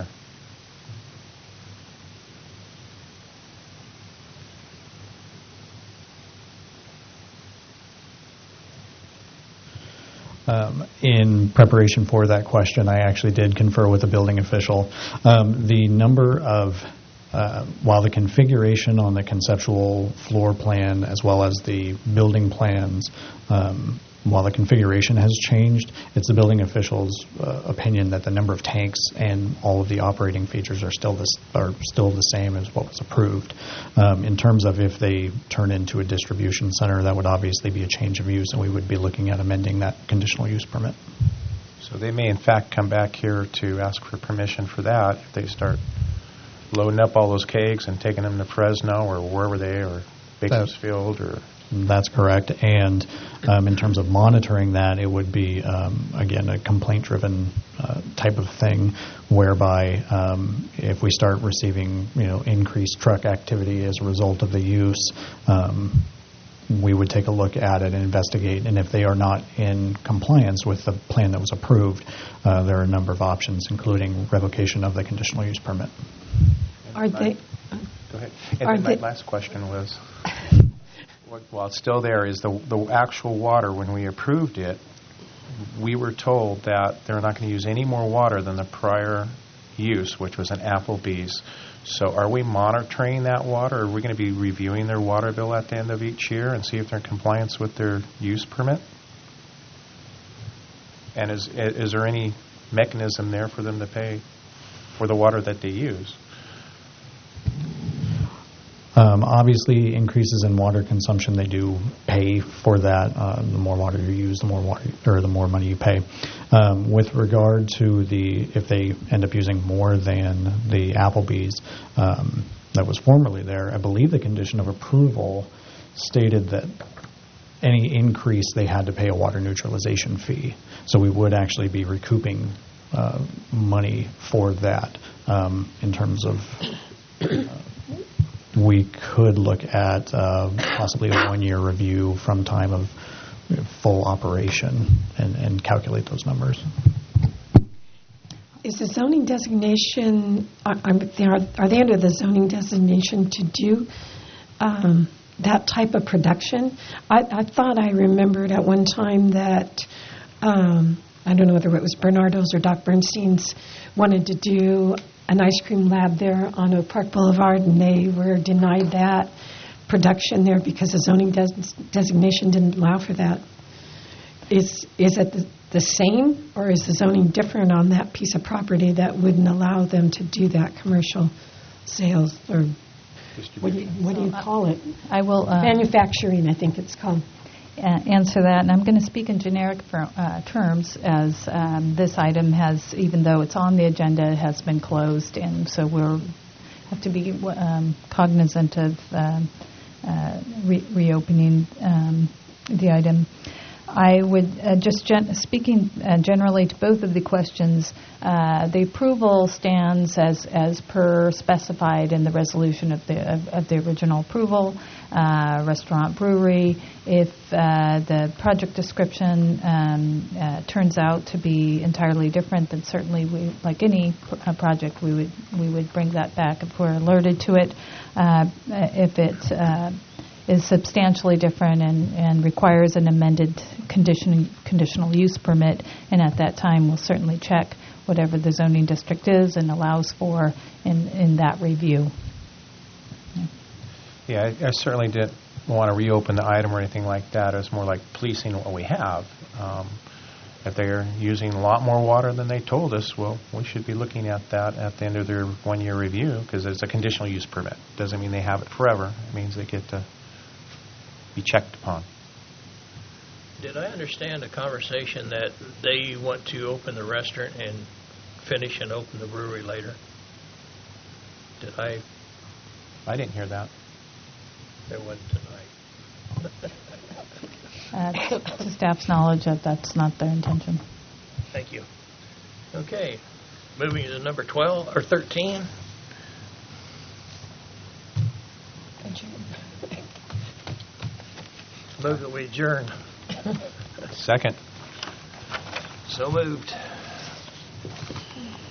Um, in preparation for that question, I actually did confer with the building official. Um, the number of, uh, while the configuration on the conceptual floor plan as well as the building plans, um, while the configuration has changed, it's the building official's uh, opinion that the number of tanks and all of the operating features are still this are still the same as what was approved. Um, in terms of if they turn into a distribution center, that would obviously be a change of use, and we would be looking at amending that conditional use permit. So they may, in fact, come back here to ask for permission for that if they start loading up all those kegs and taking them to Fresno or wherever they are, Bakersfield or... That's correct. And um, in terms of monitoring that, it would be, um, again, a complaint-driven uh, type of thing, whereby um, if we start receiving, you know, increased truck activity as a result of the use, um, we would take a look at it and investigate. And if they are not in compliance with the plan that was approved, uh, there are a number of options, including revocation of the conditional use permit. Are they? Go ahead. And then my last question was... While it's still there, is the the actual water. When we approved it, we were told that they're not going to use any more water than the prior use, which was an Applebee's. So are we monitoring that water? Are we going to be reviewing their water bill at the end of each year and see if they're in compliance with their use permit? And is is there any mechanism there for them to pay for the water that they use? Um, obviously, increases in water consumption, they do pay for that. Uh, the more water you use, the more water, or the more money you pay. Um, with regard to the, if they end up using more than the Applebee's um, that was formerly there, I believe the condition of approval stated that any increase they had to pay a water neutralization fee. So we would actually be recouping uh, money for that um, in terms of. Uh, We could look at uh, possibly a one-year review from time of you know, full operation and, and calculate those numbers. Is the zoning designation, are, are, are they under the zoning designation to do um, that type of production? I, I thought I remembered at one time that, um, I don't know whether it was Bernardo's or Doc Bernstein's, wanted to do an ice cream lab there on Oak Park Boulevard, and they were denied that production there because the zoning des- designation didn't allow for that. Is is it the, the same, or is the zoning different on that piece of property that wouldn't allow them to do that commercial sales, or what do you, what do you call it? I will uh, manufacturing, I think it's called. Answer that, and I'm going to speak in generic for, uh, terms, as um, this item has, even though it's on the agenda, has been closed, and so we'll have to be um, cognizant of um, uh, re- reopening um, the item. I would uh, just gen- speaking uh, generally to both of the questions. Uh, the approval stands as as per specified in the resolution of the of, of the original approval. Uh, restaurant brewery. If uh, the project description um, uh, turns out to be entirely different, then certainly, we, like any pr- uh, project, we would we would bring that back if we're alerted to it. Uh, if it uh, is substantially different and, and requires an amended condition, conditional use permit, and at that time we'll certainly check whatever the zoning district is and allows for in, in that review. Yeah, I, I certainly didn't want to reopen the item or anything like that. It was more like policing what we have. Um, If they're using a lot more water than they told us, well, we should be looking at that at the end of their one-year review, because it's a conditional use permit. Doesn't mean they have it forever. It means they get to be checked upon. Did I understand the conversation that they want to open the restaurant and finish and open the brewery later? Did I? I didn't hear that. There wasn't tonight. Uh, to, to staff's knowledge, that that's not their intention. Thank you. Okay, moving to number twelve or thirteen. Move that we adjourn. Second. So moved.